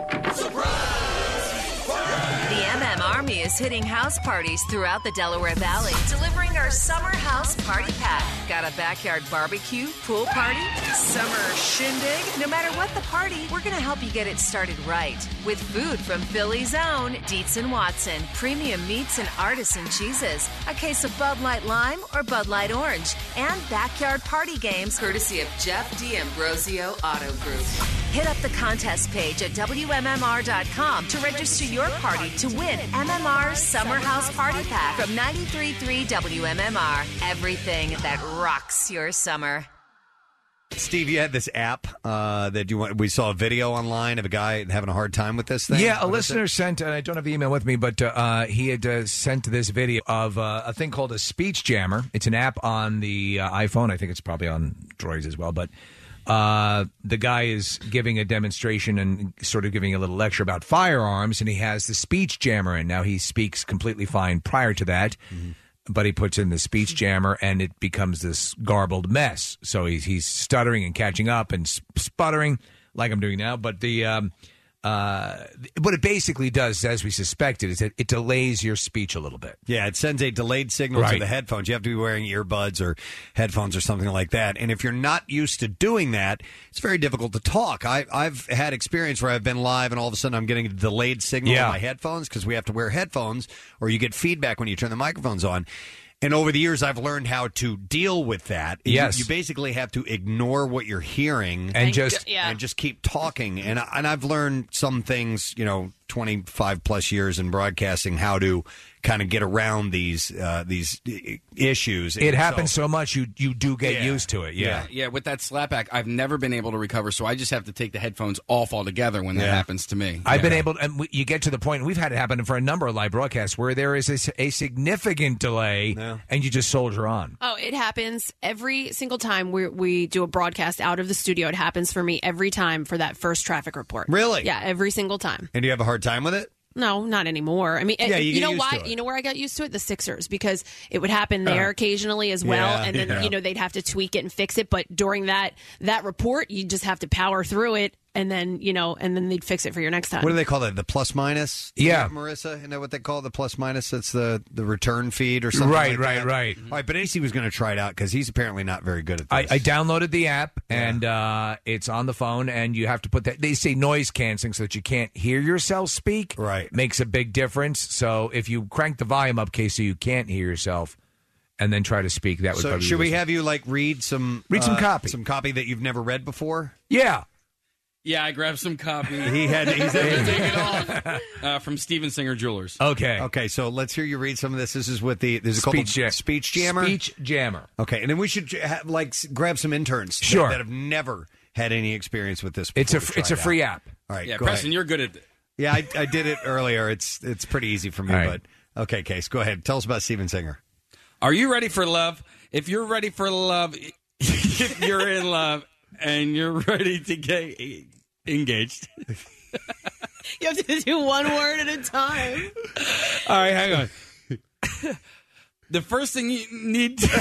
the MM Army is hitting house parties throughout the Delaware Valley, delivering our summer house party pack. Got a backyard barbecue, pool party, summer shindig? No matter what the party, we're going to help you get it started right. With food from Philly's own Dietz & Watson, premium meats and artisan cheeses, a case of Bud Light Lime or Bud Light Orange, and backyard party games courtesy of Jeff D'Ambrosio Auto Group. Hit up the contest page at WMMR.com to register your party to win MMR's Summer House Party Pack from 93.3 WMMR. Everything that rocks your summer. Steve, you had this app that we saw a video online of a guy having a hard time with this thing. Yeah, a What is listener sent, I don't have the email with me, but he had sent this video of a thing called a Speech Jammer. It's an app on the iPhone. I think it's probably on Droids as well, but the guy is giving a demonstration and sort of giving a little lecture about firearms, and he has the Speech Jammer in. Now, he speaks completely fine prior to that, but he puts in the Speech Jammer, and it becomes this garbled mess. So he's stuttering and catching up and sputtering like I'm doing now. But the what it basically does, as we suspected, is that it delays your speech a little bit. Yeah, it sends a delayed signal to Right. the headphones. You have to be wearing earbuds or headphones or something like that. And if you're not used to doing that, it's very difficult to talk. I've had experience where I've been live and all of a sudden I'm getting a delayed signal Yeah. in my headphones because we have to wear headphones or you get feedback when you turn the microphones on. And over the years, I've learned how to deal with that. Yes. You basically have to ignore what you're hearing And just- and just keep talking. And I've learned some things, 25 plus years in broadcasting, how to kind of get around these issues. It happens so much you do get used to it. Yeah. Yeah, with that slapback, I've never been able to recover, so I just have to take the headphones off altogether when that Yeah. happens to me. I've been able, and you get to the point, and we've had it happen for a number of live broadcasts where there is a significant delay, and you just soldier on. Oh, it happens every single time we do a broadcast out of the studio. It happens for me every time for that first traffic report. Really? Yeah, every single time. And do you have a hard time with it? No, not anymore. I mean, Yeah, you get know used why? to it. You know where I got used to it? The Sixers, because it would happen there occasionally as well, Yeah, and then yeah. they'd have to tweak it and fix it. But during that report, you just have to power through it, and then they'd fix it for your next time. What do they call that? The plus minus? Yeah. Marissa, isn't that what they call it? The plus minus? That's the return feed or something Right, like right, that? right. All right, but AC was going to try it out because he's apparently not very good at this. I downloaded the app, and it's on the phone, and you have to put that. They say noise canceling so that you can't hear yourself speak. Right. Makes a big difference. So if you crank the volume up, Casey, you can't hear yourself, and then try to speak, that would So probably should be we have you read some copy? Some copy that you've never read before? Yeah. Yeah, I grabbed some copy. He's had Take to it off from Steven Singer Jewelers. Okay, so let's hear you read some of this. This is with the Speech Jammer. Speech Jammer. Okay, and then we should grab some interns Sure. that have never had any experience with this. It's before a to it's try a it free out. app. All right, Yeah, go Preston, ahead. you're good at it. Yeah, I did it earlier. It's pretty easy for me, All right. but okay, Case, go ahead. Tell us about Steven Singer. Are you ready for love? If you're ready for love, if you're in love and you're ready to get engaged. You have to do one word at a time. All right, hang on. The first thing you need to...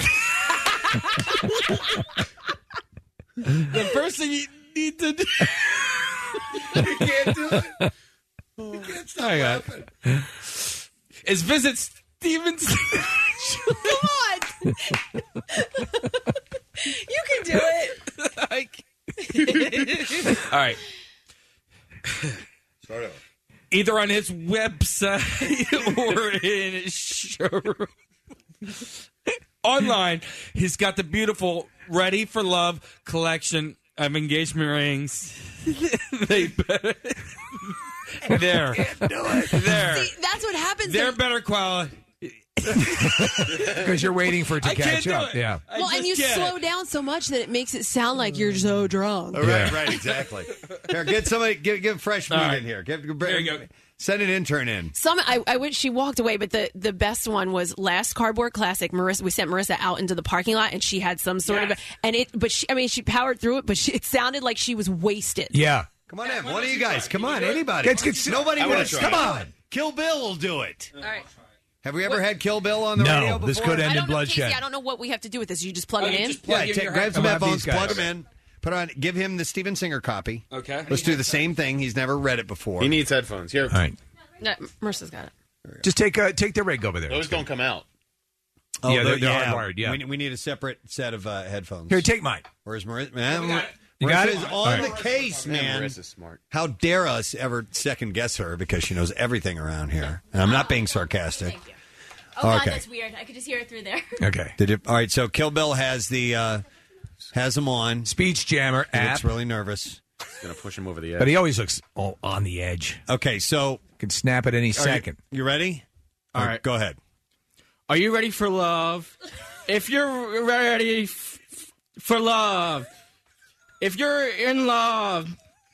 The first thing you need to do... You can't do it. You can't stop laughing. Is visit Steven's... Come on. You can do it. All right. Start over. Either on his website or in his showroom. Online, he's got the beautiful Ready for Love collection of engagement rings. They better... There. There. See, that's what happens. They're better quality. Because you're waiting for it to I catch can't do up. it. Yeah. Well, and you slow down so much that it makes it sound like you're so drunk. Right, exactly. Here, get somebody, give fresh meat All right. in here. Here you go. Send an intern in. I wish she walked away, but the best one was last Cardboard Classic. Marissa, we sent Marissa out into the parking lot, and she had some sort of, she powered through it, but it sounded like she was wasted. Yeah. Come on in. One of you guys. Come on, anybody. Nobody I wanna wants. try Come it. on. Kill Bill will do it. All right. Have we ever had Kill Bill on the No, radio before? this could end I in don't know, bloodshed. Casey, I don't know what we have to do with this. You just plug it in. Grab some We'll have headphones, these guys. plug them in, put on, give him the Steven Singer copy. Okay. Let's do the same thing. He's never read it before. He needs headphones. Here. All right. No, Marissa's got it. Just take the rig over there. Those don't come out. Oh, Yeah, they're hardwired, yeah. We need a separate set of headphones. Here, take mine. Where's Marissa? You got it? Marissa's on All right. the case, man. Marissa's smart. How dare us ever second guess her because she knows everything around here. And I'm not being sarcastic. Thank you. Oh, God, Okay. that's weird. I could just hear it through there. Okay. Did you? All right. So Kill Bill has has them on. Speech Jammer He app. looks really nervous. It's going to push him over the edge. But he always looks on the edge. Okay, so Can snap at any second. You ready? All right. Go ahead. Are you ready for love? If you're ready for love, if you're in love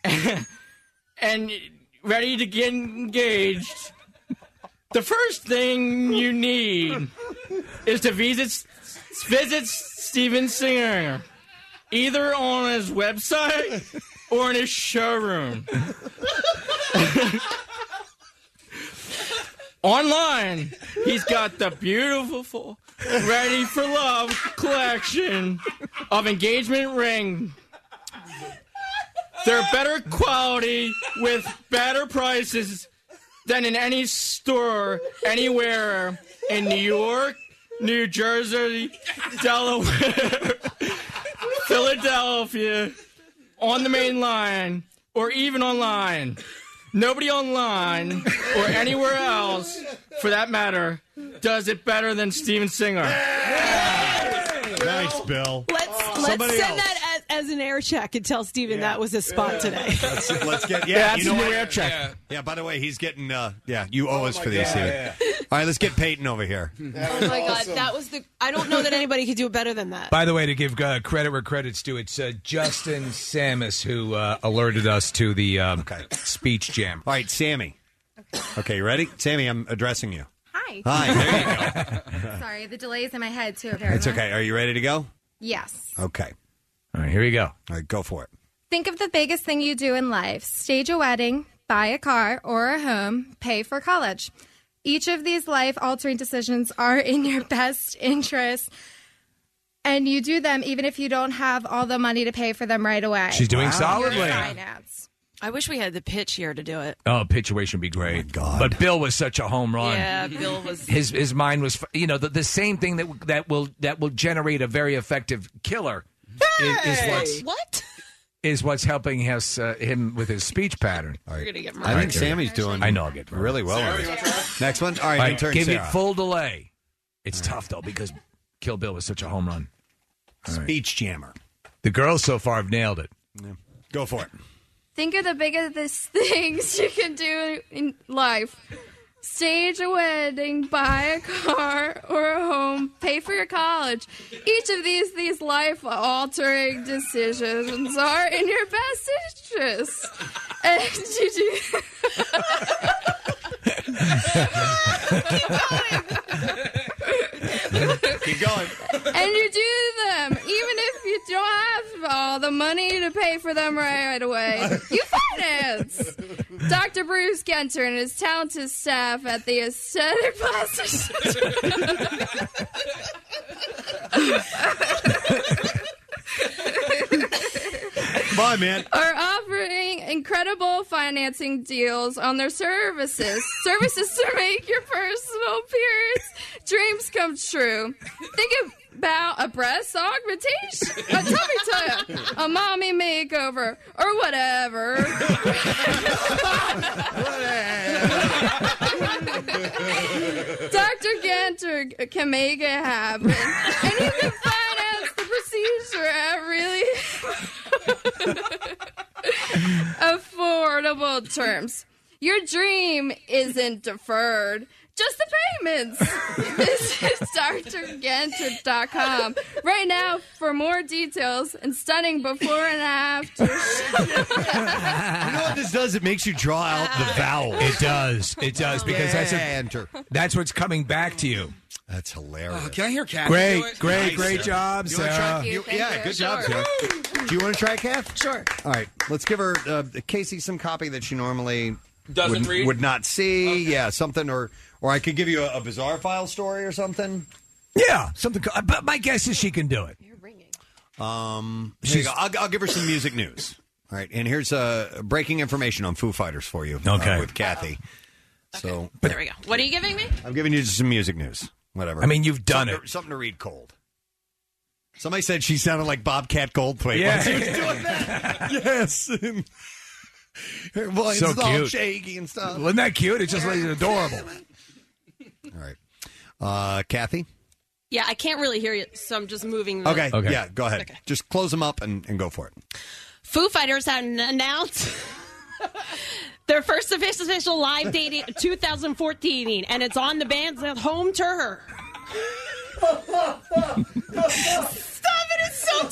and ready to get engaged, the first thing you need is to visit Steven Singer, either on his website or in his showroom. Online, he's got the beautiful Ready for Love collection of engagement ring. They're better quality with better prices than in any store anywhere in New York, New Jersey, Delaware, Philadelphia, on the main line, or even online. Nobody online or anywhere else, for that matter, does it better than Steven Singer. Nice, Bill. Let's send that as an air check and tell Steven that was his spot today. Let's get that's you know a new what? air check. Yeah, by the way, he's getting you owe us for these. Steven. All right, let's get Peyton over here. Oh my God, that was I don't know that anybody could do it better than that. By the way, to give credit where credit's due, it's Justin Samus who alerted us to the speech jam. All right, Sammy. Okay, you ready? Sammy, I'm addressing you. Hi. Hi, there you go. Sorry, the delay's in my head, too, apparently. It's okay. Are you ready to go? Yes. Okay. All right, here we go. All right, go for it. Think of the biggest thing you do in life. Stage a wedding, buy a car or a home, pay for college. Each of these life-altering decisions are in your best interest, and you do them even if you don't have all the money to pay for them right away. She's doing solidly. Your finance. I wish we had the pitch here to do it. Oh, pitchation would be great. Oh, God. But Bill was such a home run. Yeah, Bill was. His mind was, the same thing that will generate a very effective killer. Is what's helping him with his speech pattern. All right. You're gonna get I think Sammy's doing. I know I'll get really well. With it. Next one. All right, turn give Sarah. it full delay. It's tough though because Kill Bill was such a home run. Speech jammer. The girls so far have nailed it. Yeah. Go for it. Think of the biggest things you can do in life. Stage a wedding, buy a car or a home, pay for your college. Each of these life-altering decisions are in your best interest. And you do... Keep going. And you do them, even if you don't have all the money to pay for them right away. You finance! Dr. Bruce Genter and his talented staff at the Aesthetic Bye, man. Are offering incredible financing deals on their services. Services to make your personal appearance dreams come true. Think about a breast augmentation, a tummy tuck, a mommy makeover, or whatever. Dr. Ganter can make it happen. And you can finance the procedure at really affordable terms. Your dream isn't deferred, just the payments. Visit drganter.com right now for more details and stunning before and after. You know what this does? It makes you draw out the vowels. It does because that's what's coming back to you. That's hilarious. Can I hear Kathy? Great job, Sarah. Yeah, good job, Sarah. Do you want to try, Kath? Sure. All right, let's give her Casey some copy that she normally would not see. Okay. Yeah, something, or I could give you a bizarre file story or something. Yeah, something. But my guess is she can do it. You're ringing. Here you go. I'll give her some music news. All right, and here's breaking information on Foo Fighters for you. Okay, with Kathy. Okay. So there we go. What are you giving me? I'm giving you just some music news. Whatever. I mean, you've done something to read cold. Somebody said she sounded like Bobcat Goldthwait. Yeah. She was doing that. Yes. Her voice So is all cute. shaky and stuff. Wasn't that cute? It's just like adorable. All right. Kathy? Yeah, I can't really hear you, so I'm just moving. The... Okay. Yeah, go ahead. Okay. Just close them up and go for it. Foo Fighters have announced their first official live date in 2014, and it's on the band's home tour. Stop it! It's so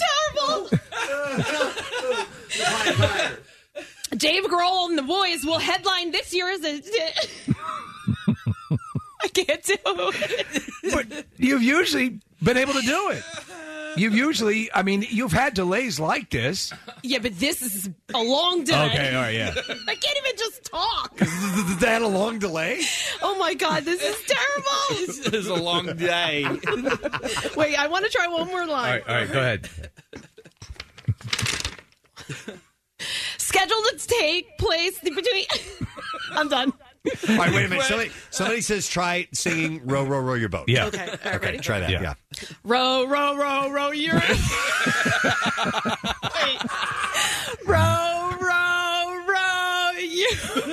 terrible. Dave Grohl and the boys will headline this year's. I can't do it. But you've usually been able to do it. You've had delays like this. Yeah, but this is a long delay. Okay, all right, yeah. I can't even just talk. Did they had a long delay? Oh my God, this is terrible. This is a long day. Wait, I want to try one more line. All right, go ahead. scheduled to take place between. I'm done. All right, wait a minute. Somebody says try singing "Row, Row, Row Your Boat." Yeah. Okay. All right, ready? Try that. Yeah. Row, row, row, row your. Wait. Row, row, row you.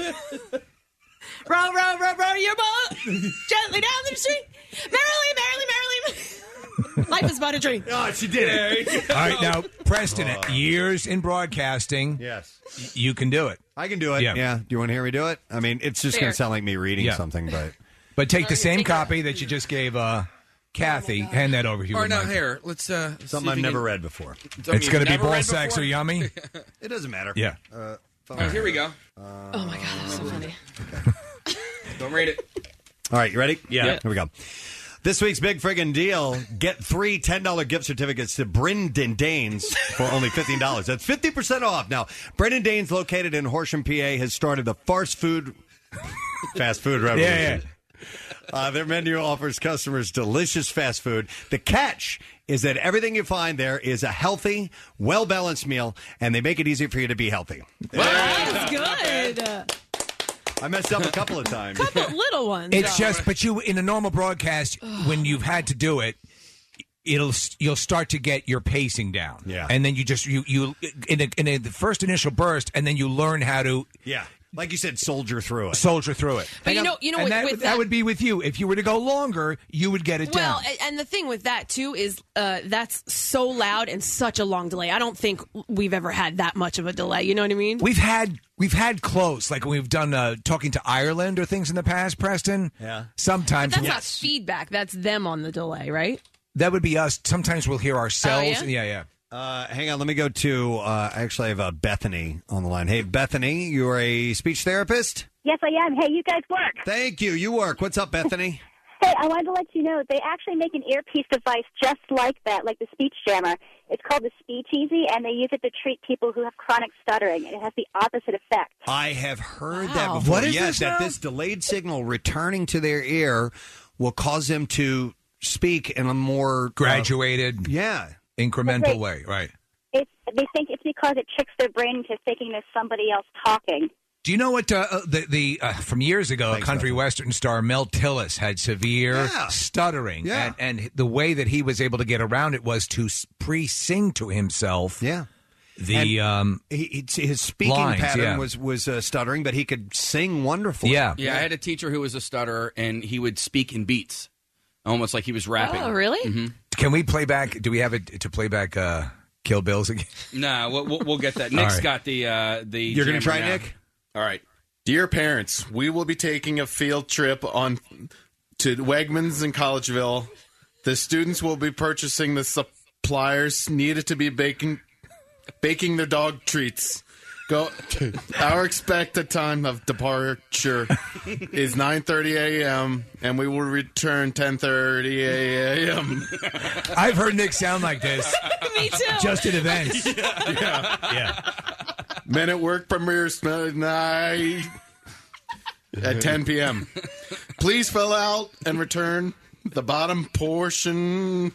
Row, row, row, row your boat gently down the street. Merrily, merrily, merrily. Life is but a dream. Oh, she did it. All right, now, Preston, years in broadcasting. Yes. You can do it. I can do it. Yeah. Do you want to hear me do it? I mean, it's just going to sound like me reading something, but. But take the same copy that you just gave Kathy. Hand that over here. All right, now here, let's. Something I've never read before. It's going to be ball sacks or yummy. It doesn't matter. Yeah. All right, here we go. Oh my God, that's so funny. Don't rate it. All right, you ready? Yeah. Here we go. This week's big friggin' deal, get 3 $10 gift certificates to Brendan Danes for only $15. That's 50% off. Now, Brendan Danes, located in Horsham, PA, has started the fast food revolution. Yeah. Their menu offers customers delicious fast food. The catch is that everything you find there is a healthy, well-balanced meal, and they make it easy for you to be healthy. That's good. I messed up a couple of times. Couple little ones. It's just, but you in a normal broadcast, when you've had to do it, you'll start to get your pacing down. Yeah, and then you in the first initial burst, and then you learn how to. Yeah. Like you said, soldier through it. Soldier through it. But you know, and with that would be with you. If you were to go longer, you would get it down. Well, and the thing with that too is that's so loud and such a long delay. I don't think we've ever had that much of a delay. You know what I mean? We've had close, like when we've done talking to Ireland or things in the past, Preston. Yeah. Sometimes But that's not feedback. That's them on the delay, right? that would be us. Sometimes we'll hear ourselves. Oh, yeah? Yeah. Hang on, let me go to, actually I have Bethany on the line. Hey, Bethany, you're a speech therapist? Yes, I am. Hey, you guys work. Thank you. You work. What's up, Bethany? Hey, I wanted to let you know they actually make an earpiece device just like that, like the speech jammer. It's called the Speech Easy, and they use it to treat people who have chronic stuttering. It has the opposite effect. I have heard that before. What is yes, this that now? this delayed signal returning to their ear will cause them to speak in a more graduated, incremental way. Right. They think it's because it tricks their brain into thinking there's somebody else talking. Do you know what from years ago, country western star Mel Tillis had severe stuttering, and the way that he was able to get around it was to pre-sing to himself. Yeah, his speaking lines, pattern was stuttering, but he could sing wonderfully. I had a teacher who was a stutterer, and he would speak in beats, almost like he was rapping. Oh, really? Mm-hmm. Can we play back? Do we have it to play back? Kill Bills again? No, we'll get that. All Nick's right. got the. You're going to try, Nick? All right. Dear parents, we will be taking a field trip to Wegmans in Collegeville. The students will be purchasing the supplies needed to be baking their dog treats. Our expected time of departure is 9:30 a.m. and we will return 10:30 a.m. I've heard Nick sound like this. Me too. Just at events. Yeah. Men at Work premieres tonight at 10 p.m. Please fill out and return the bottom portion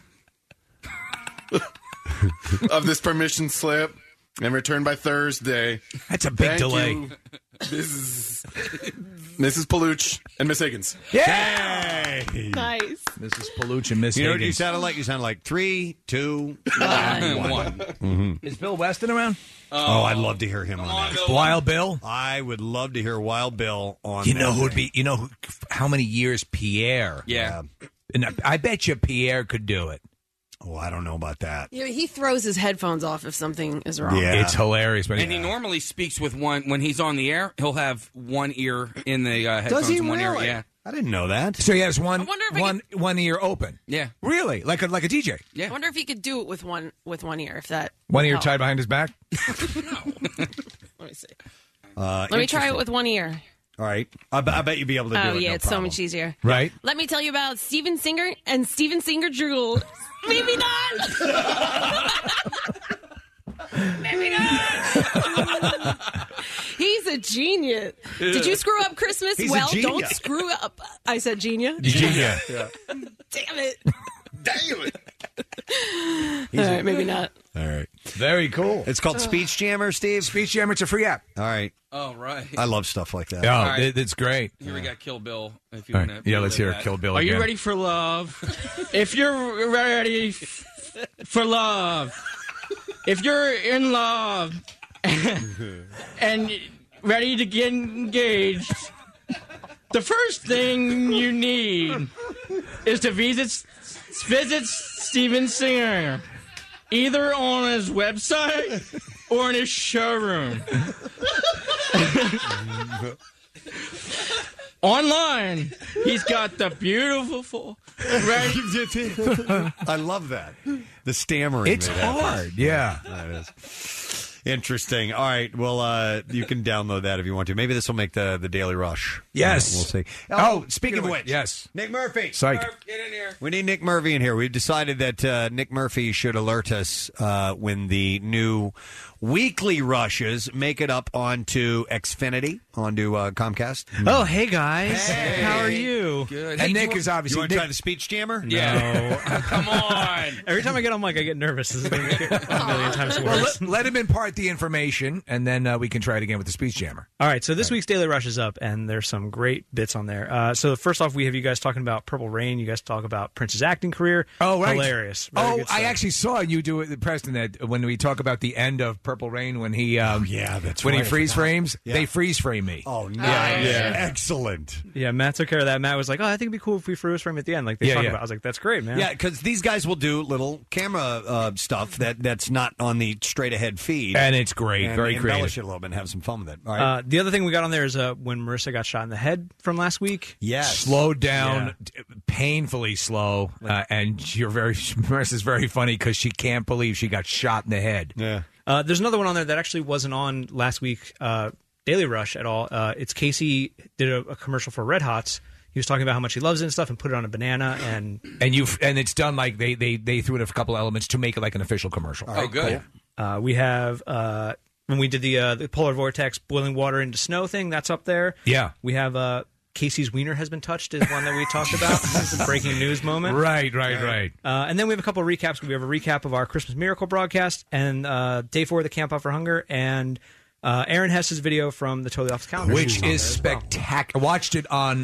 of this permission slip and return by Thursday. That's a big Thank delay. you. This is Mrs. Paluch and Miss Higgins. Yay! Nice. Mrs. Paluch and Miss You know what Higgins. you sounded like? You sounded like 3, 2, 1. Mm-hmm. Is Bill Weston around? Oh, I'd love to hear him on that. Wild Bill? I would love to hear Wild Bill on You that know who'd thing. be? You know how many years Pierre? Yeah. And I bet you Pierre could do it. Oh, I don't know about that. Yeah, he throws his headphones off if something is wrong. It's hilarious. But And he normally speaks with one when he's on the air. He'll have one ear in the headphones. Does he and one really? ear, yeah. I didn't know that. So he has one ear open. Yeah. Really? Like a DJ. Yeah. I wonder if he could do it with one ear. If that One ear help. tied behind his back. Let me see. Let me try it with one ear. All right. I bet you'd be able to do it. Oh yeah, no it's so problem. much easier. Right. Let me tell you about Steven Singer and Steven Singer Jewel. Maybe not. Maybe not. He's a genius. Did you screw up Christmas? He's a Well, genius. don't screw up. I said genius. Genius. Damn it. Damn it. All right, maybe not. All right. Very cool. It's called Speech Jammer, Steve. Speech Jammer. It's a free app. All right. Oh, right. I love stuff like that. Oh, All right. it's great. Here we got Kill Bill. If you All right. want Yeah, let's hear Kill Bill Are again. you ready for love? If you're ready for love, if you're in love and ready to get engaged, the first thing you need is to visit Steven Singer, either on his website or in his showroom. Online, he's got the beautiful I love that. The stammering. It's that happens. hard. Yeah. That is. Interesting. All right. Well, you can download that if you want to. Maybe this will make the Daily Rush. Yes. We'll see. Oh, speaking of which. Yes. Nick Murphy. Psych. Get in here. We need Nick Murphy in here. We've decided that Nick Murphy should alert us when the new weekly rushes make it up onto Xfinity, onto Comcast. Oh, hey guys. How are you? Good. And Nick is obviously... You want to try the speech jammer? No. Come on. Every time I get on mic, I get nervous. This is going to get a million times worse. Well, let him impart the information, and then we can try it again with the speech jammer. All right, so this week's Daily Rush is up, and there's some great bits on there. So first off, we have you guys talking about Purple Rain. You guys talk about Prince's acting career. Oh, right. Hilarious. Very good I stuff. actually saw you do it, Preston, that when we talk about the end of Purple Rain, when he that's when right, he freeze I forgot. frames, Yeah. they freeze frame me. Oh, nice. Yeah. Excellent. Yeah, Matt took care of that. Matt was like, oh, I think it'd be cool if we freeze frame at the end, like they Yeah, talk yeah. about. I was like, that's great, man. Yeah, because these guys will do little camera stuff that's not on the straight ahead feed, And it's great, and very embellish creative. it a little bit and have some fun with it. All right. The other thing we got on there is when Marissa got shot in the head from last week. Yes. Slowed down, painfully slow, and you're Marissa's very funny because she can't believe she got shot in the head. Yeah. There's another one on there that actually wasn't on last week Daily Rush at all. It's Casey did a commercial for Red Hots. He was talking about how much he loves it and stuff, and put it on a banana, and it's done like they threw in a couple elements to make it like an official commercial. Oh, good. we have when we did the polar vortex boiling water into snow thing. That's up there. Yeah. We have Casey's wiener has been touched is one that we talked about. This is a breaking news moment. Right. And then we have a couple of recaps. We have a recap of our Christmas Miracle broadcast and day 4 of the Camp Out for Hunger, and Aaron Hess's video from the Totally Off the Calendar, Which on there is as well. spectacular. Watch it on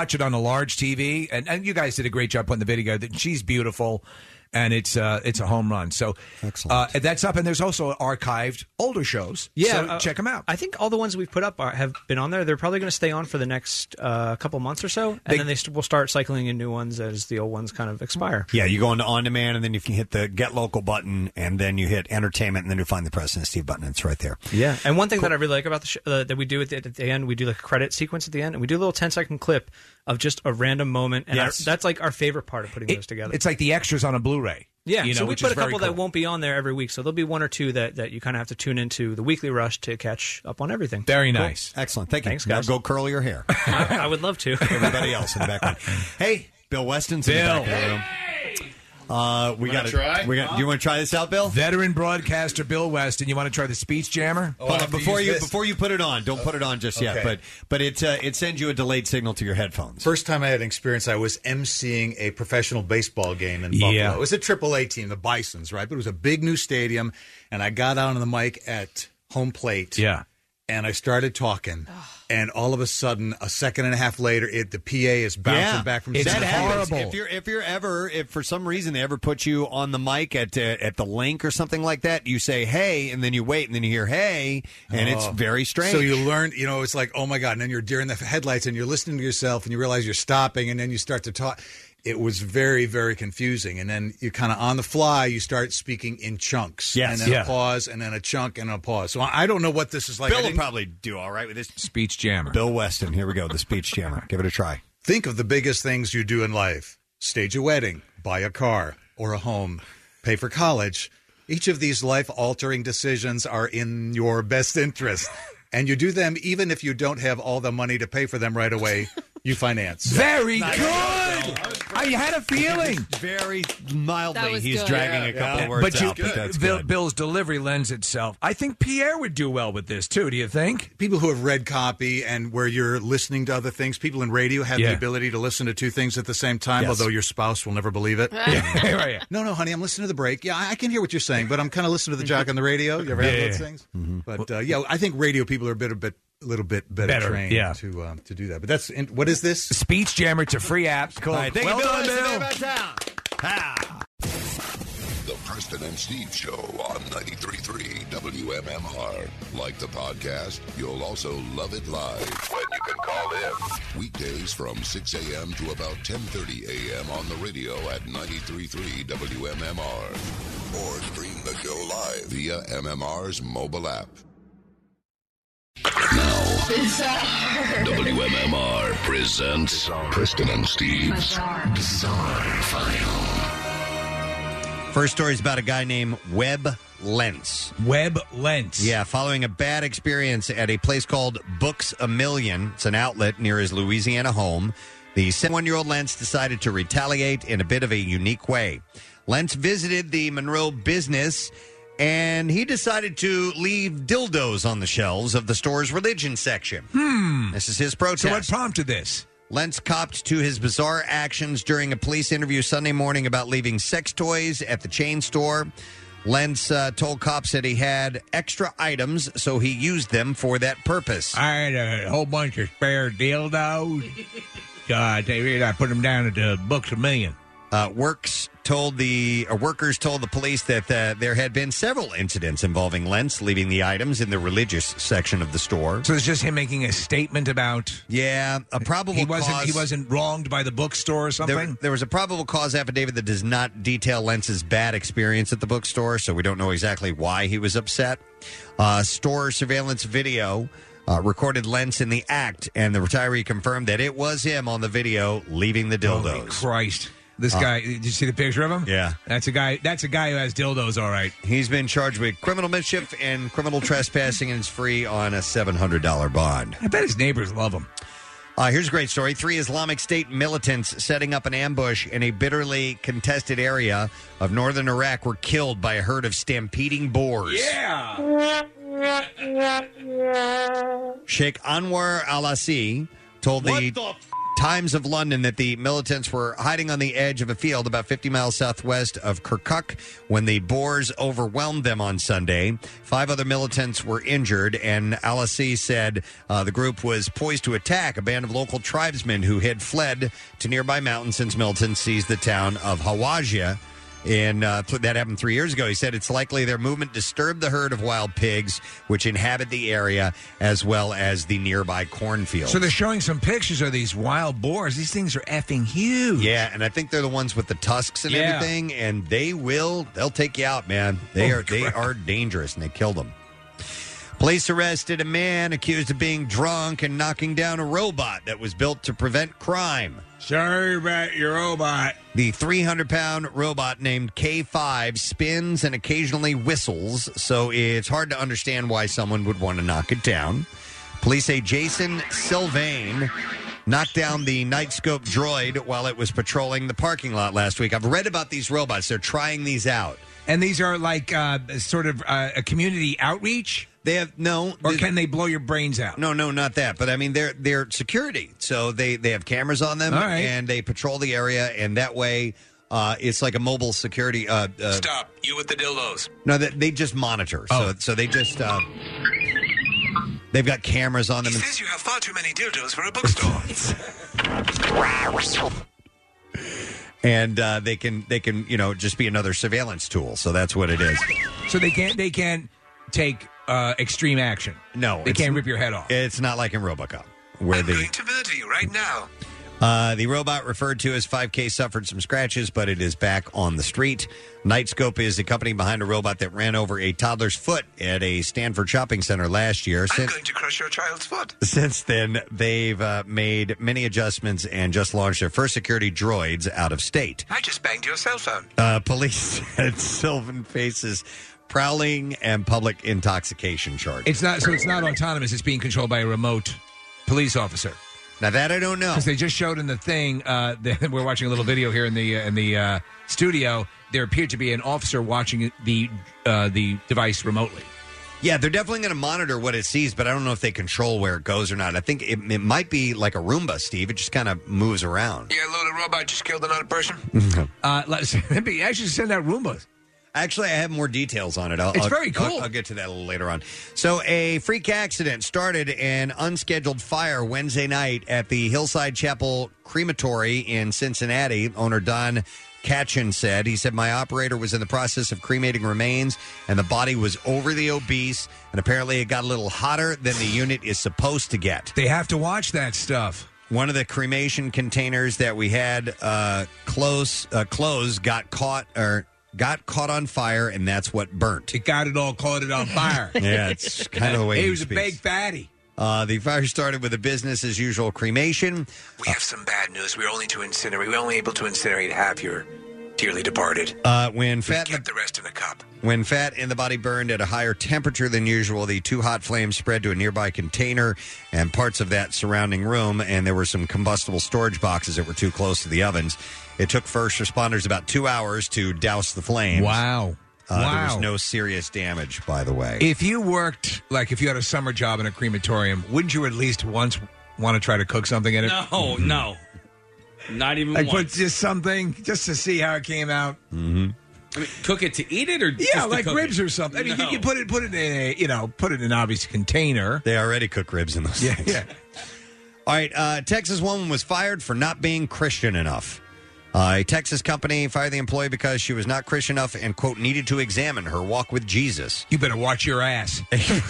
a large TV, and you guys did a great job putting the video. She's beautiful, and it's a home run. So that's up, and there's also archived older shows. Yeah, so check them out. I think all the ones we've put up have been on there. They're probably going to stay on for the next couple months or so, and then we'll start cycling in new ones as the old ones kind of expire. Yeah, you go into On Demand, and then you can hit the Get Local button, and then you hit Entertainment, and then you find the President Steve button. It's right there. Yeah, and one thing that I really like about the that we do at the end, we do like a credit sequence at the end, and we do a little 10-second clip of just a random moment, and Yes. that's like our favorite part of putting those together. It's like the extras on a Blu-ray. Yeah, you know, so we which put is a couple very that won't be on there every week, so there'll be one or two that you kind of have to tune into the weekly rush to catch up on everything. Very Cool. nice. Excellent. Thank you. Thanks, Now guys. go curl your hair. I would love to. Everybody else in the background. Hey, Bill Weston's in the back of the room. We got to try? Do you want to try this out, Bill? Veteran broadcaster Bill Weston. You want to try the speech jammer? Hold on, before you put it on, don't put it on just yet. Okay. But it sends you a delayed signal to your headphones. First time I had an experience, I was emceeing a professional baseball game in Buffalo. Yeah. It was a AAA team, the Bisons, right? But it was a big new stadium, and I got out on the mic at home plate. Yeah. And I started talking, and all of a sudden, a second and a half later, the PA is bouncing back from that center happens. field. If for some reason they ever put you on the mic at the link or something like that, you say hey, and then you wait, and then you hear hey, and it's very strange. So you learn, it's like, oh my God. And then you're during the headlights and you're listening to yourself and you realize you're stopping and then you start to talk. It was very, very confusing. And then you kind of on the fly, you start speaking in chunks. Yes. And then Yeah. a pause and then a chunk and a pause. So I don't know what this is like. Bill will probably do all right with this. Speech jammer. Bill Weston. Here we go. The speech jammer. Give it a try. Think of the biggest things you do in life. Stage a wedding, buy a car or a home, pay for college. Each of these life-altering decisions are in your best interest. And you do them even if you don't have all the money to pay for them right away. you finance. Very good. I had a feeling. Very That mildly, was he's good. dragging a couple of words out, but that's good. Bill's delivery lends itself. I think Pierre would do well with this too. Do you think? People who have read copy and where you're listening to other things, people in radio have the ability to listen to two things at the same time, although your spouse will never believe it. No, honey, I'm listening to the break. Yeah, I can hear what you're saying, but I'm kind of listening to the jock on the radio. You ever have those things? But I think radio people are a little bit better trained to do that. But that's what is this? Speech Jammer to free apps. Cool. All right, thank you, done, Bill. The Preston and Steve Show on 93.3 WMMR. Like the podcast, you'll also love it live when you can call in. Weekdays from 6 a.m. to about 10:30 a.m. on the radio at 93.3 WMMR. Or stream the show live via MMR's mobile app. Now, WMMR presents Preston and Steve's Bizarre File. First story is about a guy named Webb Lentz. Webb Lentz. Yeah, following a bad experience at a place called Books A Million. It's an outlet near his Louisiana home. The 71-year-old Lentz decided to retaliate in a bit of a unique way. Lentz visited the Monroe business, and he decided to leave dildos on the shelves of the store's religion section. This is his protest. So what prompted this? Lentz copped to his bizarre actions during a police interview Sunday morning about leaving sex toys at the chain store. Lentz told cops that he had extra items, so he used them for that purpose. I had a whole bunch of spare dildos. I put them down at the Books A Million. Workers told the police that there had been several incidents involving Lentz leaving the items in the religious section of the store. So it's just him making a statement about... Yeah, a probable cause... He wasn't wronged by the bookstore or something? There was a probable cause affidavit that does not detail Lentz's bad experience at the bookstore, so we don't know exactly why he was upset. Store surveillance video... recorded Lentz in the act, and the retiree confirmed that it was him on the video leaving the dildos. Holy Christ. This guy, did you see the picture of him? Yeah. That's a guy who has dildos, all right. He's been charged with criminal mischief and criminal trespassing and is free on a $700 bond. I bet his neighbors love him. Here's a great story. 3 Islamic State militants setting up an ambush in a bitterly contested area of northern Iraq were killed by a herd of stampeding boars. Yeah! Sheikh Anwar Al-Asi told the Times of London that the militants were hiding on the edge of a field about 50 miles southwest of Kirkuk when the boars overwhelmed them on Sunday. 5 other militants were injured, and Al-Asi said the group was poised to attack a band of local tribesmen who had fled to nearby mountains since militants seized the town of Hawajia. And that happened 3 years ago. He said it's likely their movement disturbed the herd of wild pigs which inhabit the area as well as the nearby cornfields. So they're showing some pictures of these wild boars. These things are effing huge. Yeah, and I think they're the ones with the tusks and everything, and they'll take you out, man. They are dangerous, and they killed them. Police arrested a man accused of being drunk and knocking down a robot that was built to prevent crime. Sorry about your robot. The 300-pound robot named K5 spins and occasionally whistles, so it's hard to understand why someone would want to knock it down. Police say Jason Sylvain knocked down the Nightscope droid while it was patrolling the parking lot last week. I've read about these robots. They're trying these out. And these are like sort of a community outreach? They have no, or can they blow your brains out? No, not that. But I mean, they're security, so they have cameras on them, and they patrol the area, and that way, it's like a mobile security. Stop! You with the dildos? No, they just monitor. So they just they've got cameras on them. He says you have far too many dildos for a bookstore. And they can just be another surveillance tool. So that's what it is. So they can't take extreme action. No, they can't rip your head off. It's not like in RoboCop, where I'm going to murder you right now. The robot referred to as 5K suffered some scratches, but it is back on the street. Nightscope is the company behind a robot that ran over a toddler's foot at a Stanford shopping center last year. I'm going to crush your child's foot. Since then, they've made many adjustments and just launched their first security droids out of state. I just banged your cell phone. Police said Sylvan faces prowling and public intoxication charges. It's not autonomous. It's being controlled by a remote police officer. Now that I don't know. Because they just showed in the thing, we're watching a little video here in the studio. There appeared to be an officer watching the device remotely. Yeah, they're definitely going to monitor what it sees, but I don't know if they control where it goes or not. I think it might be like a Roomba, Steve. It just kind of moves around. Yeah, a little robot just killed another person. Maybe actually send out Roombas. Actually, I have more details on it. It's very cool. I'll get to that a little later on. So, a freak accident started an unscheduled fire Wednesday night at the Hillside Chapel Crematory in Cincinnati. Owner Don Katchen said, my operator was in the process of cremating remains, and the body was overly obese, and apparently it got a little hotter than the unit is supposed to get. They have to watch that stuff. One of the cremation containers that we had closed got caught on fire, and that's what burnt. It got it all caught on fire. Yeah, it's kind of the way he he was speaks. a big fatty. The fire started with a business-as-usual cremation. We have some bad news. We're only able to incinerate half your dearly departed. When we fat kept the rest in a cup. When fat in the body burned at a higher temperature than usual, the two hot flames spread to a nearby container and parts of that surrounding room, and there were some combustible storage boxes that were too close to the ovens. It took first responders about 2 hours to douse the flames. Wow. There was no serious damage, by the way. If you worked, if you had a summer job in a crematorium, wouldn't you at least once want to try to cook something in it? No. Not even once. once. Just something, just to see how it came out. Mm-hmm. I mean, cook it to eat it, or just yeah, to like cook ribs it? or something. I mean, No. you put it in an obvious container. They already cook ribs in those things. Yeah. All right, Texas woman was fired for not being Christian enough. A Texas company fired the employee because she was not Christian enough and, quote, needed to examine her walk with Jesus. You better watch your ass.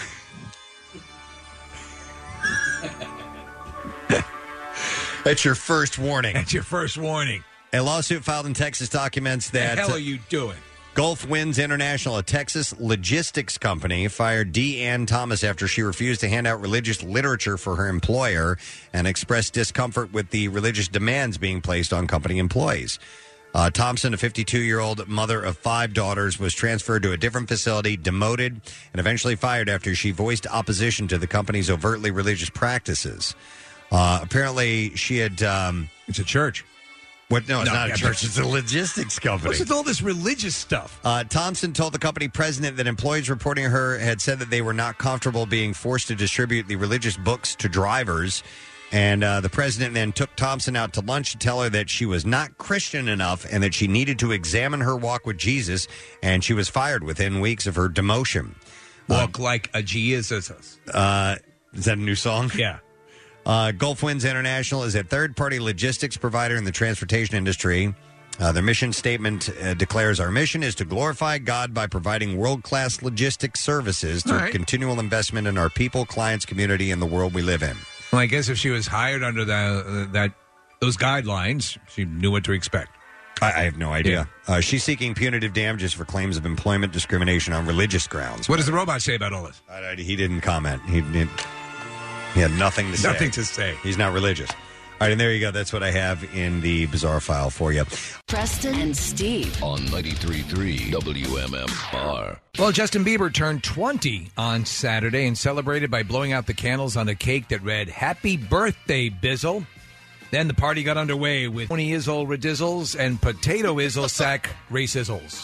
That's your first warning. That's your first warning. A lawsuit filed in Texas documents that... What the hell are you doing? Gulf Winds International, a Texas logistics company, fired Deanne Thomas after she refused to hand out religious literature for her employer and expressed discomfort with the religious demands being placed on company employees. Thompson, a 52-year-old mother of 5 daughters, was transferred to a different facility, demoted, and eventually fired after she voiced opposition to the company's overtly religious practices. Apparently, she had... it's a church. What? No, it's not a church. It's a logistics company. What's with all this religious stuff? Thompson told the company president that employees reporting her had said that they were not comfortable being forced to distribute the religious books to drivers. And the president then took Thompson out to lunch to tell her that she was not Christian enough and that she needed to examine her walk with Jesus. And she was fired within weeks of her demotion. Walk like a Jesus. Is that a new song? Yeah. Gulf Winds International is a third-party logistics provider in the transportation industry. Their mission statement declares, our mission is to glorify God by providing world-class logistics services through continual investment in our people, clients, community, and the world we live in. Well, I guess if she was hired under those guidelines, she knew what to expect. I have no idea. She's seeking punitive damages for claims of employment discrimination on religious grounds. What does the robot say about all this? He didn't comment. He had nothing to say. Nothing to say. He's not religious. All right, and there you go. That's what I have in the bizarre file for you. Preston and Steve on 93.3 WMMR. Well, Justin Bieber turned 20 on Saturday and celebrated by blowing out the candles on a cake that read, Happy Birthday, Bizzle. Then the party got underway with 20 Izzle Redizzles and Potato Izzle Sack Racizzles.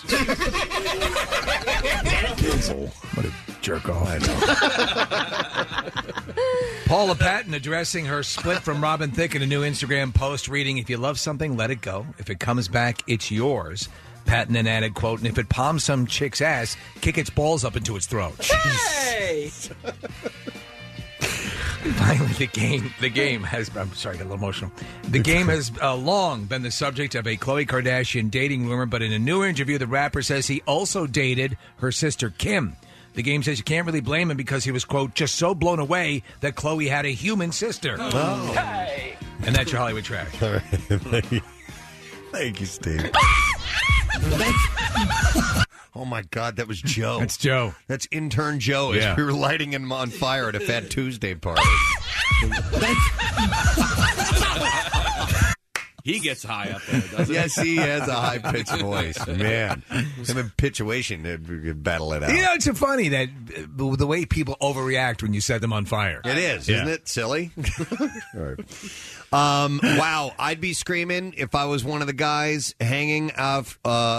Bizzle. What a jerk off. I know. Paula Patton addressing her split from Robin Thicke in a new Instagram post reading, if you love something, let it go. If it comes back, it's yours. Patton then added, quote, and if it palms some chick's ass, kick its balls up into its throat. Hey! Finally, the game has... I'm sorry, I got a little emotional. The game has long been the subject of a Khloe Kardashian dating rumor, but in a new interview, the rapper says he also dated her sister, Kim. The game says you can't really blame him because he was, quote, just so blown away that Khloe had a human sister. Oh. Hey! And that's your Hollywood trash. All right. Thank you, Steve. Oh, my God, that was Joe. That's Joe. That's intern Joe as Yeah. we were lighting him on fire at a Fat Tuesday party. He gets high up there, doesn't he? Yes, he has a high-pitched voice. Man, him and Pitchuation, they'd battle it out. You know, it's so funny that the way people overreact when you set them on fire. It is, isn't it? Silly. All right. Wow, I'd be screaming if I was one of the guys hanging off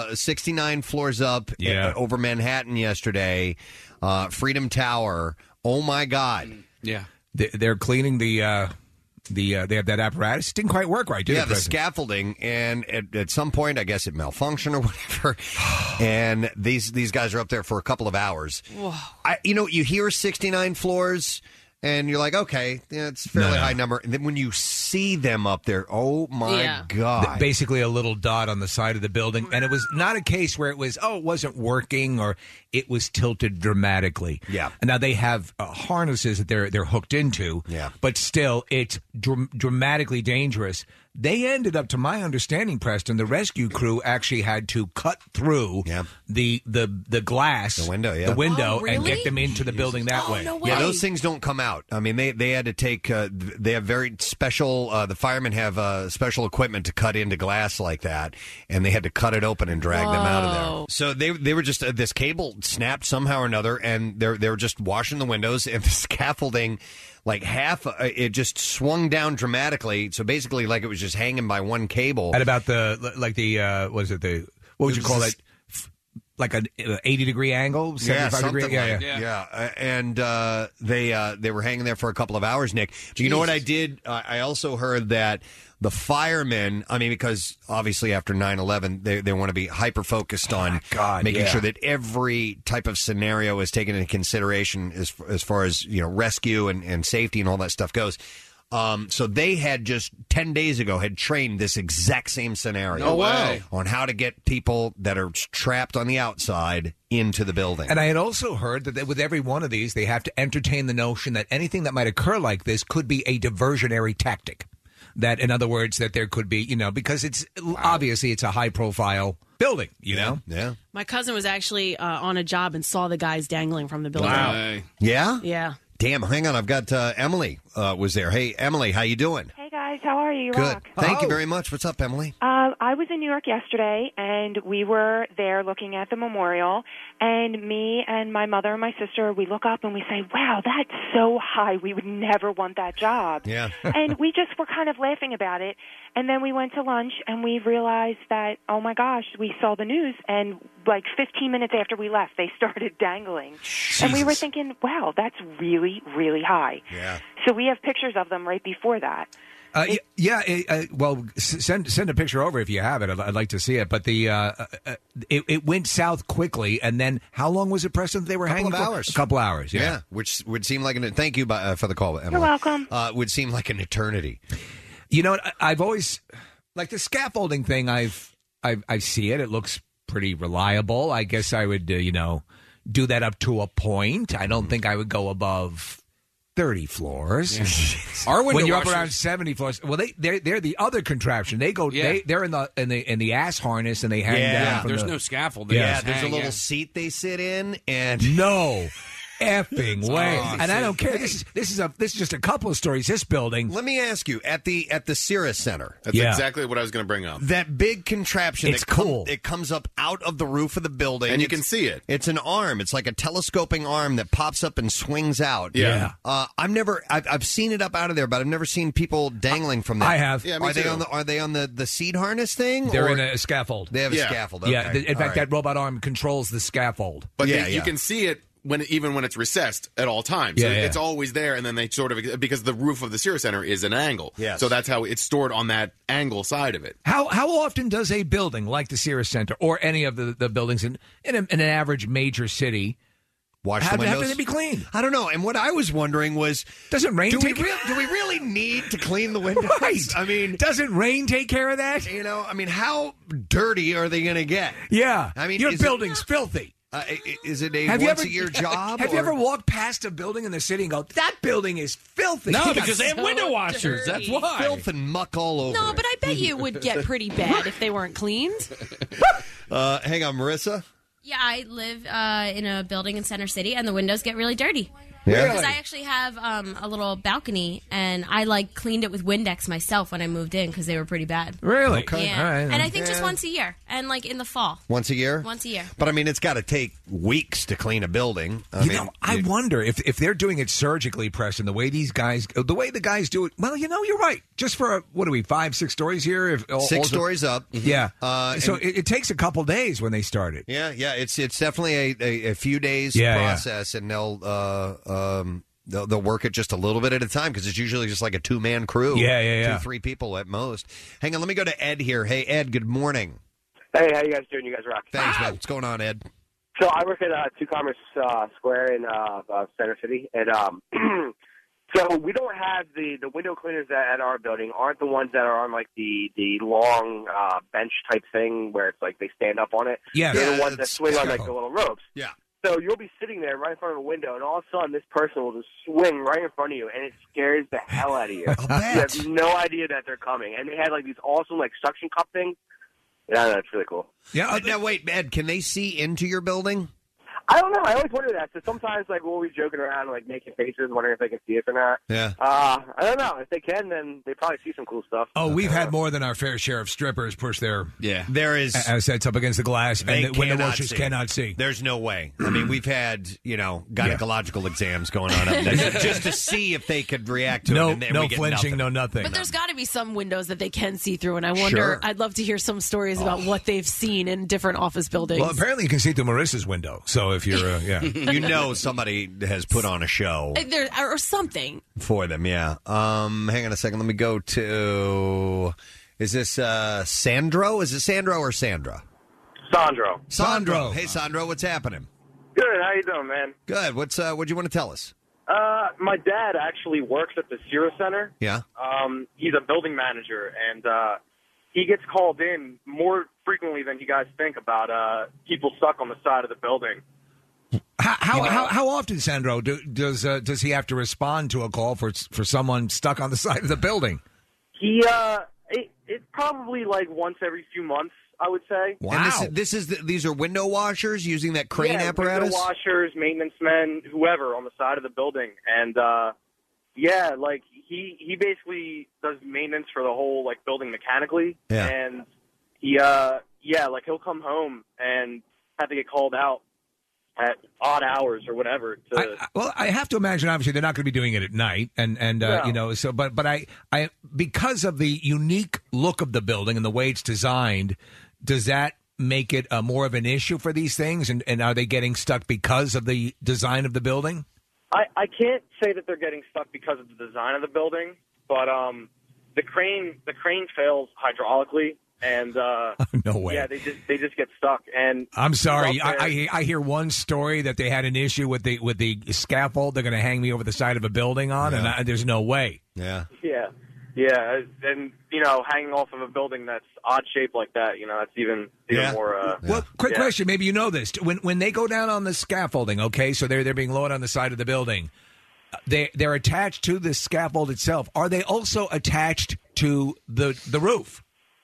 69 floors up over Manhattan yesterday, Freedom Tower. Oh my God! Yeah, they're cleaning the they have that apparatus. It didn't quite work right, did it? Yeah, the scaffolding, and at some point, I guess it malfunctioned or whatever. And these guys are up there for a couple of hours. Whoa. You hear 69 floors. And you're like, okay, yeah, it's a fairly high number. And then when you see them up there, oh, my God. Basically a little dot on the side of the building. And it was not a case where it was, it wasn't working or it was tilted dramatically. Yeah. And now they have harnesses that they're hooked into. Yeah. But still, it's dramatically dangerous. They ended up, to my understanding, Preston, the rescue crew actually had to cut through the glass, the window, and get them into the building that way. No way. Yeah, those things don't come out. I mean, they had to take. They have very special. The firemen have special equipment to cut into glass like that, and they had to cut it open and drag them out of there. So they were just this cable snapped somehow or another, and they were just washing the windows, and the scaffolding. Like half, it just swung down dramatically. So basically, like it was just hanging by one cable. At about what would you call that? Like an 80-degree angle, 75-degree. Yeah. And they were hanging there for a couple of hours, Nick. Do you know what I did? I also heard that the firemen, because obviously after 9/11, they want to be hyper-focused on making sure that every type of scenario is taken into consideration as far as, rescue and safety and all that stuff goes. So they had just 10 days ago had trained this exact same scenario. No way. On how to get people that are trapped on the outside into the building. And I had also heard that with every one of these, they have to entertain the notion that anything that might occur like this could be a diversionary tactic. That, in other words, that there could be, because it's obviously it's a high-profile building, Yeah. My cousin was actually on a job and saw the guys dangling from the building. Wow. Yeah? Yeah. Damn, hang on. I've got Emily was there. Hey, Emily, how you doing? Hey, guys. How are you? Good. Rock. Thank you very much. What's up, Emily? I was in New York yesterday, and we were there looking at the memorial, and me and my mother and my sister, we look up and we say, wow, that's so high. We would never want that job. Yeah. And we just were kind of laughing about it, and then we went to lunch, and we realized that, oh, my gosh, we saw the news, and like 15 minutes after we left, they started dangling. Jesus. And we were thinking, wow, that's really, really high. Yeah. So we have pictures of them right before that. Well, send a picture over if you have it. I'd like to see it. But it went south quickly, and then how long was it, Preston? They were hanging for a couple hours. Yeah, which would seem like thank you for the call, Emily. You're welcome. Would seem like an eternity. You know what? I've always like the scaffolding thing. I see it. It looks pretty reliable. I guess I would do that up to a point. I don't think I would go above 30 floors. Yeah. Our window when you're washers, up around 70 floors. Well, they're the other contraption. They go. Yeah. They're in the ass harness and they hang down. From there's the, no scaffold. Yeah, there's a little seat they sit in, and no effing way. Oh, and I don't care. This is just a couple of stories. This building. Let me ask you, at the Cirrus Center. That's exactly what I was going to bring up. That big contraption. It's cool. It comes up out of the roof of the building, and you can see it. It's an arm. It's like a telescoping arm that pops up and swings out. Yeah. I've seen it up out of there, but I've never seen people dangling from that. I have. Yeah, me too. Are they on the seat harness thing? They're in a scaffold. They have a scaffold. Okay. Yeah. In fact, that robot arm controls the scaffold. But you can see it even when it's recessed at all times. So it's always there, and then they sort of, because the roof of the Cirrus Center is an angle. Yes. So that's how it's stored on that angle side of it. How often does a building like the Cirrus Center or any of the buildings in an average major city have to be cleaned? I don't know. And what I was wondering was, doesn't rain do we really need to clean the windows? Right. I mean, doesn't rain take care of that? How dirty are they going to get? Yeah. I mean, your building's filthy. Is it a once-a-year job? Have you ever walked past a building in the city and go, that building is filthy? No, because they have window washers. That's why. Filth and muck all over. No, but I bet you it would get pretty bad if they weren't cleaned. Hang on, Marissa? Yeah, I live in a building in Center City, and the windows get really dirty. Yeah. Because I actually have a little balcony, and I cleaned it with Windex myself when I moved in because they were pretty bad. Really? Okay. Yeah. All right. And I think just Yeah. once a year, and in the fall. Once a year? Once a year. But I mean, it's got to take weeks to clean a building. I wonder if they're doing it surgically, Preston, the way the guys do it. Well, you're right. Just for 5-6 stories here. If 6 stories up. Yeah. So and- it takes a couple days when they start it. Yeah. It's definitely a few days process, and they'll work it just a little bit at a time because it's usually just like a 2-man crew. Yeah. 2-3 people at most. Hang on, let me go to Ed here. Hey, Ed. Good morning. Hey, how you guys doing? You guys rock. Thanks, man. What's going on, Ed? So I work at 2 Commerce Square in Center City, and so we don't have the window cleaners at our building aren't the ones that are on the long bench type thing where it's they stand up on it. Yeah, they're the ones that swing on the terrible. little ropes. Yeah. So you'll be sitting there right in front of a window, and all of a sudden this person will just swing right in front of you, and it scares the hell out of you. You have no idea that they're coming, and they had these awesome suction cup things. Yeah, that's really cool. Yeah. Now, wait, Ed, can they see into your building? I don't know. I always wonder that. So sometimes, we'll be joking around, making faces, wondering if they can see us or not. Yeah. I don't know. If they can, then they probably see some cool stuff. Oh, we've had more than our fair share of strippers push their There is assets up against the glass, They and the window cannot washers see. cannot see. There's no way. I mean, we've had gynecological exams going on up there just to see if they could react to No- it. And no we get flinching, no nothing. But there's got to be some windows that they can see through, and I wonder. Sure. I'd love to hear some stories about what they've seen in different office buildings. Well, apparently you can see through Marissa's window. So if you're, somebody has put on a show There or something. for them. Yeah. Hang on a second. Let me go to. Is this Sandro? Is it Sandro or Sandra? Sandro. Hey, Sandro. What's happening? Good. How you doing, man? Good. What'd you want to tell us? My dad actually works at the Sierra Center. Yeah. He's a building manager, and he gets called in more frequently than you guys think about people stuck on the side of the building. how often, Sandro, does he have to respond to a call for someone stuck on the side of the building? It's probably once every few months, I would say. Wow. And these are window washers using that crane apparatus? Window washers, maintenance men, whoever on the side of the building. And, he basically does maintenance for the whole, building mechanically. Yeah. And he'll come home and have to get called out at odd hours or whatever. I have to imagine, obviously, they're not going to be doing it at night, but I because of the unique look of the building and the way it's designed, does that make it more of an issue for these things? And are they getting stuck because of the design of the building? I can't say that they're getting stuck because of the design of the building, but the crane fails hydraulically. And no way. Yeah, they just get stuck. And I'm sorry. I hear one story that they had an issue with the scaffold they're going to hang me over the side of a building on, and there's no way. Yeah. Yeah, and hanging off of a building that's odd shaped like that, that's even more. Well, quick question. Maybe you know this. When they go down on the scaffolding, okay, so they're being lowered on the side of the building. They're attached to the scaffold itself. Are they also attached to the roof?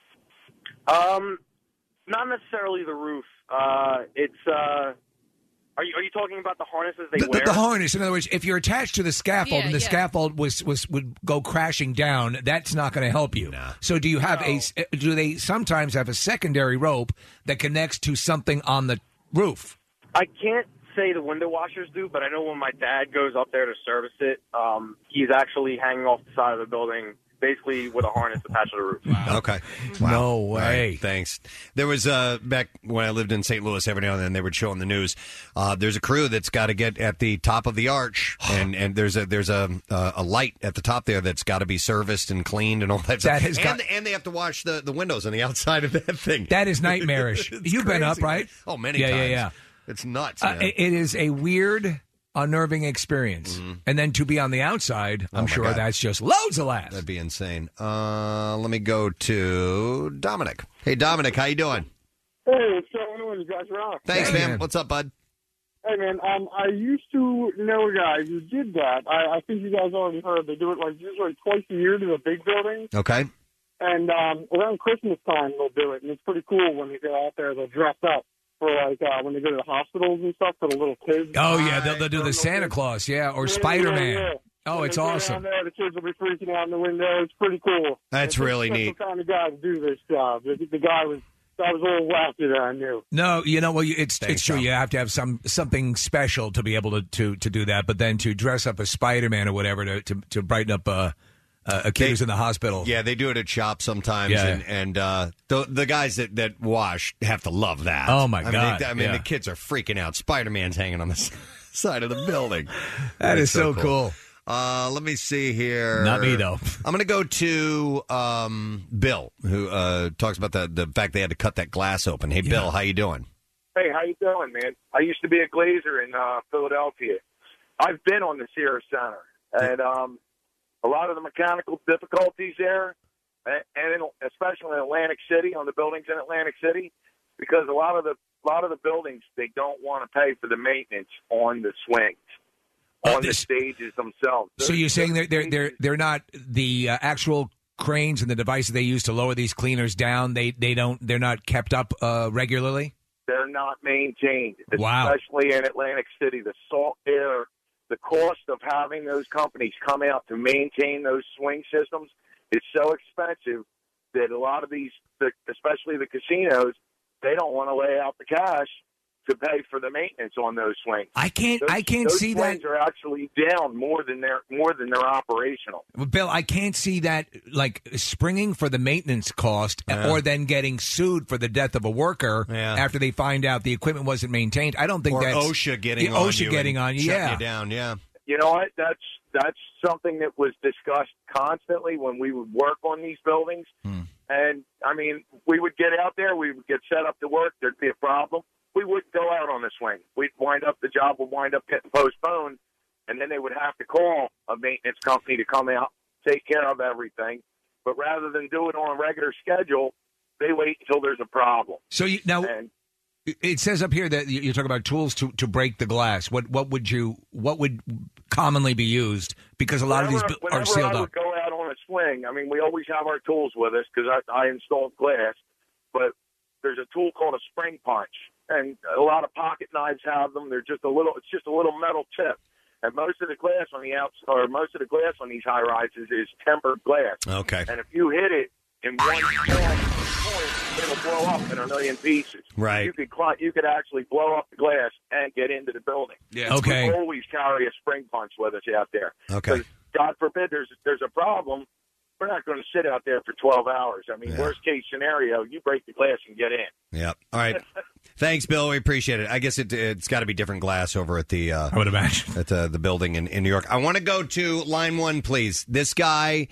Not necessarily the roof. It's. Are you talking about the harnesses they wear? The harness. In other words, if you're attached to the scaffold and the scaffold would go crashing down, that's not going to help you. So do you have do they sometimes have a secondary rope that connects to something on the roof? I can't say the window washers do, but I know when my dad goes up there to service it, he's actually hanging off the side of the building, basically with a harness attached to the roof. Wow. Okay. No way. Right, thanks. There was back when I lived in St. Louis, every now and then they would show on the news. There's a crew that's got to get at the top of the arch, and there's a light at the top there that's got to be serviced and cleaned and all that stuff. And they have to wash the windows on the outside of that thing. That is nightmarish. You've been up, right? Oh, many times. Yeah. It's nuts. Man. It is a weird, unnerving experience. And then to be on the outside, I'm sure God. that's just loads of laughs. That'd be insane. Let me go to Dominic. Hey, Dominic, how you doing? Hey, what's going on? You guys rock. Thanks, man. What's up, bud? Hey, man, I used to know a guy who did that. I think you guys already heard. They do it usually twice a year to the big buildings. Okay. And around Christmas time, they'll do it. And it's pretty cool when you go out there. They'll dress up for like when they go to the hospitals and stuff for the little kids. Oh yeah, they'll do the Santa Claus, or Spider-Man. Yeah. Oh, When it's they go awesome. down there, the kids will be freaking out in the window. It's pretty cool. That's really neat. The kind of guy to do this job. The guy was a little wacky that I knew. No, well, it's true. You have to have something special to be able to do that. But then to dress up as Spider-Man or whatever to brighten up a kid who's in the hospital. Yeah, they do it at shops sometimes, Yeah. and the guys that wash have to love that. Oh, my God, I mean, yeah. the kids are freaking out. Spider-Man's hanging on the side of the building. That That's is so cool. Let me see here. Not me, though. I'm going to go to Bill, who talks about the fact they had to cut that glass open. Hey, Bill, how you doing? Hey, how you doing, man? I used to be a glazer in Philadelphia. I've been on the Sears Center, and a lot of the mechanical difficulties there, and especially in Atlantic City, on the buildings in Atlantic City, because a lot of the buildings, they don't want to pay for the maintenance on the swings, on the stages themselves. So you're saying they're not the actual cranes and the devices they use to lower these cleaners down. They're not kept up regularly. They're not maintained, Wow. especially in Atlantic City. The salt air, the cost of having those companies come out to maintain those swing systems is so expensive that a lot of these, especially the casinos, they don't want to lay out the cash to pay for the maintenance on those swings. I can't those see swings that. are actually down more than they're operational. Well, Bill, I can't see that like springing for the maintenance cost or then getting sued for the death of a worker after they find out the equipment wasn't maintained. I don't think Or that's OSHA getting the on OSHA you getting and on you. shutting Yeah. you down. Yeah. You know what? That's something that was discussed constantly when we would work on these buildings. And, I mean, we would get out there, we would get set up to work, there'd be a problem. We wouldn't go out on the swing. The job would wind up getting postponed, and then they would have to call a maintenance company to come out, take care of everything. But rather than do it on a regular schedule, they wait until there's a problem. So it says up here that you're talking about tools to break the glass. What would commonly be used? Because a lot of these are sealed Whenever I up. would go out on a swing, I mean, we always have our tools with us because I installed glass, but there's a tool called a spring punch, and a lot of pocket knives have them. It's just a little metal tip, and most of the glass on the outside, or most of the glass on these high rises is tempered glass. Okay. And if you hit it in one small point, it'll blow up in a million pieces. Right. You could actually blow up the glass and get into the building. Yeah. Okay. We always carry a spring punch with us out there. Okay. 'Cause God forbid there's a problem. We're not going to sit out there for 12 hours. I mean, worst case scenario, you break the glass and get in. Yep. All right. Thanks, Bill. We appreciate it. I guess it's got to be different glass over at the. I would imagine at the building in New York. I want to go to line one, please. This guy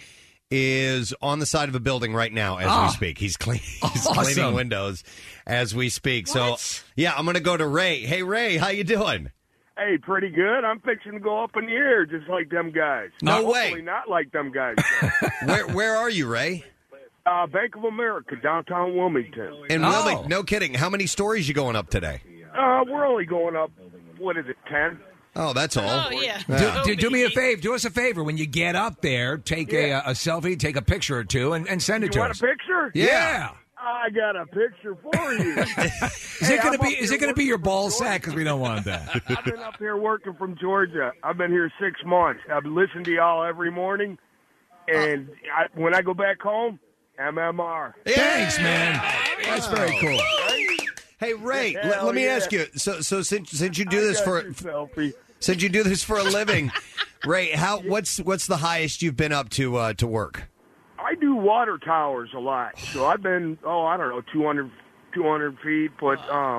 is on the side of a building right now as we speak. He's cleaning Awesome. windows as we speak. So yeah, I'm going to go to Ray. Hey, Ray, how you doing? Hey, pretty good. I'm fixing to go up in the air just like them guys. No way. Hopefully not like them guys. Where are you, Ray? Bank of America, downtown Wilmington. In Wilmington. No kidding. How many stories you going up today? We're only going up, 10? Oh, that's all. Oh, yeah. Do me a favor. Do us a favor. When you get up there, take a selfie, take a picture or two, and send it You to want us. a picture? Yeah. I got a picture for you. Is it going to be your ball sack? Because we don't want that. I've been up here working from Georgia. I've been here 6 months. I've listened to y'all every morning, and when I go back home, MMR. Thanks, man. That's very cool. Hey, Ray, Hell let me yeah. ask you. So since you do this for since you do this for a living, Ray, what's the highest you've been up to work? I do water towers a lot, so I've been 200 feet, but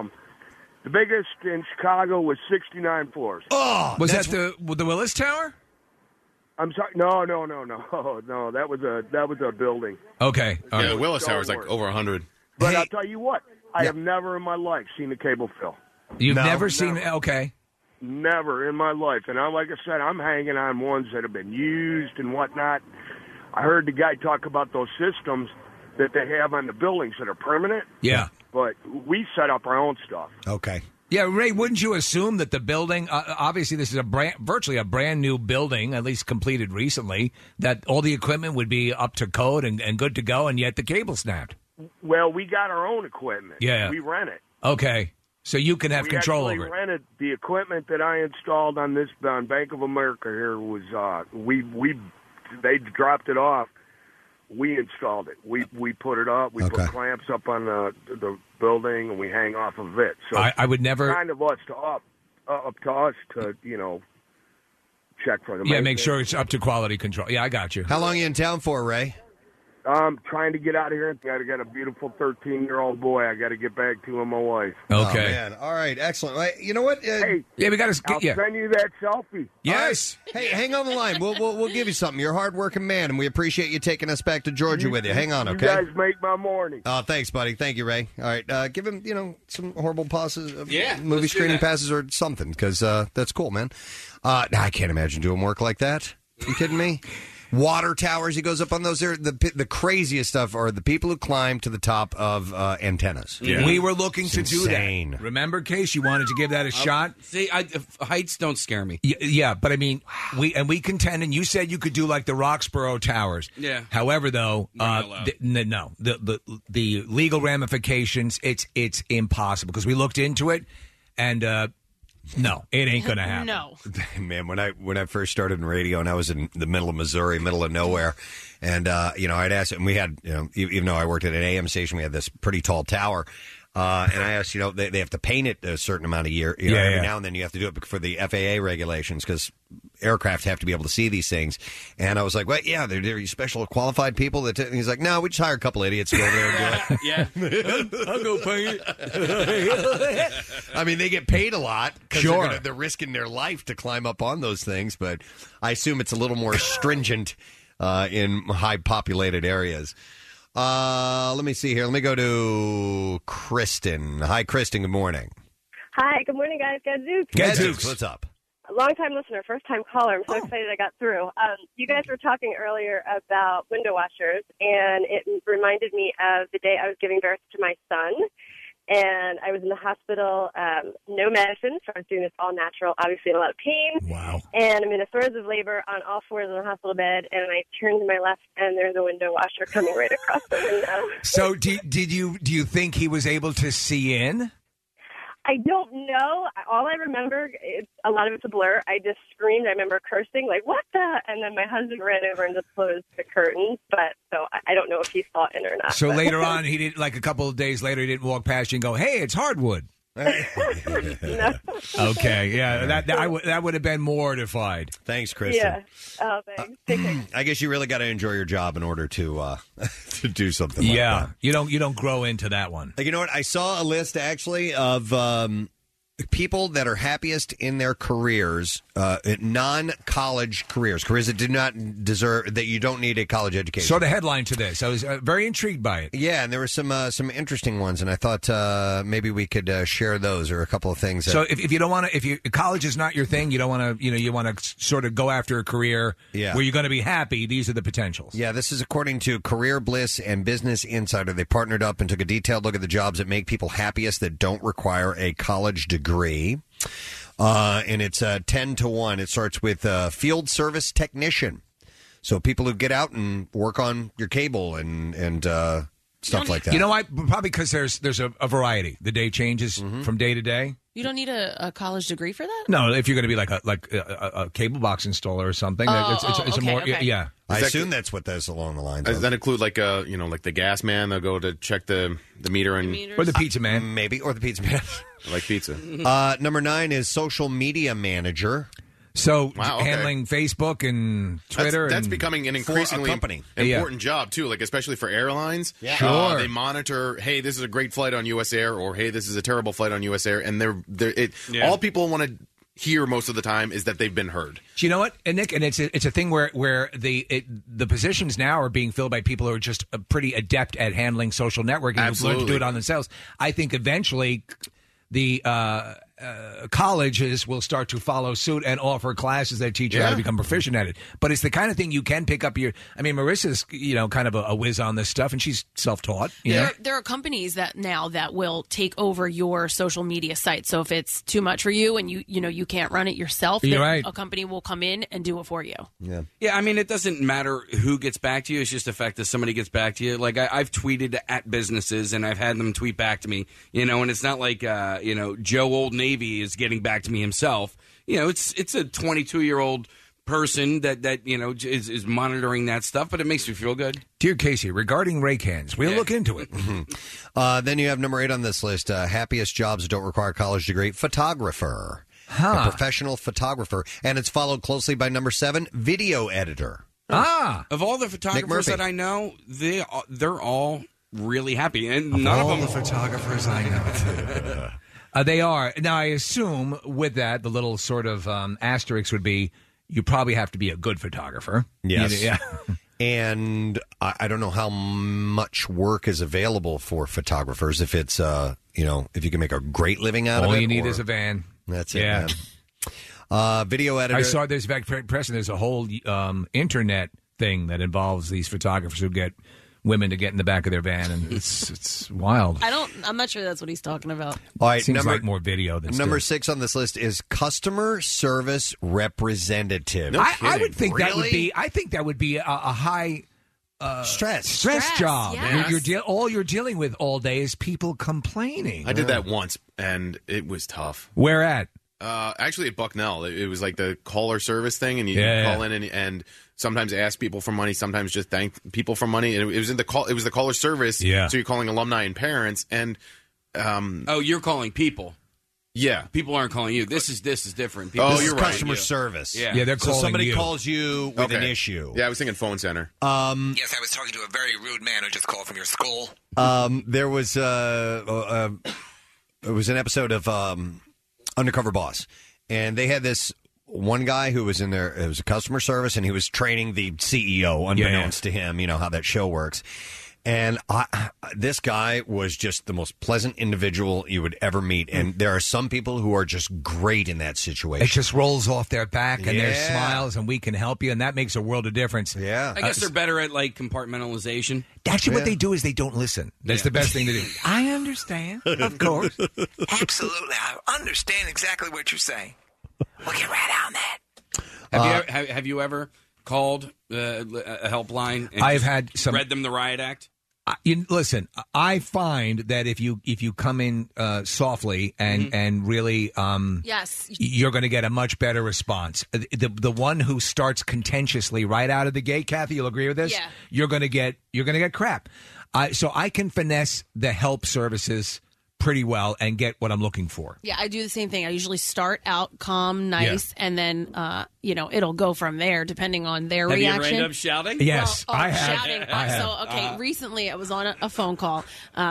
the biggest in Chicago was 69 floors. Oh, was that the Willis Tower? I'm sorry, no, that was a building. Okay, Yeah, the Willis Tower is like over 100. But I'll tell you what, I have never in my life seen a cable fill. You've never seen it? Okay. Never in my life, and like I said, I'm hanging on ones that have been used and whatnot. I heard the guy talk about those systems that they have on the buildings that are permanent. Yeah. But we set up our own stuff. Okay. Yeah, Ray, wouldn't you assume that the building, obviously this is virtually a brand new building, at least completed recently, that all the equipment would be up to code and good to go, and yet the cable snapped? Well, we got our own equipment. Yeah. We rent it. Okay. So you can have we control actually over it. rented the equipment that I installed on Bank of America here was they dropped it off. We installed it. We put it up. We put clamps up on the building, and we hang off of it. So I would never it's kind of up to us to check for them. Yeah, make sure it's up to quality control. Yeah, I got you. How long are you in town for, Ray? I'm trying to get out of here. I got a beautiful 13-year-old boy. I got to get back to, and my wife. Oh, man. All right, excellent. You know what? Hey, yeah, we got to. I'll send you that selfie. Yes. Hey, hang on the line. We'll give you something. You're a hardworking man, and we appreciate you taking us back to Georgia with you. Hang on, okay? You guys make my morning. Oh, thanks, buddy. Thank you, Ray. All right, give him some horrible passes, Yeah, movie let's do screening that. passes or something, because that's cool, man. I can't imagine doing work like that. You kidding me? Water towers, he goes up on those. There, the craziest stuff are the people who climb to the top of antennas. We were looking to do insane. that. Remember, Case, you wanted to give that a shot? See, heights don't scare me. Yeah, but I mean, we contend, and you said you could do like the Roxborough Towers. Yeah. However, though, Not allowed. the legal ramifications, it's impossible because we looked into it, and no, it ain't gonna happen. No. Man, when I first started in radio and I was in the middle of Missouri, middle of nowhere, and I'd ask, and we had, even though I worked at an AM station, we had this pretty tall tower. And I asked, they have to paint it a certain amount of year. Every now and then you have to do it for the FAA regulations because aircraft have to be able to see these things. And I was like, well, yeah, they're special qualified people. And he's like, no, we just hire a couple idiots to go over there and do it. Yeah. I'll go paint it. I mean, they get paid a lot because Sure. they're risking their life to climb up on those things. But I assume it's a little more stringent in high populated areas. Let me see here. Let me go to Kristen. Hi, Kristen. Good morning. Hi, good morning, guys. Gadzooks. Gadzooks. What's up? Long-time listener, first-time caller. I'm so excited I got through. You guys were talking earlier about window washers, and it reminded me of the day I was giving birth to my son. And I was in the hospital, no medicine, so I was doing this all natural, obviously in a lot of pain. Wow. And I'm in the throes of labor on all fours in the hospital bed, and I turned to my left, and there's a window washer coming right across the window. So, do you think he was able to see in? I don't know. All I remember, a lot of it's a blur. I just screamed. I remember cursing, like, what the? And then my husband ran over and just closed the curtains. But so I don't know if he saw it or not. So but. later on, he didn't. Like a couple of days later, he didn't walk past you and go, "Hey, it's hardwood." No. Okay, yeah, that would have been mortified. Thanks, Kristen. Yeah. Oh, thanks. Take care. I guess you really got to enjoy your job in order to to do something like Yeah, that. you don't grow into that one. You know what? I saw a list actually of people that are happiest in their careers, non-college careers that do not deserve, that you don't need a college education. So the headline to this, I was very intrigued by it. Yeah, and there were some interesting ones, and I thought maybe we could share those or a couple of things. So if you don't want to, college is not your thing, you don't want to, you want to sort of go after a career where you're going to be happy. These are the potentials. Yeah, this is according to Career Bliss and Business Insider. They partnered up and took a detailed look at the jobs that make people happiest that don't require a college degree. And it's 10-1. It starts with field service technician. So people who get out and work on your cable and stuff like that. You know why? Probably because there's a variety. The day changes from day to day. You don't need a college degree for that? No, if you're going to be like a cable box installer or something, it's a more yeah. I assume that's what that's along the lines. Does of. that include like like the gas man? They'll go to check the meter and or the pizza man, maybe, or the pizza man. I like pizza. Number 9 is social media manager. So Wow, okay. handling Facebook and Twitter. That's and becoming an for a increasingly company. important job too. Like especially for airlines. Yeah. Sure. They monitor. Hey, this is a great flight on U.S. Air, or hey, this is a terrible flight on U.S. Air, and all people want to hear most of the time is that they've been heard. Do you know what, and Nick? And it's a thing where the positions now are being filled by people who are just pretty adept at handling social networking. Who've learned to do it on themselves. I think eventually the colleges will start to follow suit and offer classes that teach you how to become proficient at it. But it's the kind of thing you can pick up Marissa's, kind of a whiz on this stuff, and she's self-taught. There are companies that will take over your social media site. So if it's too much for you and you can't run it yourself, You're right. a company will come in and do it for you. Yeah, I mean, it doesn't matter who gets back to you. It's just the fact that somebody gets back to you. Like, I've tweeted at businesses, and I've had them tweet back to me, and it's not like, Joe Old Navy is getting back to me himself. It's a 22-year-old person that is monitoring that stuff, but it makes me feel good. Dear Casey, regarding rake hands, we'll look into it. Then you have number 8 on this list, happiest jobs that don't require a college degree, photographer. A professional photographer. And it's followed closely by number 7, video editor. Of all the photographers that I know, they're all really happy, and none of them the photographers I know. They are. Now, I assume with that, the little sort of asterisk would be you probably have to be a good photographer. Yes. Yeah. And I don't know how much work is available for photographers. If it's, if you can make a great living out of it. All you need is a van. That's it, man. Video editor. I saw there's Preston. There's a whole internet thing that involves these photographers who get women to get in the back of their van, and it's wild. I'm not sure that's what he's talking about. All right, seems like more video than number still. 6 on this list is customer service representative. I would think that would be. I think that would be a high stress job. Yes. All you're dealing with all day is people complaining. I did that once, and it was tough. Where at? Actually, at Bucknell, it was like the caller service thing, and you call in and sometimes ask people for money, sometimes just thank people for money. And it was the caller service. Yeah. So you're calling alumni and parents, and you're calling people. Yeah, people aren't calling you. This is different. This is you're right. customer service. Yeah, they're calling so somebody you. calls you with an issue. Yeah, I was thinking phone center. Yes, I was talking to a very rude man who just called from your school. There was it was an episode of Undercover Boss, and they had this one guy who was in there. It was a customer service, and he was training the CEO, unbeknownst to him. You know how that show works. And this guy was just the most pleasant individual you would ever meet. And there are some people who are just great in that situation. It just rolls off their back and their Yeah. smiles, and we can help you, and that makes a world of difference. Yeah. I guess they're better at like compartmentalization. Actually, what they do is they don't listen. That's the best thing to do. I understand, of course. Absolutely. I understand exactly what you're saying. We'll get right on that. Have you ever called a helpline? And I've just had some. read them the riot act. Listen, I find that if you come in softly and really, yes, you're going to get a much better response. The one who starts contentiously right out of the gate, Kathy, you'll agree with this. Yeah. You're going to get crap. So I can finesse the help services pretty well and get what I'm looking for. Yeah, I do the same thing. I usually start out calm, nice, and then it'll go from there depending on their Have reaction. you ever ended up shouting? Yes, I have. Shouting. I have. So, okay, recently I was on a phone call,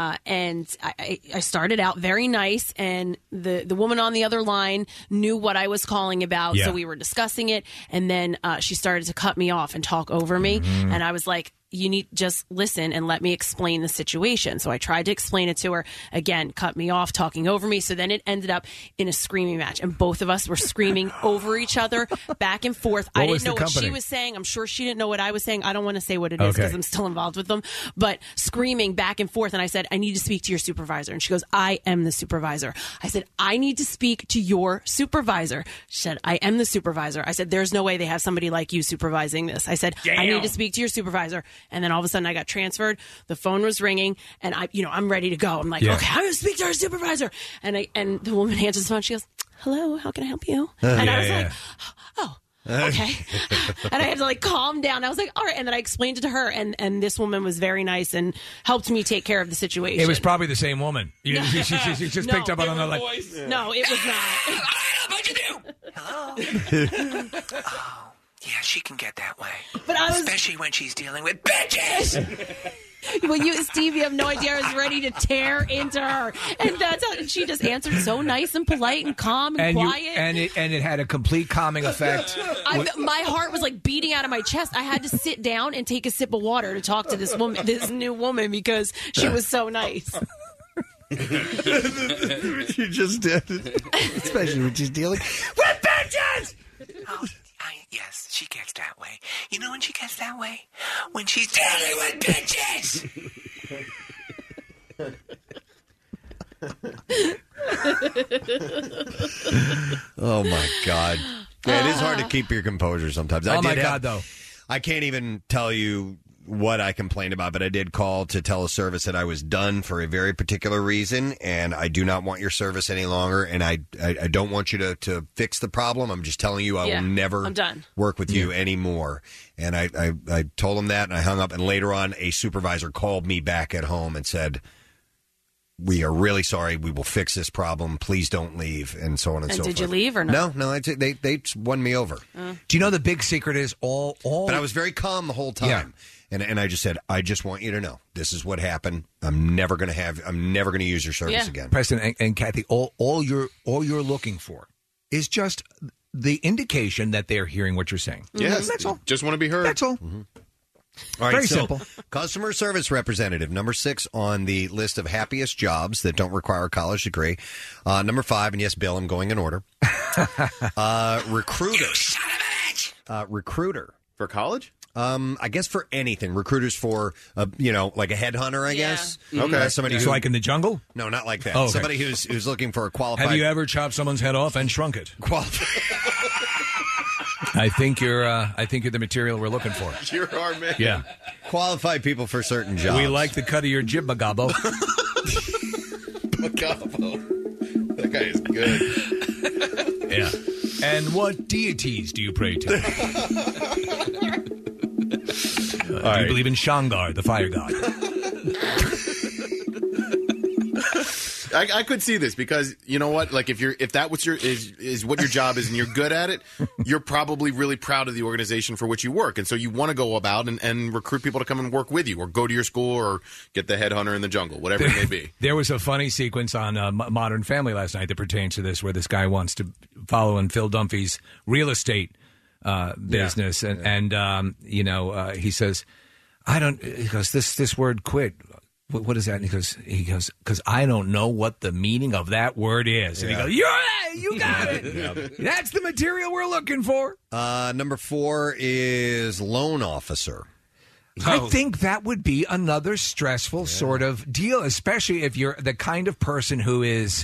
and I started out very nice, and the woman on the other line knew what I was calling about, Yeah. so we were discussing it, and then she started to cut me off and talk over me, and I was like, you need just listen and let me explain the situation. So I tried to explain it to her. Again, cut me off, talking over me. So then it ended up in a screaming match. And both of us were screaming over each other, back and forth. What I was didn't know the what she company? was saying. I'm sure she didn't know what I was saying. I don't want to say what it is because Okay. I'm still involved with them. But screaming back and forth. And I said, I need to speak to your supervisor. And she goes, I am the supervisor. I said, I need to speak to your supervisor. She said, I am the supervisor. I said, there's no way they have somebody like you supervising this. I said, I need to speak to your supervisor. And then all of a sudden I got transferred. The phone was ringing, and I'm ready to go. I'm like, okay, I'm going to speak to our supervisor. And the woman answers the phone. She goes, hello, how can I help you? And I was like, oh, okay. And I had to like calm down. I was like, all right. And then I explained it to her, and this woman was very nice and helped me take care of the situation. It was probably the same woman. She just No, picked up on her like. No, it was not. Hello. Oh, yeah, she can get that way. But I was- especially when she's dealing with bitches. Well, Steve, you have no idea. I was ready to tear into her, and that's how she just answered so nice and polite and calm and quiet. And it had a complete calming effect. My heart was like beating out of my chest. I had to sit down and take a sip of water to talk to this woman, this new woman, because she was so nice. What you just did. Especially when she's dealing with bitches! Oh, yes, she gets that way. You know when she gets that way? When she's dealing with bitches! Oh, my God. Yeah, it is hard to keep your composure sometimes. Oh, my God, though. I can't even tell you what I complained about, but I did call to tell a service that I was done for a very particular reason, and I do not want your service any longer, and I don't want you to fix the problem. I'm just telling you I will never I'm done. work with you anymore. And I told him that, and I hung up, and later on a supervisor called me back at home and said, we are really sorry. We will fix this problem. Please don't leave, and so on and so forth. And did you leave or not? No, they won me over. Do you know the big secret is all? But I was very calm the whole time. And I just said, I just want you to know this is what happened. I'm never going to use your service again. Preston and Kathy, all you're looking for is just the indication that they're hearing what you're saying. Yes, That's all. Just want to be heard. That's all. All right, Very so simple. Customer service representative, number 6 on the list of happiest jobs that don't require a college degree. Number 5, and yes, Bill, I'm going in order. Recruiter. You son of a bitch! Recruiter. For college? I guess for anything. Recruiters for, like a headhunter, I guess. Okay. Somebody It's who, like in the jungle? No, not like that. Oh, okay. Somebody who's looking for a qualified. Have you ever chopped someone's head off and shrunk it? I think you're the material we're looking for. You're our man. Yeah. Qualified people for certain jobs. We like the cut of your jib, Bagabo. Bagabo. That guy is good. Yeah. And what deities do you pray to? Do you believe in Shangar, the fire god? I could see this because you know what? Like if that was is what your job is and you're good at it, you're probably really proud of the organization for which you work, and so you want to go about and recruit people to come and work with you, or go to your school, or get the headhunter in the jungle, whatever it may be. There was a funny sequence on Modern Family last night that pertains to this, where this guy wants to follow in Phil Dunphy's real estate business, and he says, he goes, this word quit. What is that? And he goes, because I don't know what the meaning of that word is. And he goes, you got it. That's the material we're looking for. Number 4 is loan officer. I think that would be another stressful sort of deal, especially if you're the kind of person who is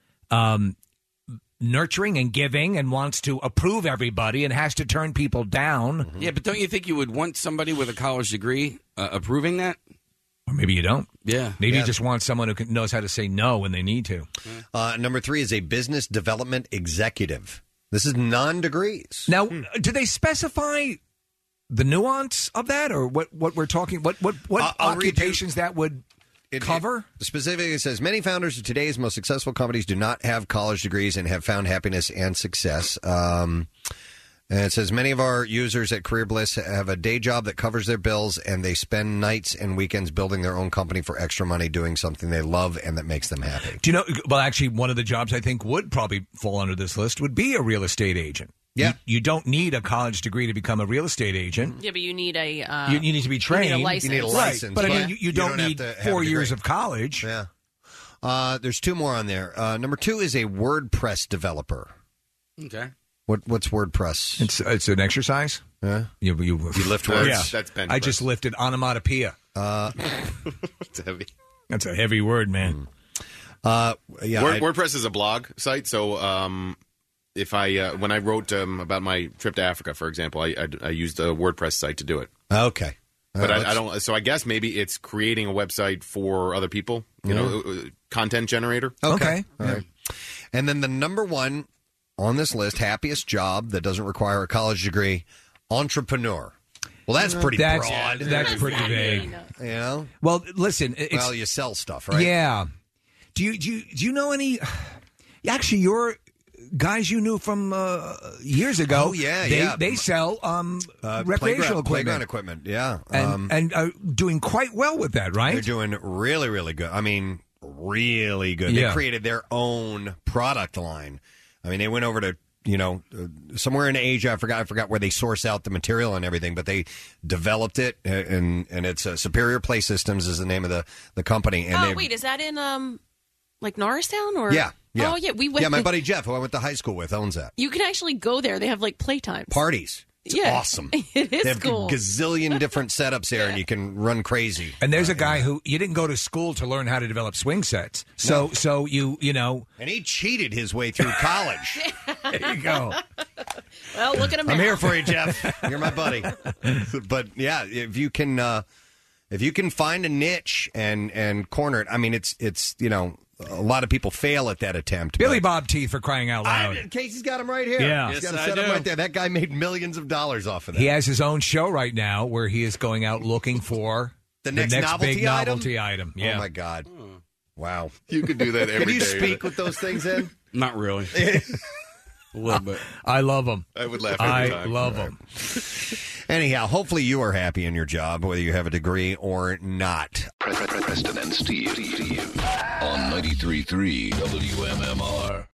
nurturing and giving and wants to approve everybody and has to turn people down. Yeah, but don't you think you would want somebody with a college degree approving that? Or maybe you don't. Yeah. Maybe you just want someone who knows how to say no when they need to. Number 3 is a business development executive. This is non-degrees. Now, do they specify the nuance of that, or what we're talking? What occupations that would cover? Specifically, it says many founders of today's most successful companies do not have college degrees and have found happiness and success. And it says many of our users at Career Bliss have a day job that covers their bills, and they spend nights and weekends building their own company for extra money, doing something they love and that makes them happy. Do you know? Well, actually, one of the jobs I think would probably fall under this list would be a real estate agent. Yeah, you don't need a college degree to become a real estate agent. Yeah, but you need a you need to be trained. You need a license. You need a license. Right. But I mean, you don't need have to 4 have a years degree. of college. Yeah. There's 2 more on there. Number 2 is a WordPress developer. Okay. What's WordPress? It's an exercise. Yeah. You lift words. Yeah. That's I just lifted onomatopoeia. It's heavy. That's a heavy word, man. WordPress is a blog site, so if I when I wrote about my trip to Africa, for example, I used a WordPress site to do it. Okay. But I don't. So I guess maybe it's creating a website for other people. You know, content generator. Okay. All right. And then the number 1 on this list, happiest job that doesn't require a college degree, entrepreneur. Well, that's pretty broad. That's pretty vague. You know? Well, listen. It's, you sell stuff, right? Yeah. Do you know any? Actually, your guys you knew from years ago. Oh yeah, They sell recreational playground equipment. Yeah, and are doing quite well with that, right? They're doing really, really good. I mean, really good. Yeah. They created their own product line. I mean, they went over to somewhere in Asia. I forgot where they source out the material and everything, but they developed it, and it's Superior Play Systems is the name of the company. And wait, is that in Like Norristown or Yeah. Oh yeah, we went. Yeah, my buddy Jeff, who I went to high school with, owns that. You can actually go there. They have like playtimes. Parties. It's awesome. It is They have cool. a gazillion different setups there, and you can run crazy. And there's a guy who you didn't go to school to learn how to develop swing sets. So you know, and he cheated his way through college. There you go. Well, look at him. I'm now. here for you, Jeff. You're my buddy. But yeah, if you can find a niche and corner it, I mean, it's a lot of people fail at that attempt. Billy Bob Teeth, for crying out loud. Casey's got him right here. Yeah. He's Yes, got I a setup do. right there. That guy made millions of dollars off of that. He has his own show right now where he is going out looking for The next novelty big item? novelty item. Yeah. Oh my God! Wow, you could do that every Can you day. speak with those things in? Not really. A little bit. I love them. I would laugh every time. I love them. Anyhow, hopefully you are happy in your job, whether you have a degree or not. Preston and Steve on 93.3 WMMR.